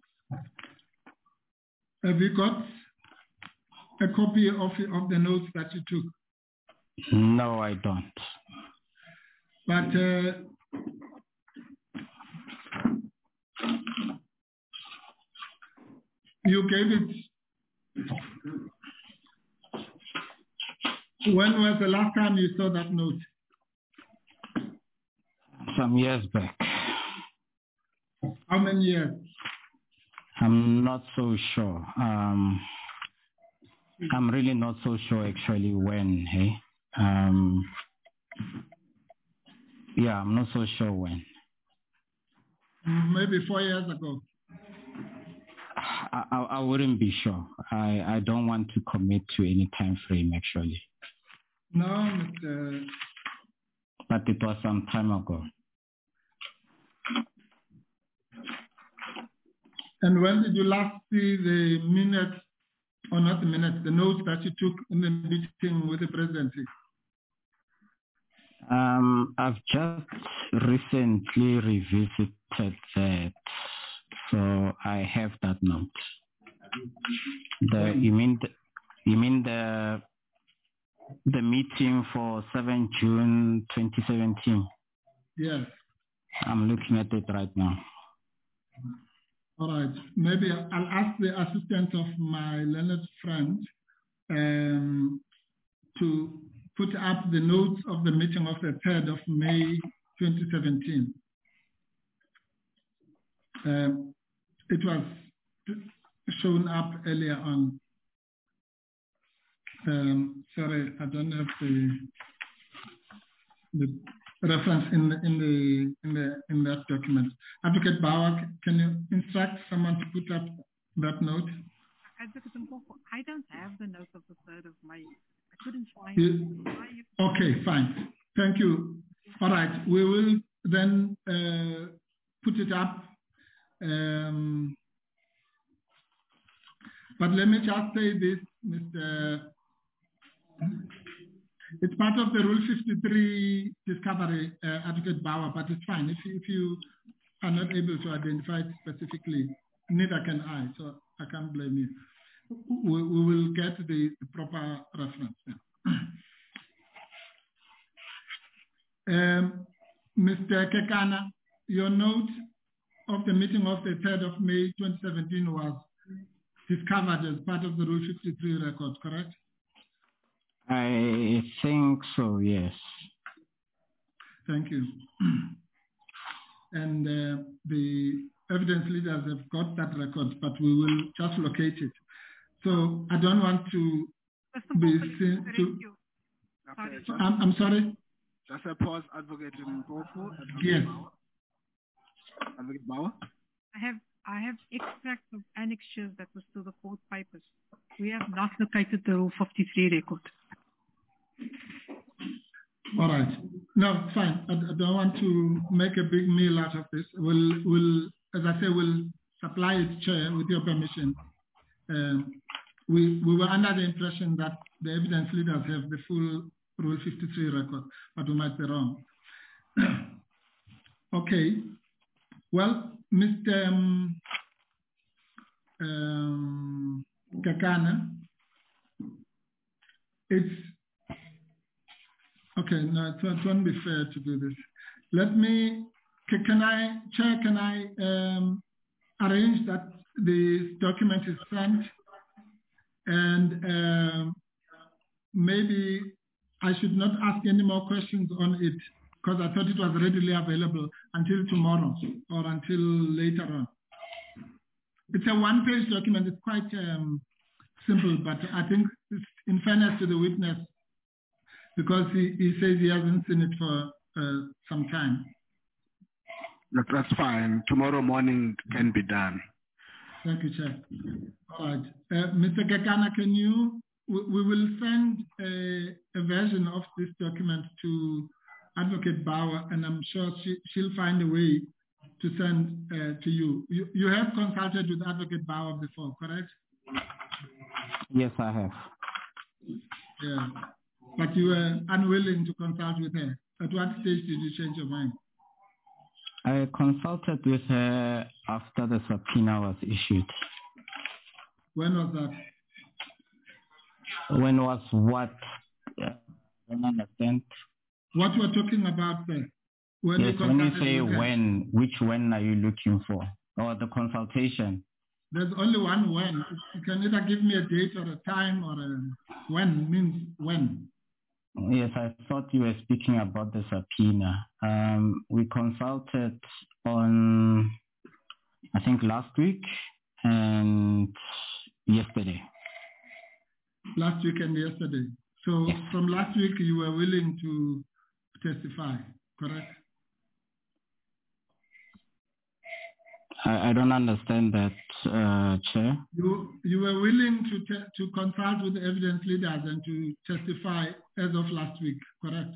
Speaker 6: Have you got a copy of of the notes that you took?
Speaker 4: No, I don't.
Speaker 6: But. Uh, You gave it. When was the last time you saw that note?
Speaker 4: Some years back.
Speaker 6: How many years?
Speaker 4: I'm not so sure. Um, I'm really not so sure actually when. Hey, um, yeah, I'm not so sure when.
Speaker 6: Maybe four years ago.
Speaker 4: I, I, I wouldn't be sure. I, I don't want to commit to any time frame actually.
Speaker 6: No, Mister
Speaker 4: But it was some time ago.
Speaker 6: And when did you last see the minutes, or not the minutes, the notes that you took in the meeting with the presidency?
Speaker 4: Um, I've just recently revisited that. So I have that note. The you mean the, you mean the the meeting for seventh June twenty seventeen?
Speaker 6: Yes.
Speaker 4: I'm looking at it right now.
Speaker 6: All right. Maybe I'll ask the assistant of my learned friend um, to put up the notes of the meeting of the third of May twenty seventeen. Um, it was shown up earlier on. Um, sorry, I don't have the the reference in the, in the in the in that document. Advocate Bauer, can you instruct someone to put up that note?
Speaker 7: Advocate Mpofu, I don't have the note of the third of May. I couldn't find
Speaker 6: you,
Speaker 7: it.
Speaker 6: Okay, fine. Thank you. All right, we will then uh, put it up. Um, but let me just say this, Mister It's part of the Rule fifty-three discovery, uh, Advocate Bauer, but it's fine. If you, if you are not able to identify it specifically, neither can I, so I can't blame you. We, we will get the, the proper reference. Yeah. um, Mister Kekana, your note of the meeting of the third of May twenty seventeen was discovered as part of the Rule fifty-three record, correct?
Speaker 4: I think so, yes.
Speaker 6: Thank you. And uh, the evidence leaders have got that record, but we will just locate it. So I don't want to be seen to...
Speaker 2: Okay,
Speaker 6: I'm, I'm sorry?
Speaker 2: Just a pause, Advocate Mpofu.
Speaker 6: Yes.
Speaker 2: Advocate Bauer?
Speaker 7: I have I have extracts of annexures that were still the court papers. We have not located the Rule fifty-three record.
Speaker 6: All right. No, fine. I, I don't want to make a big meal out of this. We'll, we'll, as I say, we'll supply it, Chair, with your permission. Um, we, we were under the impression that the evidence leaders have the full Rule fifty-three record, but we might be wrong. Okay. Well, Mister Um, um, Kekana, it's okay. No, it won't be fair to do this. Let me. Can I, Chair? Can I um, arrange that the document is sent, and um, maybe I should not ask any more questions on it, because I thought it was readily available until tomorrow or until later on. It's a one-page document. It's quite um, simple, but I think it's in fairness to the witness, because he, he says he hasn't seen it for uh, some time.
Speaker 1: That, that's fine. Tomorrow morning can be done.
Speaker 6: Thank you, Chair. All right. Uh, Mister Kekana, can you, we, we will send a, a version of this document to Advocate Bauer, and I'm sure she, she'll find a way to send uh, to you. you. You have consulted with Advocate Bauer before, correct?
Speaker 4: Yes, I have.
Speaker 6: Yeah. But you were unwilling to consult with her. At what stage did you change your mind?
Speaker 4: I consulted with her after the subpoena was issued.
Speaker 6: When was that?
Speaker 4: When was what? I don't understand.
Speaker 6: What we're talking about there? When
Speaker 4: yes,
Speaker 6: you
Speaker 4: when you say when, which when are you looking for? Or the consultation?
Speaker 6: There's only one when. You can either give me a date or a time, or a when means when.
Speaker 4: Yes, I thought you were speaking about the subpoena. Um, we consulted on, I think, last week and yesterday.
Speaker 6: Last week and yesterday. So yes. From last week, you were willing to testify, correct?
Speaker 4: I, I don't understand that, uh, Chair.
Speaker 6: You you were willing to te to consult with the evidence leaders and to testify as of last week, correct?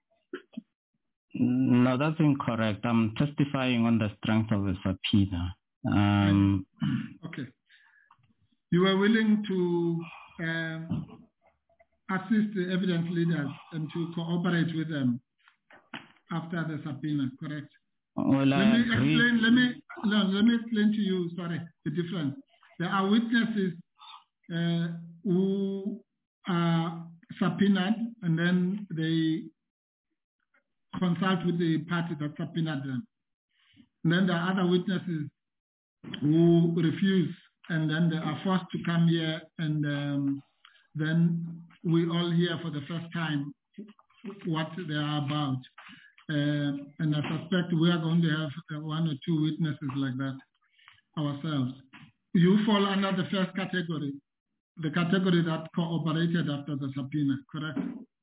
Speaker 4: No, that's incorrect. I'm testifying on the strength of a subpoena. Um,
Speaker 6: okay. You were willing to um, assist the evidence leaders and to cooperate with them after the subpoena, correct?
Speaker 4: Well,
Speaker 6: let
Speaker 4: I
Speaker 6: me
Speaker 4: agree.
Speaker 6: explain. Let me no. Let me explain to you. Sorry, the difference. There are witnesses uh, who are subpoenaed, and then they consult with the party that subpoenaed them. And then there are other witnesses who refuse, and then they are forced to come here, and um, then we all hear for the first time what they are about. Uh, and I suspect we are going to have uh, one or two witnesses like that ourselves. You fall under the first category. the category that cooperated after the subpoena, correct?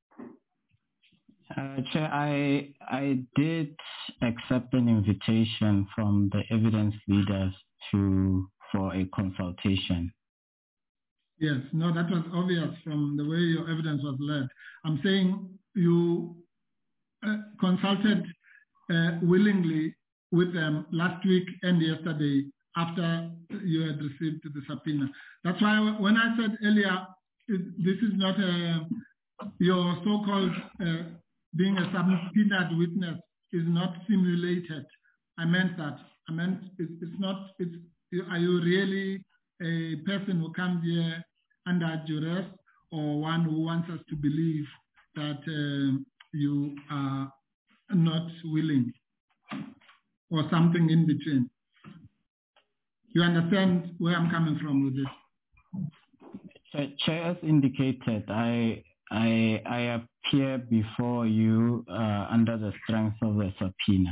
Speaker 4: Uh, Chair, I I did accept an invitation from the evidence leaders to for a consultation.
Speaker 6: Yes, no, that was obvious from the way your evidence was led. I'm saying you uh, consulted uh, willingly with them last week and yesterday after you had received the subpoena. That's why when I said earlier, this is not a, your so-called uh, being a subpoenaed witness is not simulated. I meant that. I meant it's, it's not, it's, are you really a person who comes here under duress or one who wants us to believe that uh, you are not willing or something in between? You understand where I'm coming from with this?
Speaker 4: Chair, as indicated, I I I appear before you uh, under the strength of the subpoena.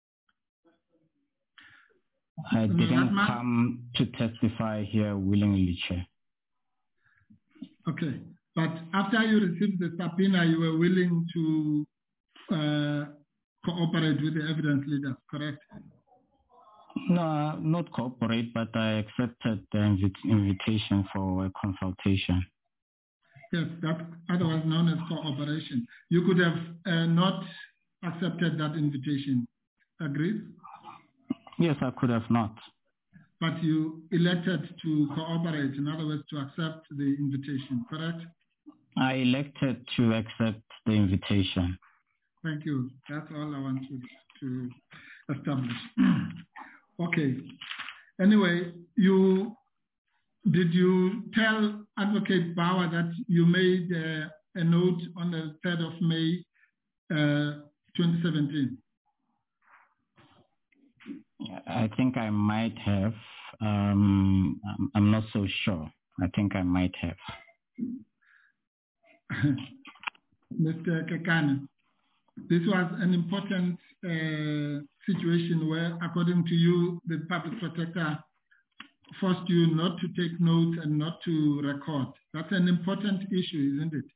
Speaker 4: I
Speaker 6: No,
Speaker 4: didn't
Speaker 6: my...
Speaker 4: come to testify here willingly, Chair.
Speaker 6: Okay, but after you received the subpoena, you were willing to uh, cooperate with the evidence leaders, correct?
Speaker 4: No, not cooperate, but I accepted the inv invitation for a consultation.
Speaker 6: Yes, that's otherwise known as cooperation. You could have uh, not accepted that invitation. Agreed?
Speaker 4: Yes, I could have not.
Speaker 6: But you elected to cooperate, in other words, to accept the invitation, correct?
Speaker 4: I elected to accept the invitation.
Speaker 6: Thank you. That's all I want to, to establish. Okay. Anyway, you did you tell Advocate Bauer that you made uh, a note on the third of May, uh, twenty seventeen?
Speaker 4: I think I might have. Um, I'm, I'm not so sure. I think I might have.
Speaker 6: Mister Kekana, this was an important uh, situation where, according to you, the public protector forced you not to take notes and not to record. That's an important issue, isn't it?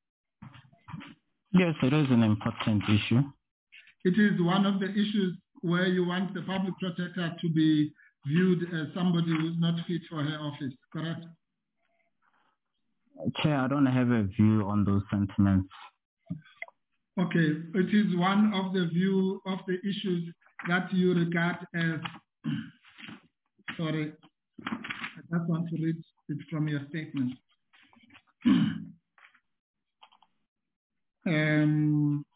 Speaker 4: Yes, it is an important issue.
Speaker 6: It is one of the issues where you want the public protector to be viewed as somebody who's not fit for her office, correct?
Speaker 4: Chair, I don't have a view on those sentiments.
Speaker 6: Okay, it is one of the view of the issues that you regard as, sorry, I just want to read it from your statement. um,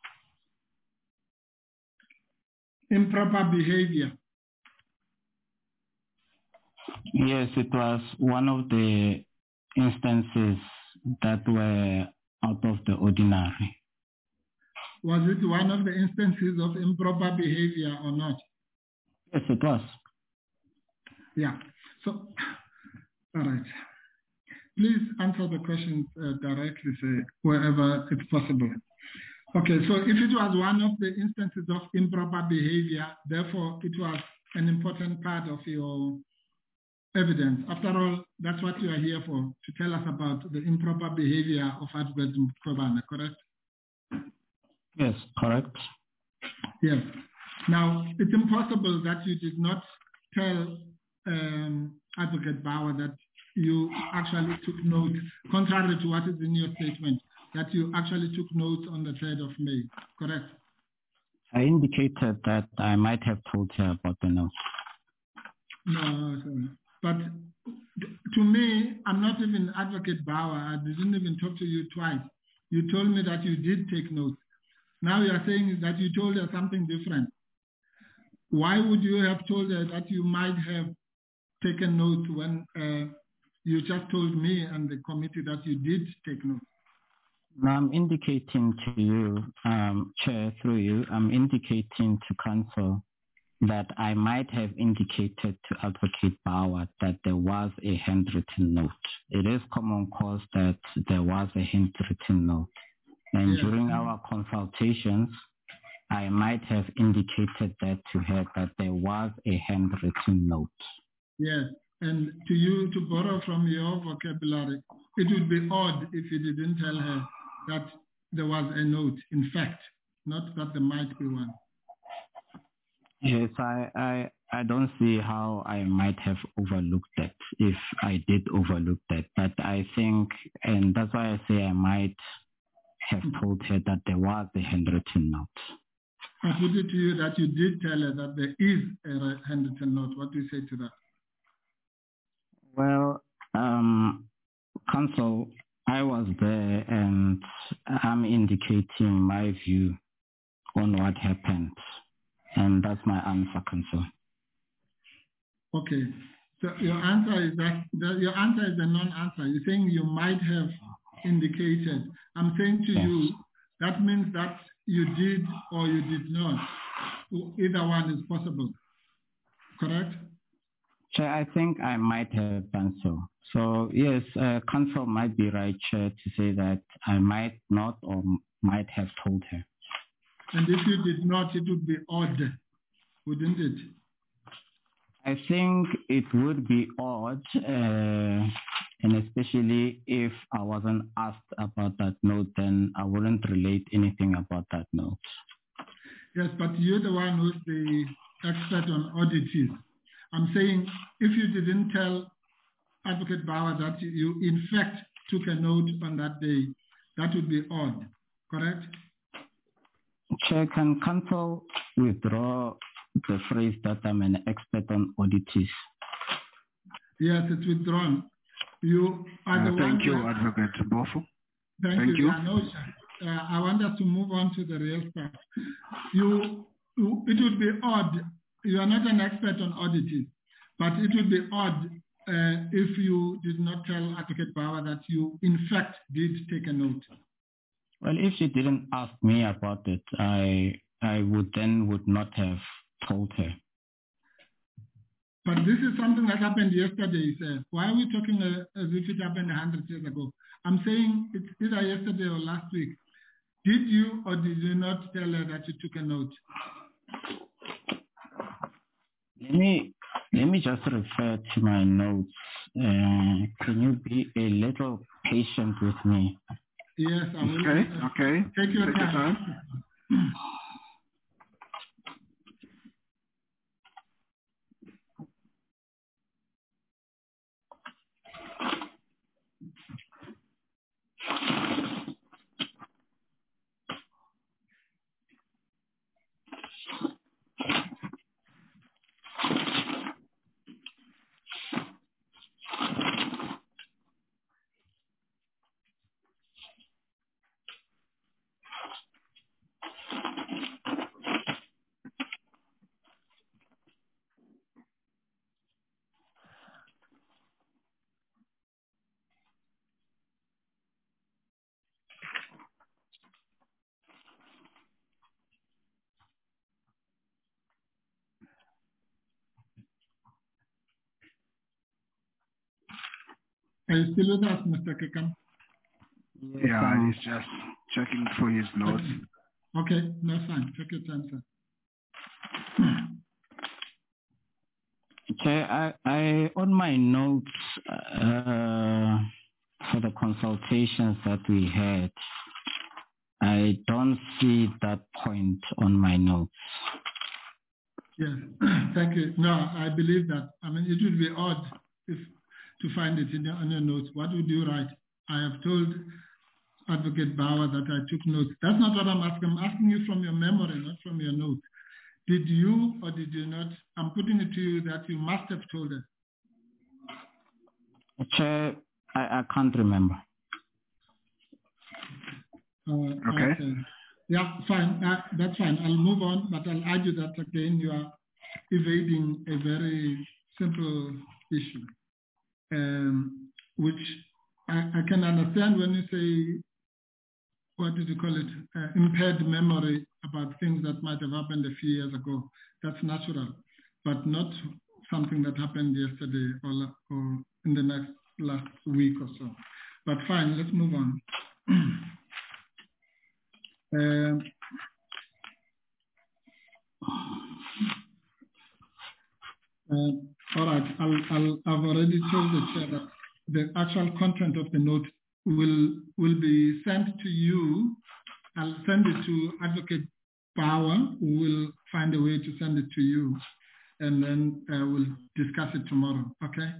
Speaker 6: improper behavior.
Speaker 4: Yes, it was one of the instances that were out of the ordinary.
Speaker 6: Was it one of the instances of improper behavior or not?
Speaker 4: Yes, it was.
Speaker 6: Yeah. So, all right. Please answer the questions uh, directly, say, wherever it's possible. Okay, so if it was one of the instances of improper behavior, therefore it was an important part of your evidence. After all, that's what you are here for, to tell us about the improper behavior of Advocate Mkhwebane, correct?
Speaker 4: Yes, correct.
Speaker 6: Yes. Now, it's impossible that you did not tell um, Advocate Bauer that you actually took note, contrary to what is in your statement, that you actually took notes on the third of May, correct?
Speaker 4: I indicated that I might have told her about the notes.
Speaker 6: No, sorry. But to me, I'm not even Advocate Bauer. I didn't even talk to you twice. You told me that you did take notes. Now you are saying that you told her something different. Why would you have told her that you might have taken notes when uh, you just told me and the committee that you did take notes?
Speaker 4: Now I'm indicating to you, um, Chair, through you, I'm indicating to Council that I might have indicated to Advocate Bauer that there was a handwritten note. It is common cause that there was a handwritten note. And yes. During our consultations, I might have indicated that to her that there was a handwritten note.
Speaker 6: Yes, And to you, to borrow from your vocabulary, it would be odd if you didn't tell her that there was a note, in fact, not that there might be one.
Speaker 4: Yes, I, I, I don't see how I might have overlooked that if I did overlook that. But I think, and that's why I say I might have told her that there was a handwritten note.
Speaker 6: I put it to you that you did tell her that there is a handwritten note. What do you say to that?
Speaker 4: Well, um, Counsel, I was there and I'm indicating my view on what happened. And that's my answer, Counsel.
Speaker 6: Okay. So your answer is that, that your answer is a non-answer. You're saying you might have indicated. I'm saying to yes. you, that means that you did or you did not. Either one is possible. Correct?
Speaker 4: Chair, I think I might have done so. So yes, uh, Counsel might be right, Chair, to say that I might not or might have told her.
Speaker 6: And if you did not, it would be odd, wouldn't it?
Speaker 4: I think it would be odd, uh, and especially if I wasn't asked about that note, then I wouldn't relate anything about that note.
Speaker 6: Yes, but you're the one who's the expert on oddities. I'm saying if you didn't tell Advocate Bauer that you in fact took a note on that day, that would be odd, correct?
Speaker 4: Chair, can Counsel withdraw the phrase that I'm an expert on oddities?
Speaker 6: Yes, it's withdrawn. You are the
Speaker 1: uh, thank
Speaker 6: one
Speaker 1: you,
Speaker 6: that,
Speaker 1: Advocate Mpofu.
Speaker 6: Thank,
Speaker 1: thank
Speaker 6: you.
Speaker 1: you.
Speaker 6: I, know, uh, I want us to move on to the real stuff. You, you, it would be odd. You are not an expert on oddities, but it would be odd uh, if you did not tell Advocate Bauer that you, in fact, did take a note.
Speaker 4: Well, if she didn't ask me about it, I I would then would not have told her.
Speaker 6: But this is something that happened yesterday, sir. Why are we talking uh, as if it happened a hundred years ago? I'm saying it's either yesterday or last week. Did you or did you not tell her that you took a note?
Speaker 4: Let me let me just refer to my notes. Uh, can you be a little patient with me?
Speaker 6: Yes, I will.
Speaker 1: Okay, okay.
Speaker 6: Take your
Speaker 1: Take
Speaker 6: time.
Speaker 1: Your time.
Speaker 6: Are you still with us, Mister Kekam?
Speaker 4: Yes,
Speaker 1: yeah,
Speaker 4: um,
Speaker 1: he's just checking for his notes.
Speaker 6: Okay, no, fine. Take your time, sir.
Speaker 4: Okay, I, I on my notes uh, for the consultations that we had, I don't see that point on my notes.
Speaker 6: Yes, thank you. No, I believe that. I mean, it would be odd if to find it in your, on your notes. What would you write? I have told Advocate Bauer that I took notes. That's not what I'm asking. I'm asking you from your memory, not from your notes. Did you or did you not? I'm putting it to you that you must have told her.
Speaker 4: Chair, I, I can't remember.
Speaker 6: Uh,
Speaker 1: okay.
Speaker 6: okay. Yeah, fine. Uh, that's fine. I'll move on, but I'll argue that again you are evading a very simple issue, um, which I, I can understand when you say, what did you call it, uh, impaired memory about things that might have happened a few years ago. That's natural, but not something that happened yesterday or, or in the next last week or so. But fine, let's move on. um, Uh, all right, I'll, I'll, I've already told the chair that the actual content of the note will will be sent to you. I'll send it to Advocate Power, who will find a way to send it to you, and then uh, we'll discuss it tomorrow, okay?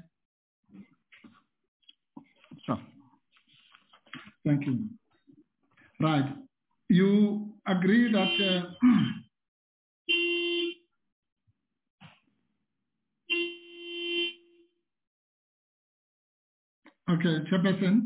Speaker 4: Sure.
Speaker 6: Thank you. Right. You agree that... Uh, Okay, Chairperson.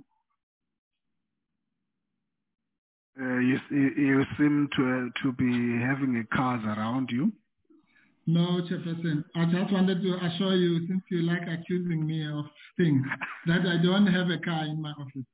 Speaker 1: Uh, you, you seem to uh, to be having a cars around you.
Speaker 6: No, Chairperson. I just wanted to assure you, since you like accusing me of things, that I don't have a car in my office.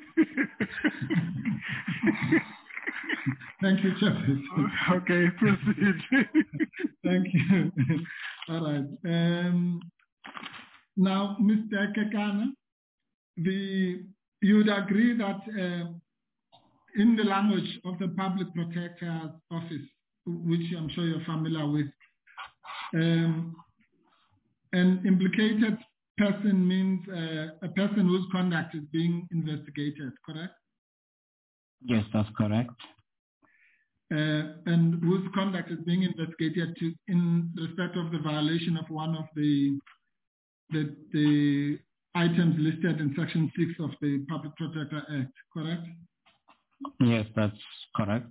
Speaker 6: Thank you, Chairperson.
Speaker 1: Okay, proceed.
Speaker 6: Thank you. All right. Um, now, Mister Kekana, the, you would agree that uh, in the language of the Public Protector's Office, which I'm sure you're familiar with, um, an implicated person means uh, a person whose conduct is being investigated, correct?
Speaker 4: Yes, that's correct.
Speaker 6: Uh, and whose conduct is being investigated to, in respect of the violation of one of the, the, the items listed in Section six of the Public Protector Act, correct?
Speaker 4: Yes, that's correct.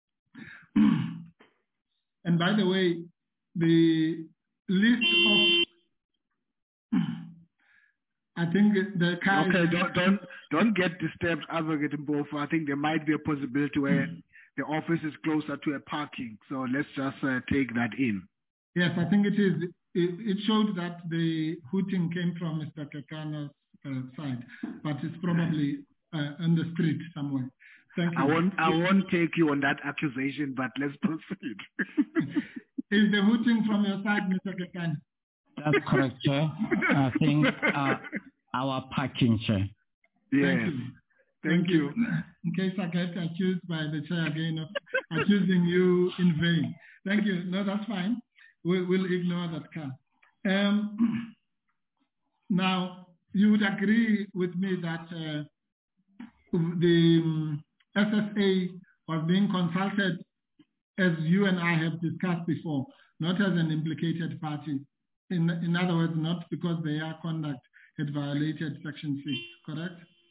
Speaker 6: And by the way, the list of, I think the car
Speaker 1: okay,
Speaker 6: is...
Speaker 1: don't, don't, don't get disturbed, Advocate Mpofu. I think there might be a possibility where the office is closer to a parking. So let's just uh, take that in.
Speaker 6: Yes, I think it is. It, it showed that the hooting came from Mister Kekana's uh, side, but it's probably uh, on the street somewhere. Thank you.
Speaker 1: I won't, I won't take you on that accusation, but let's proceed.
Speaker 6: Is the hooting from your side, Mister Kekana?
Speaker 4: That's correct, Chair. I think uh, our parking, Chair.
Speaker 1: Yes.
Speaker 6: Thank you.
Speaker 1: Thank, Thank you.
Speaker 6: you. In case I get accused by the chair again of accusing you in vain. Thank you. No, that's fine. We, we'll ignore that car. Um, now, you would agree with me that uh, the um, S S A was being consulted, as you and I have discussed before, not as an implicated party. In, in other words, not because their conduct had violated Section six, correct?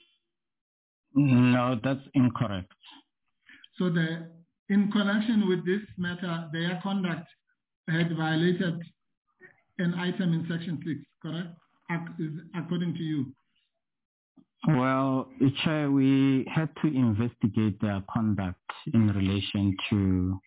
Speaker 4: No, that's incorrect.
Speaker 6: So the, in connection with this matter, their conduct had violated an item in Section six, correct? According to you.
Speaker 4: Well, Chair, we had to investigate their conduct in relation to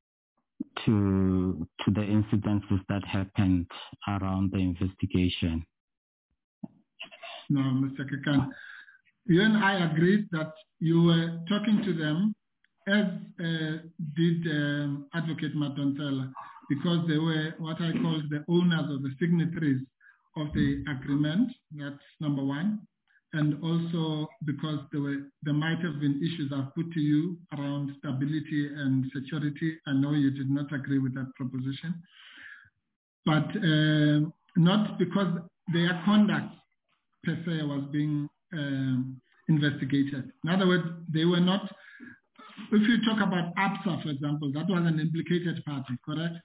Speaker 4: to to the incidences that happened around the investigation.
Speaker 6: No, Mister Kekana. You and I agreed that you were talking to them, as uh, did um, Advocate Madonsela, because they were what I call the owners or the signatories of the agreement. That's number one. And also because there were there might have been issues I've put to you around stability and security. I know you did not agree with that proposition, but uh, not because their conduct per se was being um, investigated. In other words, they were not. If you talk about ABSA, for example, that was an implicated party, correct?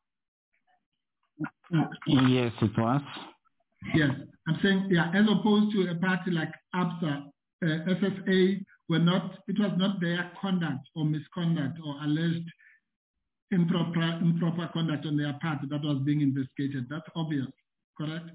Speaker 4: Yes, it was.
Speaker 6: Yes, I'm saying, yeah, as opposed to a party like ABSA, uh, S S A were not, it was not their conduct or misconduct or alleged improper improper conduct on their part that was being investigated. That's obvious, correct?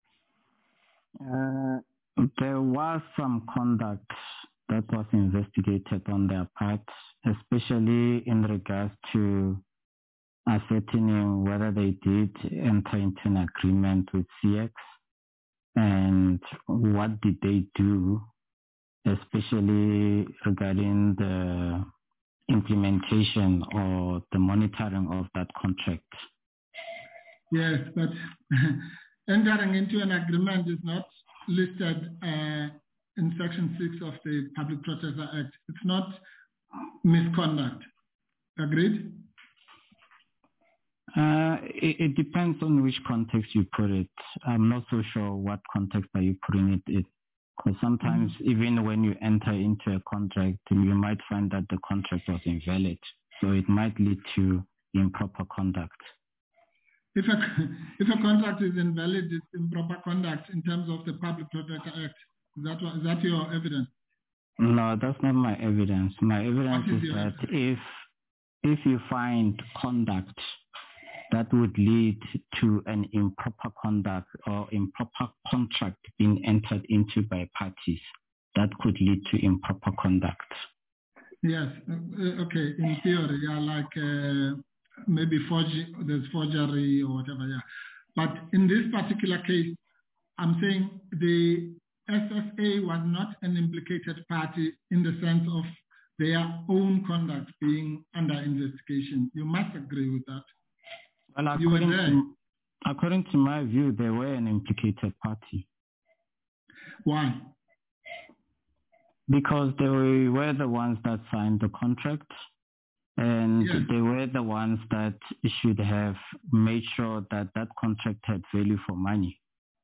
Speaker 4: Uh, there was some conduct that was investigated on their part, especially in regards to ascertaining whether they did enter into an agreement with C X and what did they do, especially regarding the implementation or the monitoring of that contract.
Speaker 6: Yes, but entering into an agreement is not listed uh, in Section six of the Public Protector Act. It's not misconduct. Agreed?
Speaker 4: Uh, it, it depends on which context you put it. I'm not so sure what context are you putting it in. Because sometimes mm-hmm. even when you enter into a contract, you might find that the contract was invalid. So it might lead to improper conduct.
Speaker 6: If a, if a contract is invalid, it's improper conduct in terms of the Public Protector Act. Is that, what, is that your evidence?
Speaker 4: No, that's not my evidence. My evidence is, is that evidence? if if you find conduct that would lead to an improper conduct or improper contract being entered into by parties, that could lead to improper conduct.
Speaker 6: Yes. Uh, okay. In theory, yeah, like uh, maybe forgery, there's forgery or whatever. Yeah. But in this particular case, I'm saying the S S A was not an implicated party in the sense of their own conduct being under investigation. You must agree with that.
Speaker 4: Well, according to, according to my view, they were an implicated party.
Speaker 6: Why?
Speaker 4: Because they were the ones that signed the contract, and yes. they were the ones that should have made sure that that contract had value for money.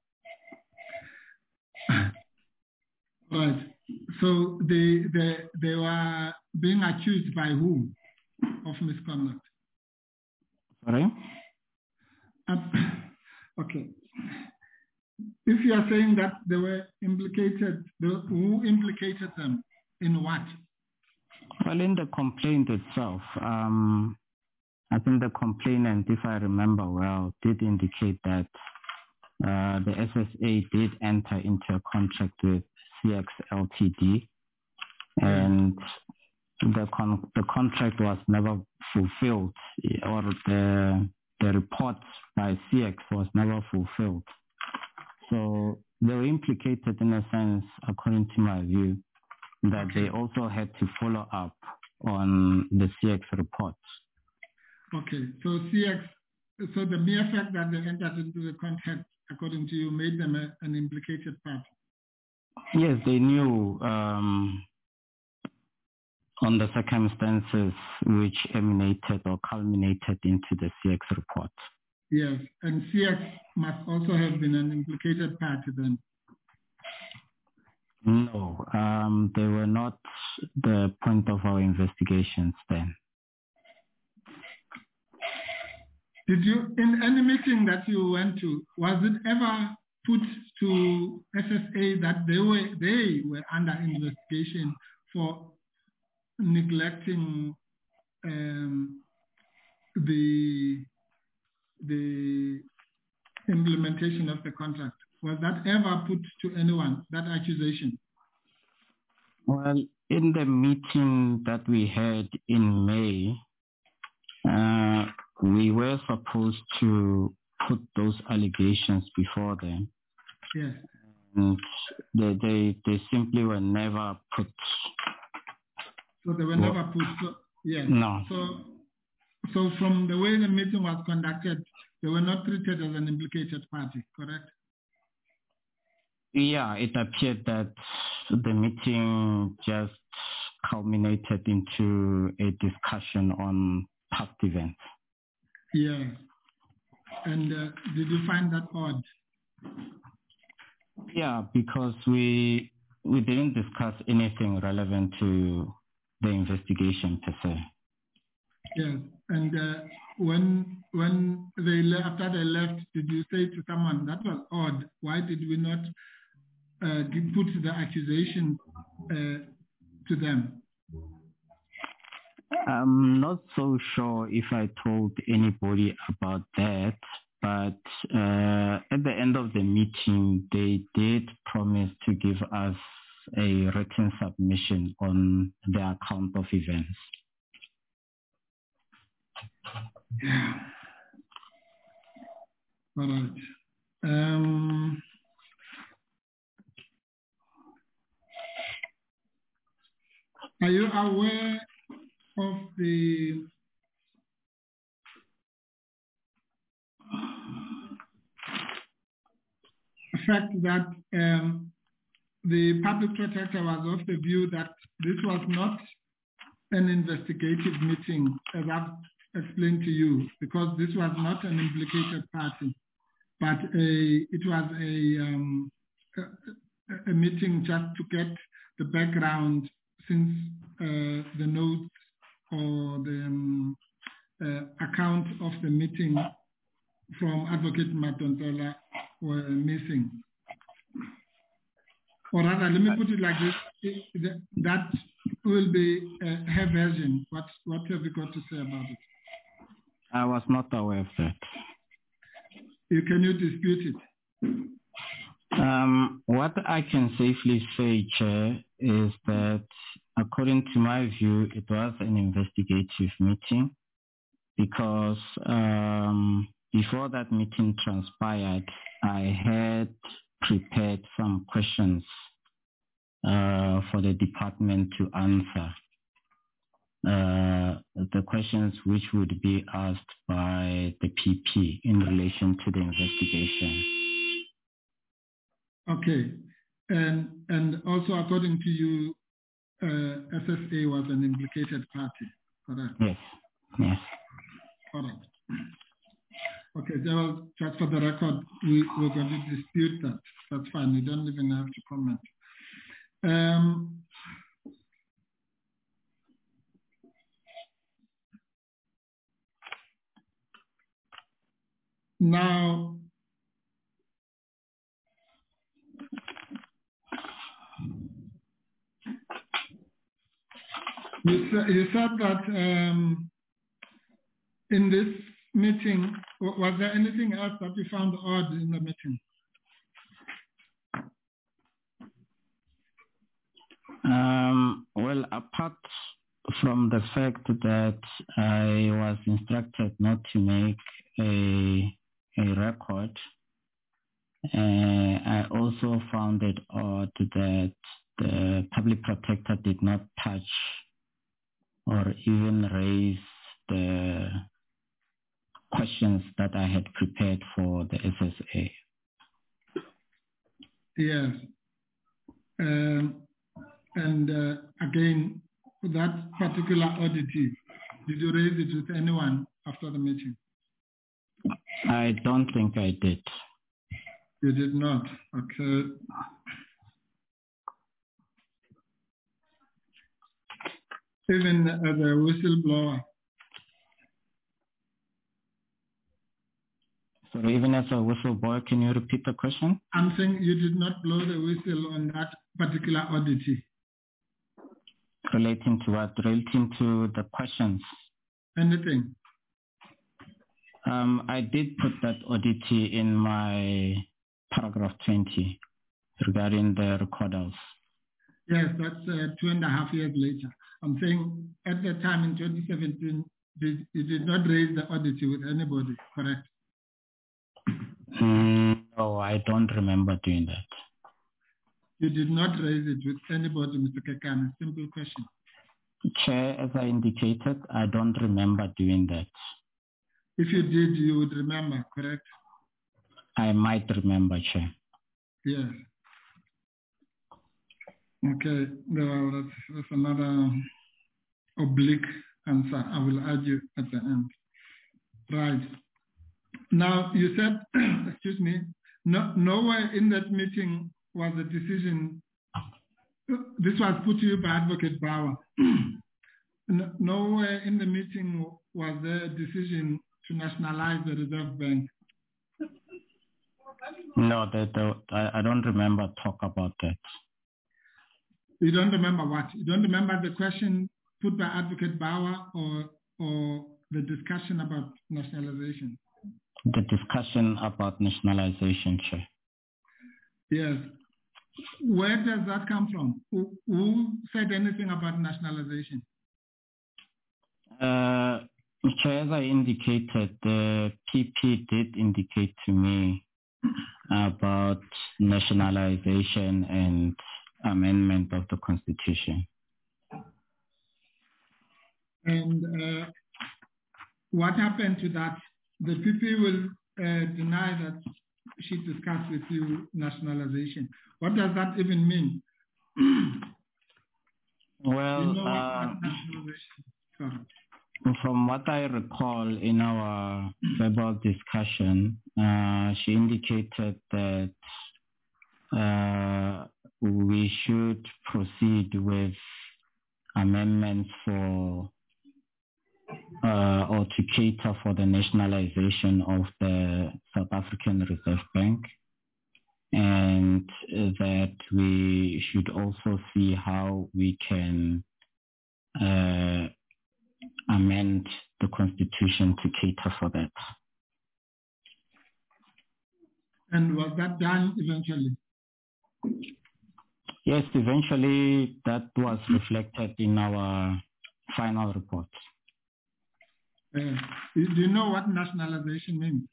Speaker 6: Right. So they, they, they were being accused by whom of misconduct?
Speaker 4: Sorry?
Speaker 6: Um, okay. If you are saying that they were implicated, who implicated them in what?
Speaker 4: Well, in the complaint itself, um, I think the complainant, if I remember well, did indicate that uh, the S S A did enter into a contract with C X L T D, and the con- the contract was never fulfilled, or the the report by C X was never fulfilled. So they were implicated in a sense, according to my view, that okay. they also had to follow up on the C X report.
Speaker 6: Okay, so C X, so the mere fact that they entered into the contract, according to you, made them a, an implicated party.
Speaker 4: Yes, they knew um, on the circumstances which emanated or culminated into the C X report.
Speaker 6: Yes, and C X must also have been an implicated party then.
Speaker 4: No, um, they were not the point of our investigations then.
Speaker 6: Did you, in any meeting that you went to, was it ever put to S S A that they were they were under investigation for neglecting um, the the implementation of the contract? Was that ever put to anyone, that accusation?
Speaker 4: Well, in the meeting that we had in May, uh, we were supposed to put those allegations before them.
Speaker 6: Yes.
Speaker 4: And they, they, they simply were never put.
Speaker 6: So they were well, never put, so, yes.
Speaker 4: No.
Speaker 6: So, so from the way the meeting was conducted, they were not treated as an implicated party, correct?
Speaker 4: Yeah, it appeared that the meeting just culminated into a discussion on past events.
Speaker 6: Yeah. And uh, did you find that odd?
Speaker 4: Yeah, because we we didn't discuss anything relevant to the investigation per se.
Speaker 6: Yes, and uh, when when they left, after they left, did you say to someone that was odd? Why did we not uh, put the accusation uh, to them?
Speaker 4: I'm not so sure if I told anybody about that, but uh, at the end of the meeting, they did promise to give us a written submission on the account of events.
Speaker 6: Yeah. All right. Um, are you aware of the fact that um, the public protector was of the view that this was not an investigative meeting, as I've explain to you, because this was not an implicated party, but a, it was a, um, a, a meeting just to get the background, since uh, the notes or the um, uh, account of the meeting from Advocate Madonsela were missing. Or rather, let me put it like this, that will be uh, her version. What, what have you got to say about it?
Speaker 4: I was not aware of that.
Speaker 6: You, can you dispute it?
Speaker 4: Um, what I can safely say, Chair, is that according to my view, it was an investigative meeting, because um, before that meeting transpired, I had prepared some questions uh, for the department to answer. Uh, the questions which would be asked by the P P in relation to the investigation.
Speaker 6: Okay, and and also according to you, uh, S S A was an implicated party, correct?
Speaker 4: Yes, yes.
Speaker 6: All right. Okay, well, just for the record, we, we're going to dispute that. That's fine, you don't even have to comment. Um, now, you, sa you said that um, in this meeting, was there anything else that you found odd in the meeting?
Speaker 4: Um, well, apart from the fact that I was instructed not to make a, a record, uh, I also found it odd that the public protector did not touch or even raise the questions that I had prepared for the S S A.
Speaker 6: Yes. Um, and uh, again, that particular oddity, did you raise it with anyone after the meeting?
Speaker 4: I don't think I did.
Speaker 6: You did not? Okay. Even uh, the whistleblower?
Speaker 4: So even as a whistleblower, can you repeat the question?
Speaker 6: I'm saying you did not blow the whistle on that particular oddity.
Speaker 4: Relating to what? Relating to the questions?
Speaker 6: Anything.
Speaker 4: Um, I did put that oddity in my paragraph twenty regarding the recorders.
Speaker 6: Yes, that's uh, two and a half years later. I'm saying at the time in twenty seventeen, did, you did not raise the oddity with anybody, correct?
Speaker 4: Mm, no, I don't remember doing that.
Speaker 6: You did not raise it with anybody, Mister Kekana. Simple question.
Speaker 4: Chair, as I indicated, I don't remember doing that.
Speaker 6: If you did, you would remember, correct?
Speaker 4: I might remember, Chair.
Speaker 6: Yes. Okay, well, that's, that's another oblique answer I will argue at the end. Right. Now, you said, excuse me, no, nowhere in that meeting was a decision, this was put to you by Advocate Bauer. no, nowhere in the meeting was there a decision to nationalize the Reserve Bank.
Speaker 4: No, the, the, I, I don't remember talk about that.
Speaker 6: You don't remember what? You don't remember the question put by Advocate Bauer or, or the discussion about nationalization?
Speaker 4: The discussion about nationalization, Chair.
Speaker 6: Yes. Where does that come from? Who, who said anything about nationalization?
Speaker 4: Uh, Chair, as I indicated, the P P did indicate to me about nationalization and amendment of the Constitution.
Speaker 6: And uh, what happened to that? The P P will uh, deny that she discussed with you nationalization. What does that even mean?
Speaker 4: Well,
Speaker 6: you know
Speaker 4: uh,
Speaker 6: what nationalization? Sorry.
Speaker 4: From what I recall in our verbal discussion, uh, she indicated that uh, we should proceed with amendments for uh, or to cater for the nationalization of the South African Reserve Bank, and that we should also see how we can uh, amend the constitution to cater for that.
Speaker 6: And was that done eventually?
Speaker 4: Yes, eventually that was reflected in our final report.
Speaker 6: Uh, do you know what nationalization means?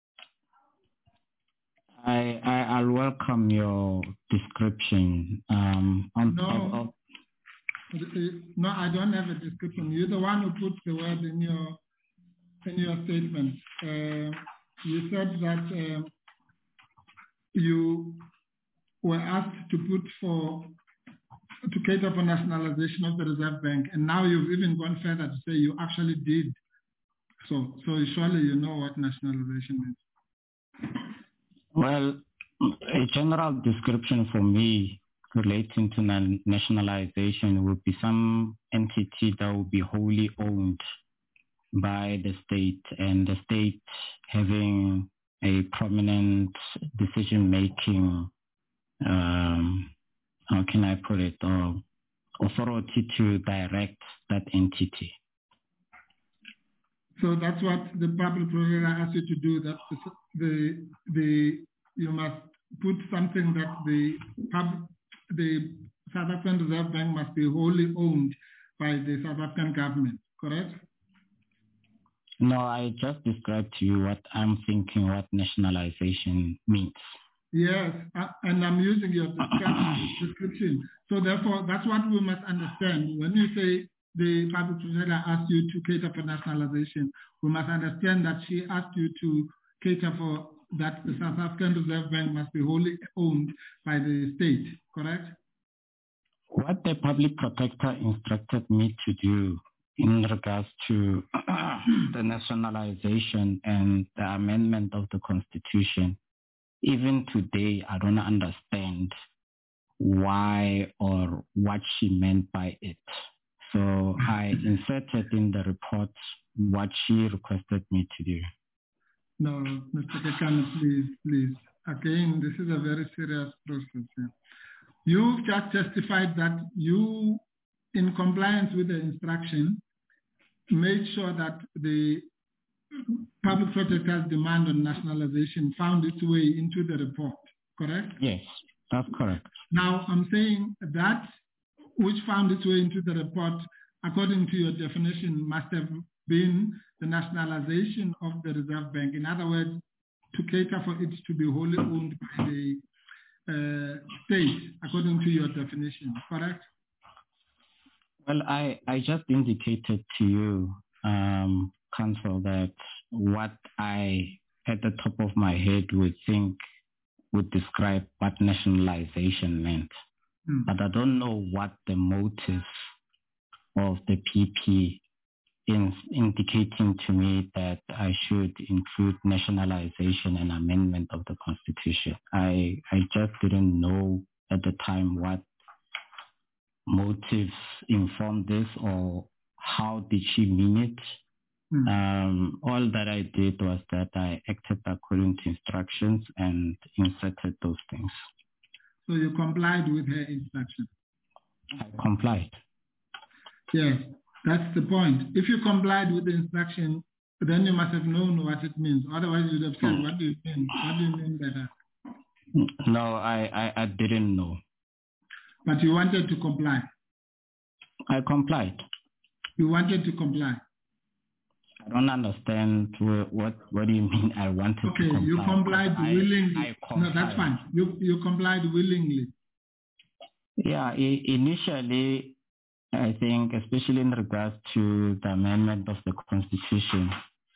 Speaker 4: I, I I'll welcome your description. Um, on,
Speaker 6: no,
Speaker 4: on,
Speaker 6: no, I don't have a description. You're the one who put the word in your in your statement. Uh, you said that uh, you were asked to put for to cater for nationalization of the Reserve Bank, and now you've even gone further to say you actually did. So, so surely you know what nationalization is.
Speaker 4: Well, a general description for me relating to nationalization would be some entity that would be wholly owned by the state, and the state having a prominent decision-making, um, how can I put it, uh, authority to direct that entity.
Speaker 6: So that's what the public procurator asks you to do. That the the you must put something that the pub, the South African Reserve Bank must be wholly owned by the South African government. Correct?
Speaker 4: No, I just described to you what I'm thinking. What nationalization means.
Speaker 6: Yes, uh, and I'm using your description. So therefore, that's what we must understand when you say the public procurator asked you to cater for nationalization. We must understand that she asked you to cater for that the South African Reserve Bank must be wholly owned by the state, correct?
Speaker 4: What the public protector instructed me to do in regards to the nationalization and the amendment of the Constitution, even today, I don't understand why or what she meant by it. So I inserted in the report what she requested me to do.
Speaker 6: No, Mister Kekana, please, please. Again, this is a very serious process. Yeah. You've just testified that you, in compliance with the instruction, made sure that the public protector's demand on nationalization found its way into the report, correct?
Speaker 4: Yes, that's correct.
Speaker 6: Now, I'm saying that which found its way into the report, according to your definition, must have been the nationalization of the Reserve Bank. In other words, to cater for it to be wholly owned by the uh, state, according to your definition, correct?
Speaker 4: Well, I, I just indicated to you, um, Council, that what I, at the top of my head, would think would describe what nationalization meant. Mm. But I don't know what the motive of the P P is indicating to me that I should include nationalization and amendment of the Constitution. I, I just didn't know at the time what motives informed this or how did she mean it. Mm. Um, all that I did was that I acted according to instructions and inserted those things.
Speaker 6: So you complied with her instruction?
Speaker 4: I complied.
Speaker 6: Yes, that's the point. If you complied with the instruction, then you must have known what it means. Otherwise, you'd have said, mm. what do you mean? What do you mean by that?
Speaker 4: No, I, I, I didn't know.
Speaker 6: But you wanted to comply?
Speaker 4: I complied.
Speaker 6: You wanted to comply?
Speaker 4: I don't understand what what, what do you mean I wanted
Speaker 6: okay,
Speaker 4: to comply.
Speaker 6: Okay, you complied
Speaker 4: I,
Speaker 6: willingly.
Speaker 4: I complied.
Speaker 6: No, that's fine. You you complied willingly.
Speaker 4: Yeah, I, initially, I think, especially in regards to the amendment of the Constitution,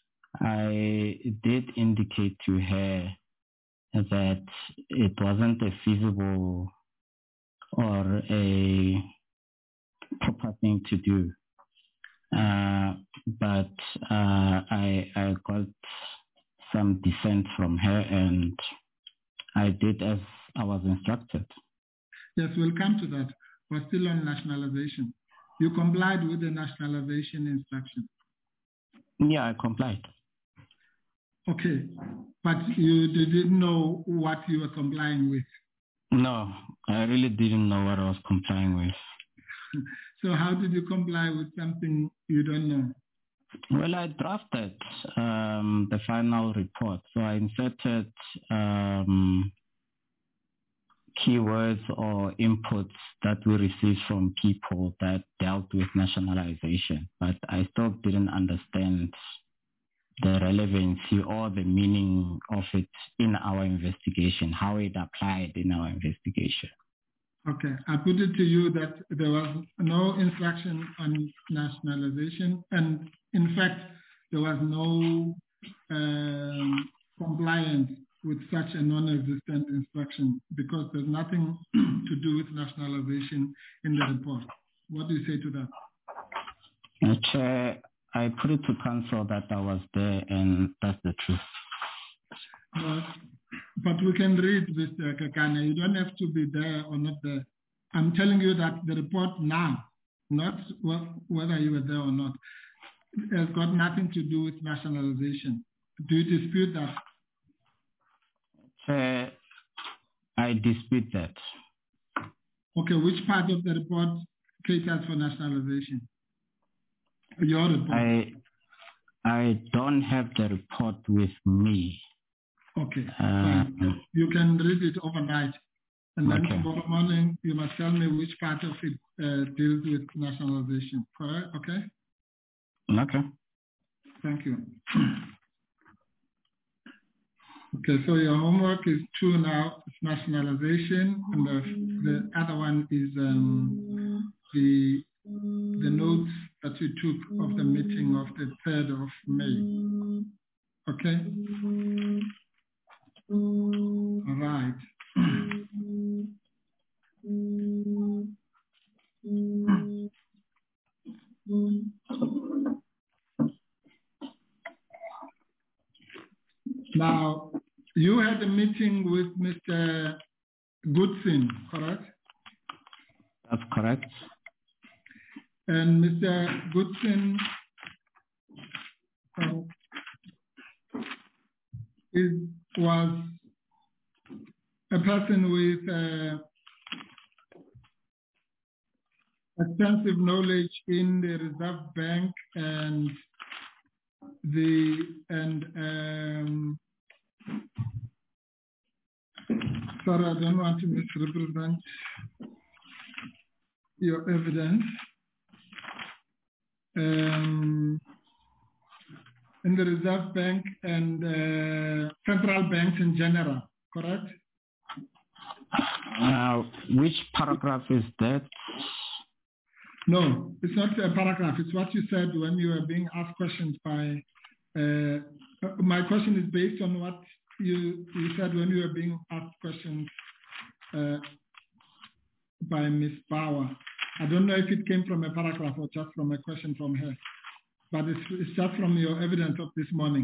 Speaker 4: I did indicate to her that it wasn't a feasible or a proper thing to do. uh, but uh, I, I got some dissent from her, and I did as I was instructed.
Speaker 6: Yes, we'll come to that. We're still on nationalization. You complied with the nationalization instruction.
Speaker 4: Yeah, I complied.
Speaker 6: Okay, but you didn't know what you were complying with.
Speaker 4: No, I really didn't know what I was complying with.
Speaker 6: So how did you comply with something you don't know?
Speaker 4: Well, I drafted um, the final report. So I inserted um, keywords or inputs that we received from people that dealt with nationalization. But I still didn't understand the relevancy or the meaning of it in our investigation, how it applied in our investigation.
Speaker 6: Okay, I put it to you that there was no instruction on nationalization, and in fact, there was no um, compliance with such a non-existent instruction because there's nothing to do with nationalization in the report. What do you say to that?
Speaker 4: Uh, Chair, I put it to council that I was there, and that's the truth.
Speaker 6: But, but we can read, Mister Kekana. You don't have to be there or not there. I'm telling you that the report now, not whether you were there or not, has got nothing to do with nationalization. Do you dispute that?
Speaker 4: Chair, I dispute that.
Speaker 6: Okay, which part of the report caters for nationalization? Your report.
Speaker 4: I, I don't have the report with me.
Speaker 6: Okay,
Speaker 4: uh,
Speaker 6: fine. You can read it overnight. And then
Speaker 4: okay.
Speaker 6: tomorrow morning, you must tell me which part of it uh, deals with nationalization. Correct? Okay?
Speaker 4: Okay.
Speaker 6: Thank you. Okay, so your homework is two now, it's nationalization, and the, the other one is um, the, the notes that you took of the meeting of the third of May. Okay? All right. Now, you had a meeting with Mister Goodson, correct?
Speaker 4: That's correct.
Speaker 6: And Mister Goodson uh, is, was a person with uh, extensive knowledge in the Reserve Bank and the and um, sorry, I don't want to misrepresent your evidence. Um, in the Reserve Bank and uh, central banks in general, correct?
Speaker 4: Uh, which paragraph is that?
Speaker 6: No, it's not a paragraph. It's what you said when you were being asked questions by. Uh, my question is based on what you you said when you were being asked questions uh, by Miz Bauer. I don't know if it came from a paragraph or just from a question from her, but it's, it's just from your evidence of this morning.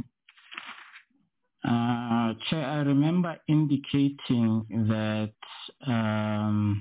Speaker 4: Uh, Chair, I remember indicating that um,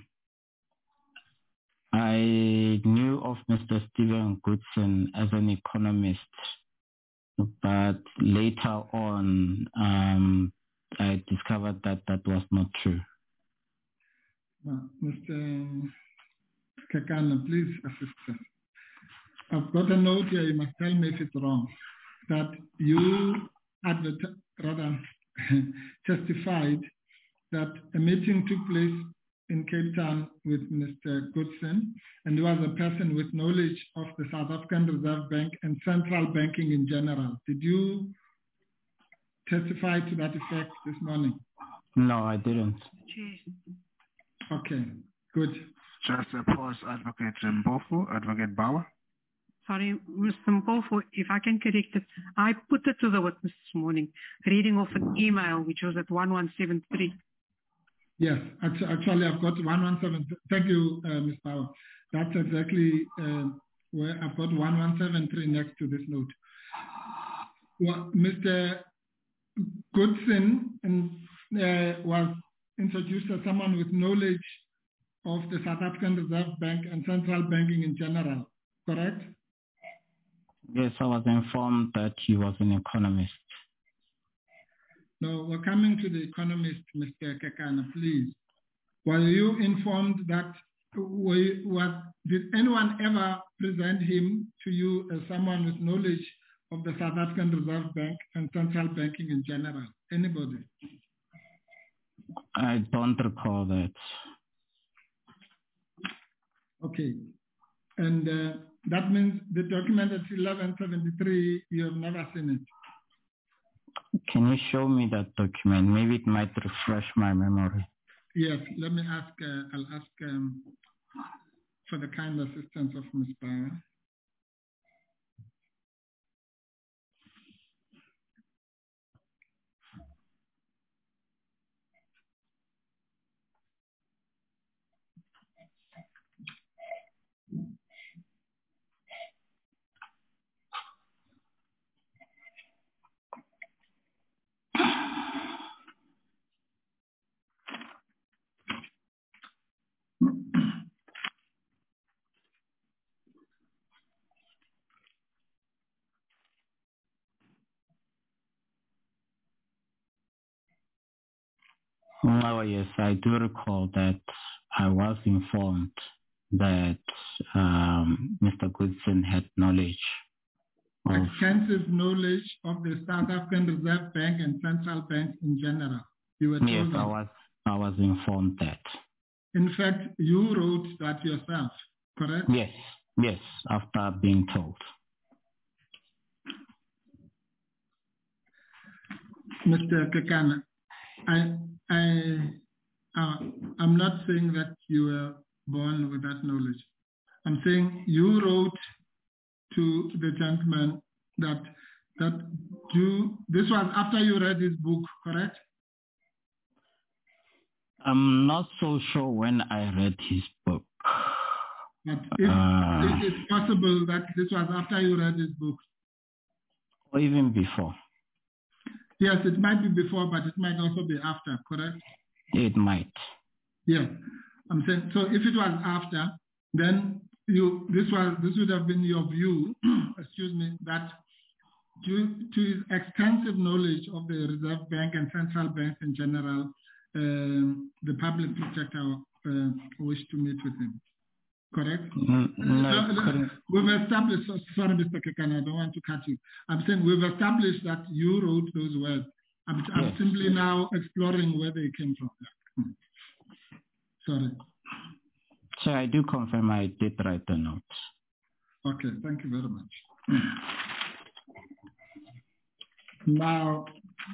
Speaker 4: I knew of Mister Stephen Goodson as an economist, but later on um, I discovered that that was not true.
Speaker 6: Uh, Mister Kekana, please assist us. I've got a note here, you must tell me if it's wrong, that you advert- rather testified that a meeting took place in Cape Town with Mister Goodson, and he was a person with knowledge of the South African Reserve Bank and central banking in general. Did you testify to that effect this morning?
Speaker 4: No, I didn't.
Speaker 6: Okay, good.
Speaker 1: Just a pause, Advocate Mpofu, Advocate Bauer.
Speaker 7: Sorry, Mister Mpofu, if I can correct it, I put it to the witness this morning, reading off an email which was at one one seven three.
Speaker 6: Yes, actually I've got one one seven. Thank you, uh, Miz Bauer. That's exactly uh, where I've got one one seven three next to this note. Well, Mister Goodson uh, was introduced as someone with knowledge of the South African Reserve Bank and central banking in general, correct?
Speaker 4: Yes, I was informed that he was an economist.
Speaker 6: No, we're coming to the economist, Mister Kekana, please. Were you informed that, were you, was, did anyone ever present him to you as someone with knowledge of the South African Reserve Bank and central banking in general? Anybody?
Speaker 4: I don't recall that.
Speaker 6: Okay. And uh, that means the document at eleven seventy-three, you have never seen it.
Speaker 4: Can you show me that document? Maybe it might refresh my memory.
Speaker 6: Yes, let me ask, uh, I'll ask um, for the kind assistance of Miz Bauer.
Speaker 4: Oh, yes, I do recall that I was informed that um, Mister Goodson had knowledge of
Speaker 6: extensive knowledge of the South African Reserve Bank and central banks in general. You were told
Speaker 4: yes,
Speaker 6: that.
Speaker 4: I was, I was informed that.
Speaker 6: In fact, you wrote that yourself, correct?
Speaker 4: Yes, yes, after being told.
Speaker 6: Mister Kekana, I, I, uh, I'm not saying that you were born with that knowledge. I'm saying you wrote to the gentleman that that you. This was after you read his book, correct?
Speaker 4: I'm not so sure when I read his book.
Speaker 6: But if,
Speaker 4: uh,
Speaker 6: if it's possible that this was after you read his book,
Speaker 4: or even before.
Speaker 6: Yes, it might be before, but it might also be after, correct?
Speaker 4: It might.
Speaker 6: Yeah, I'm saying, so if it was after, then you this was this would have been your view, excuse me, that due to his extensive knowledge of the Reserve Bank and central banks in general, um, the public protector uh, wished to meet with him. Correct?
Speaker 4: Mm, no,
Speaker 6: no, we've established, sorry, Mister Kekana, I don't want to cut you. I'm saying we've established that you wrote those words. I'm, I'm
Speaker 4: yes.
Speaker 6: simply now exploring where they came from. Sorry.
Speaker 4: So I do confirm I did write the notes.
Speaker 6: Okay, thank you very much. Now,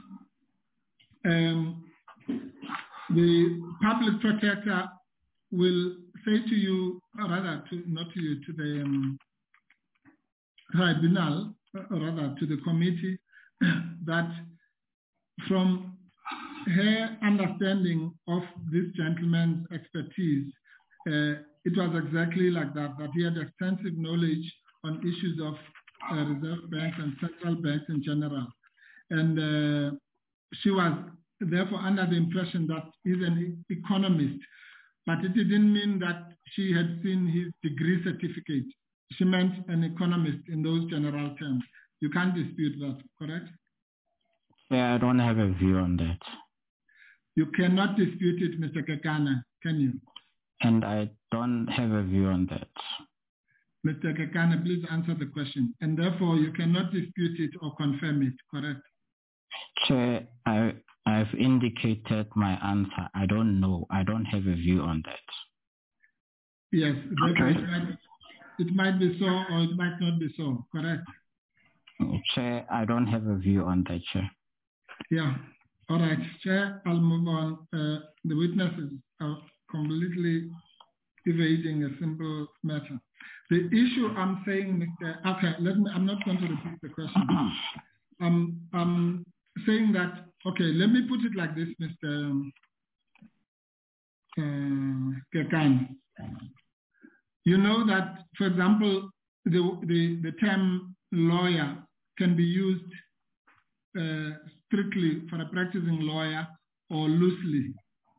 Speaker 6: um, the public protector will say to you, or rather, to, not to you, to the um, tribunal, or rather to the committee, that from her understanding of this gentleman's expertise, uh, it was exactly like that, that he had extensive knowledge on issues of uh, reserve banks and central banks in general. And uh, she was therefore under the impression that he's an economist, but it didn't mean that she had seen his degree certificate. She meant an economist in those general terms. You can't dispute that, correct?
Speaker 4: Yeah, I don't have a view on that.
Speaker 6: You cannot dispute it, Mister Kekana, can you?
Speaker 4: And I don't have a view on that.
Speaker 6: Mister Kekana, please answer the question. And therefore, you cannot dispute it or confirm it, correct?
Speaker 4: Chair, I, I've indicated my answer. I don't know. I don't have a view on that.
Speaker 6: Yes, therefore
Speaker 4: Okay.
Speaker 6: it, might, it might be so or it might not be so, correct?
Speaker 4: Chair, I don't have a view on that, Chair.
Speaker 6: Yeah. All right, Chair, I'll move on. Uh, the witnesses are completely evading a simple matter. The issue I'm saying, Mister Okay, let me, I'm not going to repeat the question. I'm, I'm saying that, okay, let me put it like this, Mister Uh, Kekan. You know that, for example, the, the, the term lawyer can be used uh, strictly for a practicing lawyer or loosely.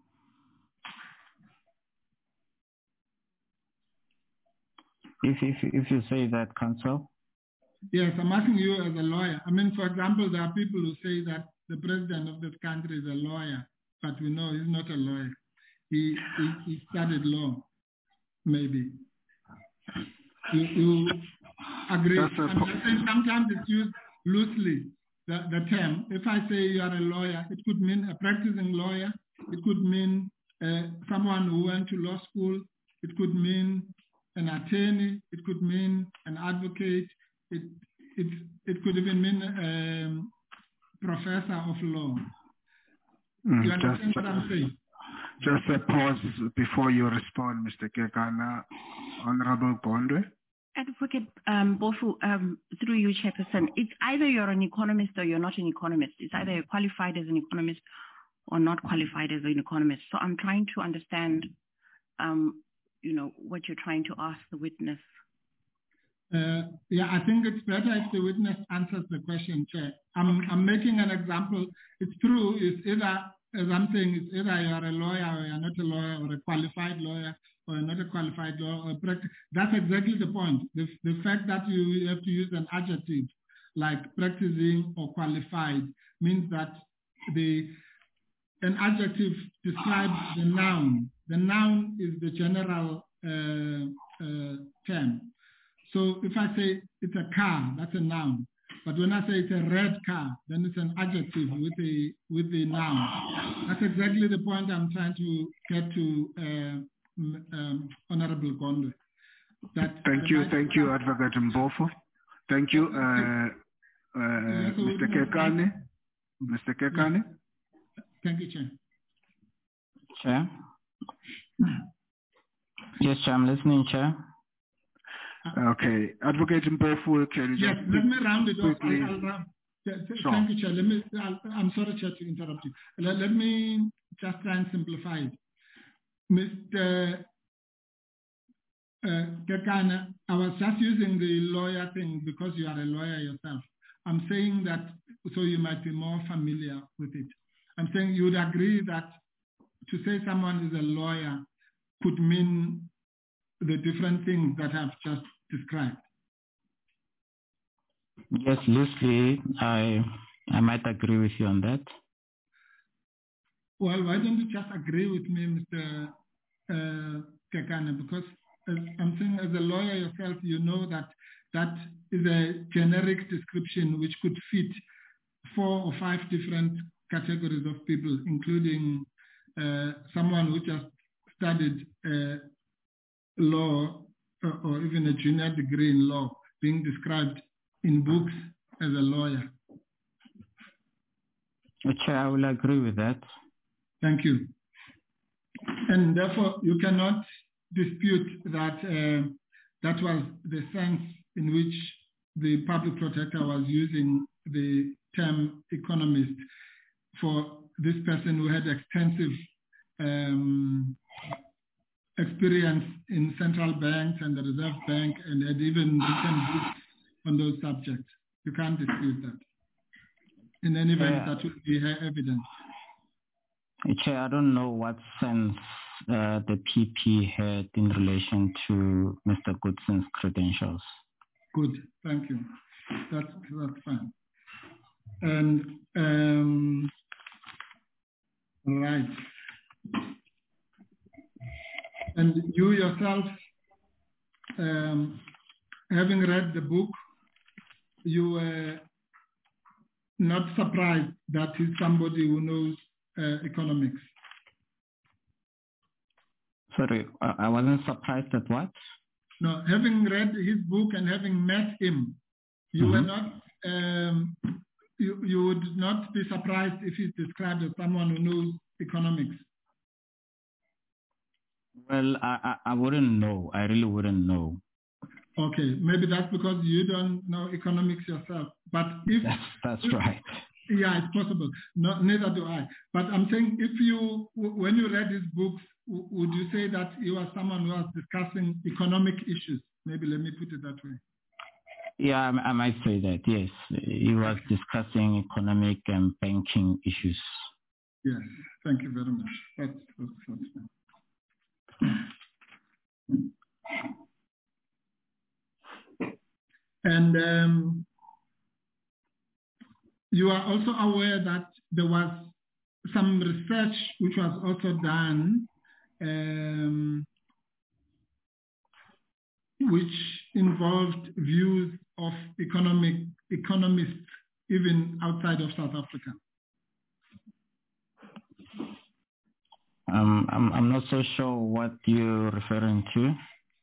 Speaker 4: If, if, if you say that, Counsel?
Speaker 6: Yes, I'm asking you as a lawyer. I mean, for example, there are people who say that the president of this country is a lawyer, but we know he's not a lawyer. He, he, he studied law, maybe. You, you agree? I'm just saying sometimes it's used loosely, the, the term. If I say you are a lawyer, it could mean a practicing lawyer. It could mean uh, someone who went to law school. It could mean an attorney. It could mean an advocate. It, it, it could even mean a um, professor of law.
Speaker 1: Mm,
Speaker 6: you understand
Speaker 1: just,
Speaker 6: what I'm saying?
Speaker 1: Just a pause before you respond, Mister Kekana. Honorable Gondwe.
Speaker 8: Advocate um, Mpofu, um, through you, Chairperson, it's either you're an economist or you're not an economist. It's either you're qualified as an economist or not qualified as an economist. So I'm trying to understand, um, you know, what you're trying to ask the witness.
Speaker 6: Uh, yeah, I think it's better if the witness answers the question, Chair. I'm, I'm making an example. It's true. It's either, as I'm saying, it's either you're a lawyer or you're not a lawyer, or a qualified lawyer or not a qualified lawyer. Or practice. That's exactly the point. The, the fact that you have to use an adjective like practicing or qualified means that the an adjective describes the noun. The noun is the general uh, uh, term. So if I say it's a car, that's a noun. But when I say it's a red car, then it's an adjective with a with the noun. That's exactly the point I'm trying to get to, uh, um, Honorable Gondwe. That
Speaker 1: thank you, thank you, Advocate Mpofu. Thank you, uh, uh, Mister Kekane. Mister Kekane.
Speaker 6: Thank you, Chair.
Speaker 4: Chair. Yes, Chair, I'm listening, Chair.
Speaker 1: Okay, Advocate Mpofu, can you
Speaker 6: yes,
Speaker 1: just
Speaker 6: let me round it off.
Speaker 1: quickly...
Speaker 6: I'll, I'll round. Yeah,
Speaker 1: sure.
Speaker 6: Thank you, Chair. Let me, I'll, I'm sorry, Chair, to interrupt you. Let, let me just try and simplify it. Mister Uh, Kekana, I was just using the lawyer thing because you are a lawyer yourself. I'm saying that so you might be more familiar with it. I'm saying you would agree that to say someone is a lawyer could mean the different things that I've just described.
Speaker 4: Yes, loosely, I I might agree with you on that.
Speaker 6: Well, why don't you just agree with me, Mister Uh, Kekana? Because as I'm saying, as a lawyer yourself, you know that that is a generic description which could fit four or five different categories of people, including uh, someone who just studied uh, law or, or even a junior degree in law being described in books as a lawyer.
Speaker 4: Chair, I will agree with that.
Speaker 6: Thank you. And therefore, you cannot dispute that uh, that was the sense in which the public protector was using the term economist for this person who had extensive um, experience in central banks and the Reserve Bank and had even written books on those subjects. You can't dispute that. In any event, yeah. That would be evidence.
Speaker 4: Chair, I don't know what sense uh, the P P had in relation to Mister Goodson's credentials.
Speaker 6: Good, thank you. That's, that's fine. And, um, right. And you yourself, um, having read the book, you were not surprised that he's somebody who knows uh, economics.
Speaker 4: Sorry, I wasn't surprised at what?
Speaker 6: No, having read his book and having met him, you mm-hmm. were not, um, you, you would not be surprised if he's described as someone who knows economics.
Speaker 4: Well, I, I, I wouldn't know. I really wouldn't know.
Speaker 6: Okay, maybe that's because you don't know economics yourself. But if
Speaker 4: that's, that's
Speaker 6: if,
Speaker 4: right.
Speaker 6: Yeah, it's possible. No, neither do I. But I'm saying, if you, when you read his books, would you say that he was someone who was discussing economic issues? Maybe let me put it that way.
Speaker 4: Yeah, I, I might say that, yes. He was discussing economic and banking issues.
Speaker 6: Yes, thank you very much. That's, that's, that's fine. And um, you are also aware that there was some research which was also done um, which involved views of economic economists even outside of South Africa.
Speaker 4: Um, I'm I'm not so sure what you're referring to.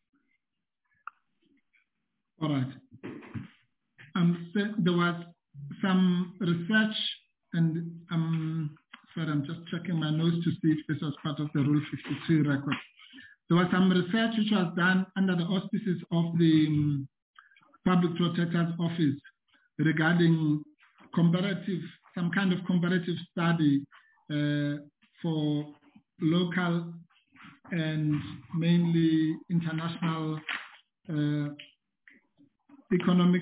Speaker 6: All right. Um, so there was some research, and um, sorry, I'm just checking my notes to see if this was part of the Rule fifty-two record. There was some research which was done under the auspices of the um, Public Protector's Office regarding comparative, some kind of comparative study uh, for local and mainly international uh, economic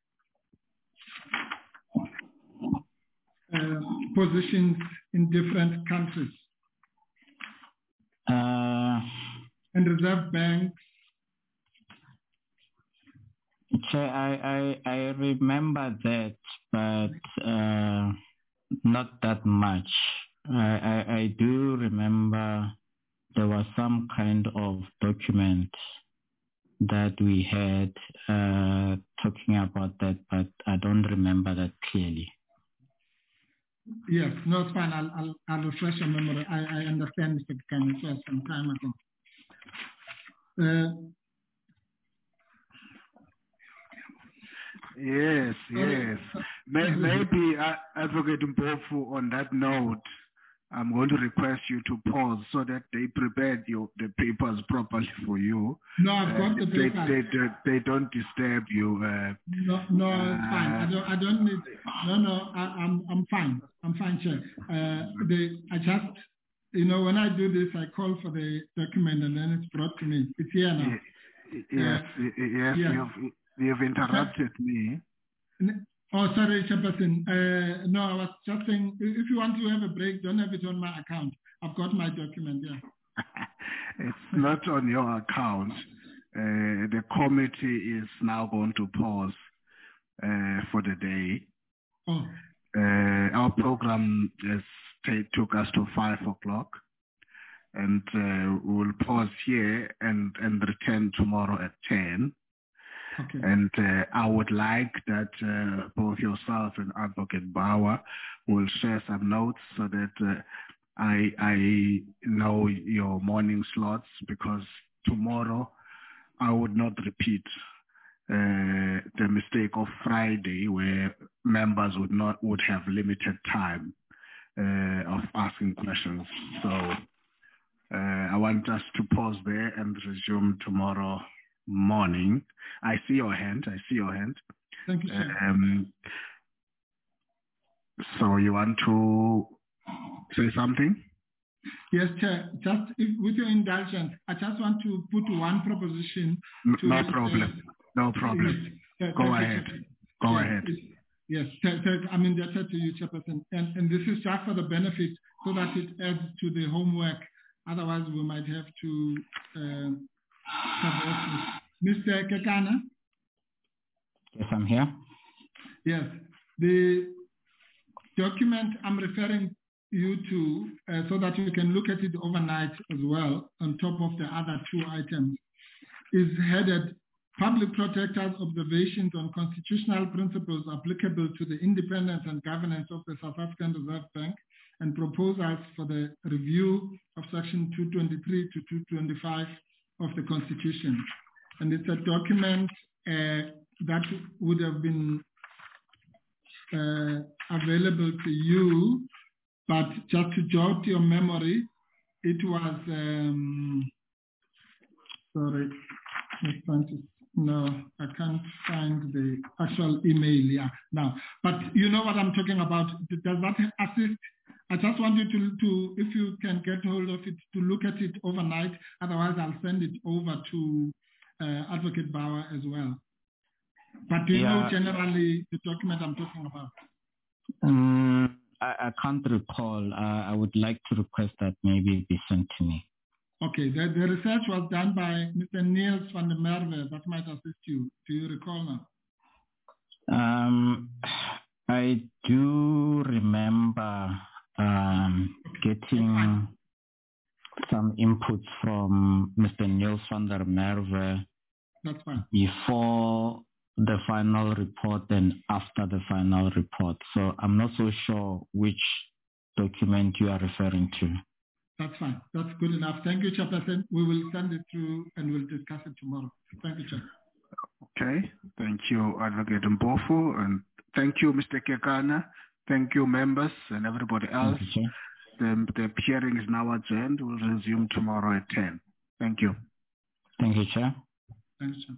Speaker 6: uh, positions in different countries.
Speaker 4: Uh,
Speaker 6: and reserve banks.
Speaker 4: I, I, I remember that, but uh, not that much. I, I, I do remember there was some kind of document that we had uh, talking about that, but I don't remember that clearly.
Speaker 6: Yes, no, it's fine. I'll, I'll, I'll refresh your memory. I, I understand, Mister Khan. It was some time ago. Uh,
Speaker 1: yes, yes. May, maybe, uh, Advocate Mpofu, on that note, I'm going to request you to pause so that they prepared your, the papers properly for you.
Speaker 6: No, I've got
Speaker 1: uh,
Speaker 6: the
Speaker 1: they,
Speaker 6: papers.
Speaker 1: they, they, they don't disturb you. Uh,
Speaker 6: no, no, it's fine. I don't, I don't need. No, no, I, I'm, I'm fine. I'm fine, Chair. Uh, they, I just, you know, when I do this, I call for the document and then it's brought to me. It's here now.
Speaker 1: Yes,
Speaker 6: uh,
Speaker 1: yes,
Speaker 6: yeah.
Speaker 1: you've, you've interrupted me.
Speaker 6: Oh, sorry, Chairperson. Uh, no, I was just saying, if you want to have a break, don't have it on my account. I've got my document, yeah.
Speaker 1: It's not on your account. Uh, the committee is now going to pause uh, for the day.
Speaker 6: Oh.
Speaker 1: Uh, our program is, took us to five o'clock, and uh, we'll pause here and, and return tomorrow at ten.
Speaker 6: Okay.
Speaker 1: And uh, I would like that uh, both yourself and Advocate Bauer will share some notes so that uh, I, I know your morning slots, because tomorrow I would not repeat uh, the mistake of Friday where members would not would have limited time uh, of asking questions. So uh, I want us to pause there and resume tomorrow morning. I see your hand. I see your hand.
Speaker 6: Thank you, sir.
Speaker 1: Um, so you want to say something?
Speaker 6: Yes, Chair. Just if, with your indulgence, I just want to put one proposition. To
Speaker 1: no
Speaker 6: this,
Speaker 1: problem.
Speaker 6: Uh,
Speaker 1: no problem.
Speaker 6: Yes,
Speaker 1: Go
Speaker 6: uh,
Speaker 1: ahead. Go
Speaker 6: yes,
Speaker 1: ahead.
Speaker 6: Yes, I'm indebted to you, Chairperson. And, and this is just for the benefit so that it adds to the homework. Otherwise, we might have to uh, cover Mister Kekana?
Speaker 4: Yes, I'm here.
Speaker 6: Yes. The document I'm referring you to, uh, so that you can look at it overnight as well, on top of the other two items, is headed Public Protector's Observations on Constitutional Principles Applicable to the Independence and Governance of the South African Reserve Bank, and proposals for the review of Section two twenty-three to two twenty-five of the Constitution. And it's a document uh, that would have been uh, available to you, but just to jog your memory, it was, um, sorry, I'm trying to, no, I can't find the actual email, yeah, now. But you know what I'm talking about. Does that assist? I just want you to, to, if you can get hold of it, to look at it overnight. Otherwise, I'll send it over to uh, Advocate Bauer as well. But do you
Speaker 4: Yeah.
Speaker 6: know generally the document I'm talking about?
Speaker 4: Um, I, I can't recall. Uh, I would like to request that maybe be sent to me.
Speaker 6: Okay, the, the research was done by Mister Niels van der Merwe. That might assist you. Do you recall now?
Speaker 4: Um, I do remember um, getting some inputs from Mister Niels van der Merwe
Speaker 6: That's fine.
Speaker 4: before the final report and after the final report. So I'm not so sure which document you are referring to.
Speaker 6: That's fine. That's good enough. Thank you, Chairperson. We will send it through and we'll discuss it tomorrow. Thank you, Chair.
Speaker 1: Okay. Thank you, Advocate Mpofu, and thank you, Mister Kekana. Thank you, members and everybody else.
Speaker 4: You,
Speaker 1: the, the hearing is now adjourned. We'll resume tomorrow at ten. Thank you.
Speaker 4: Thank you, Chair.
Speaker 6: Thanks, Chair.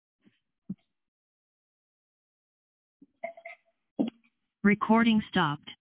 Speaker 13: Recording stopped.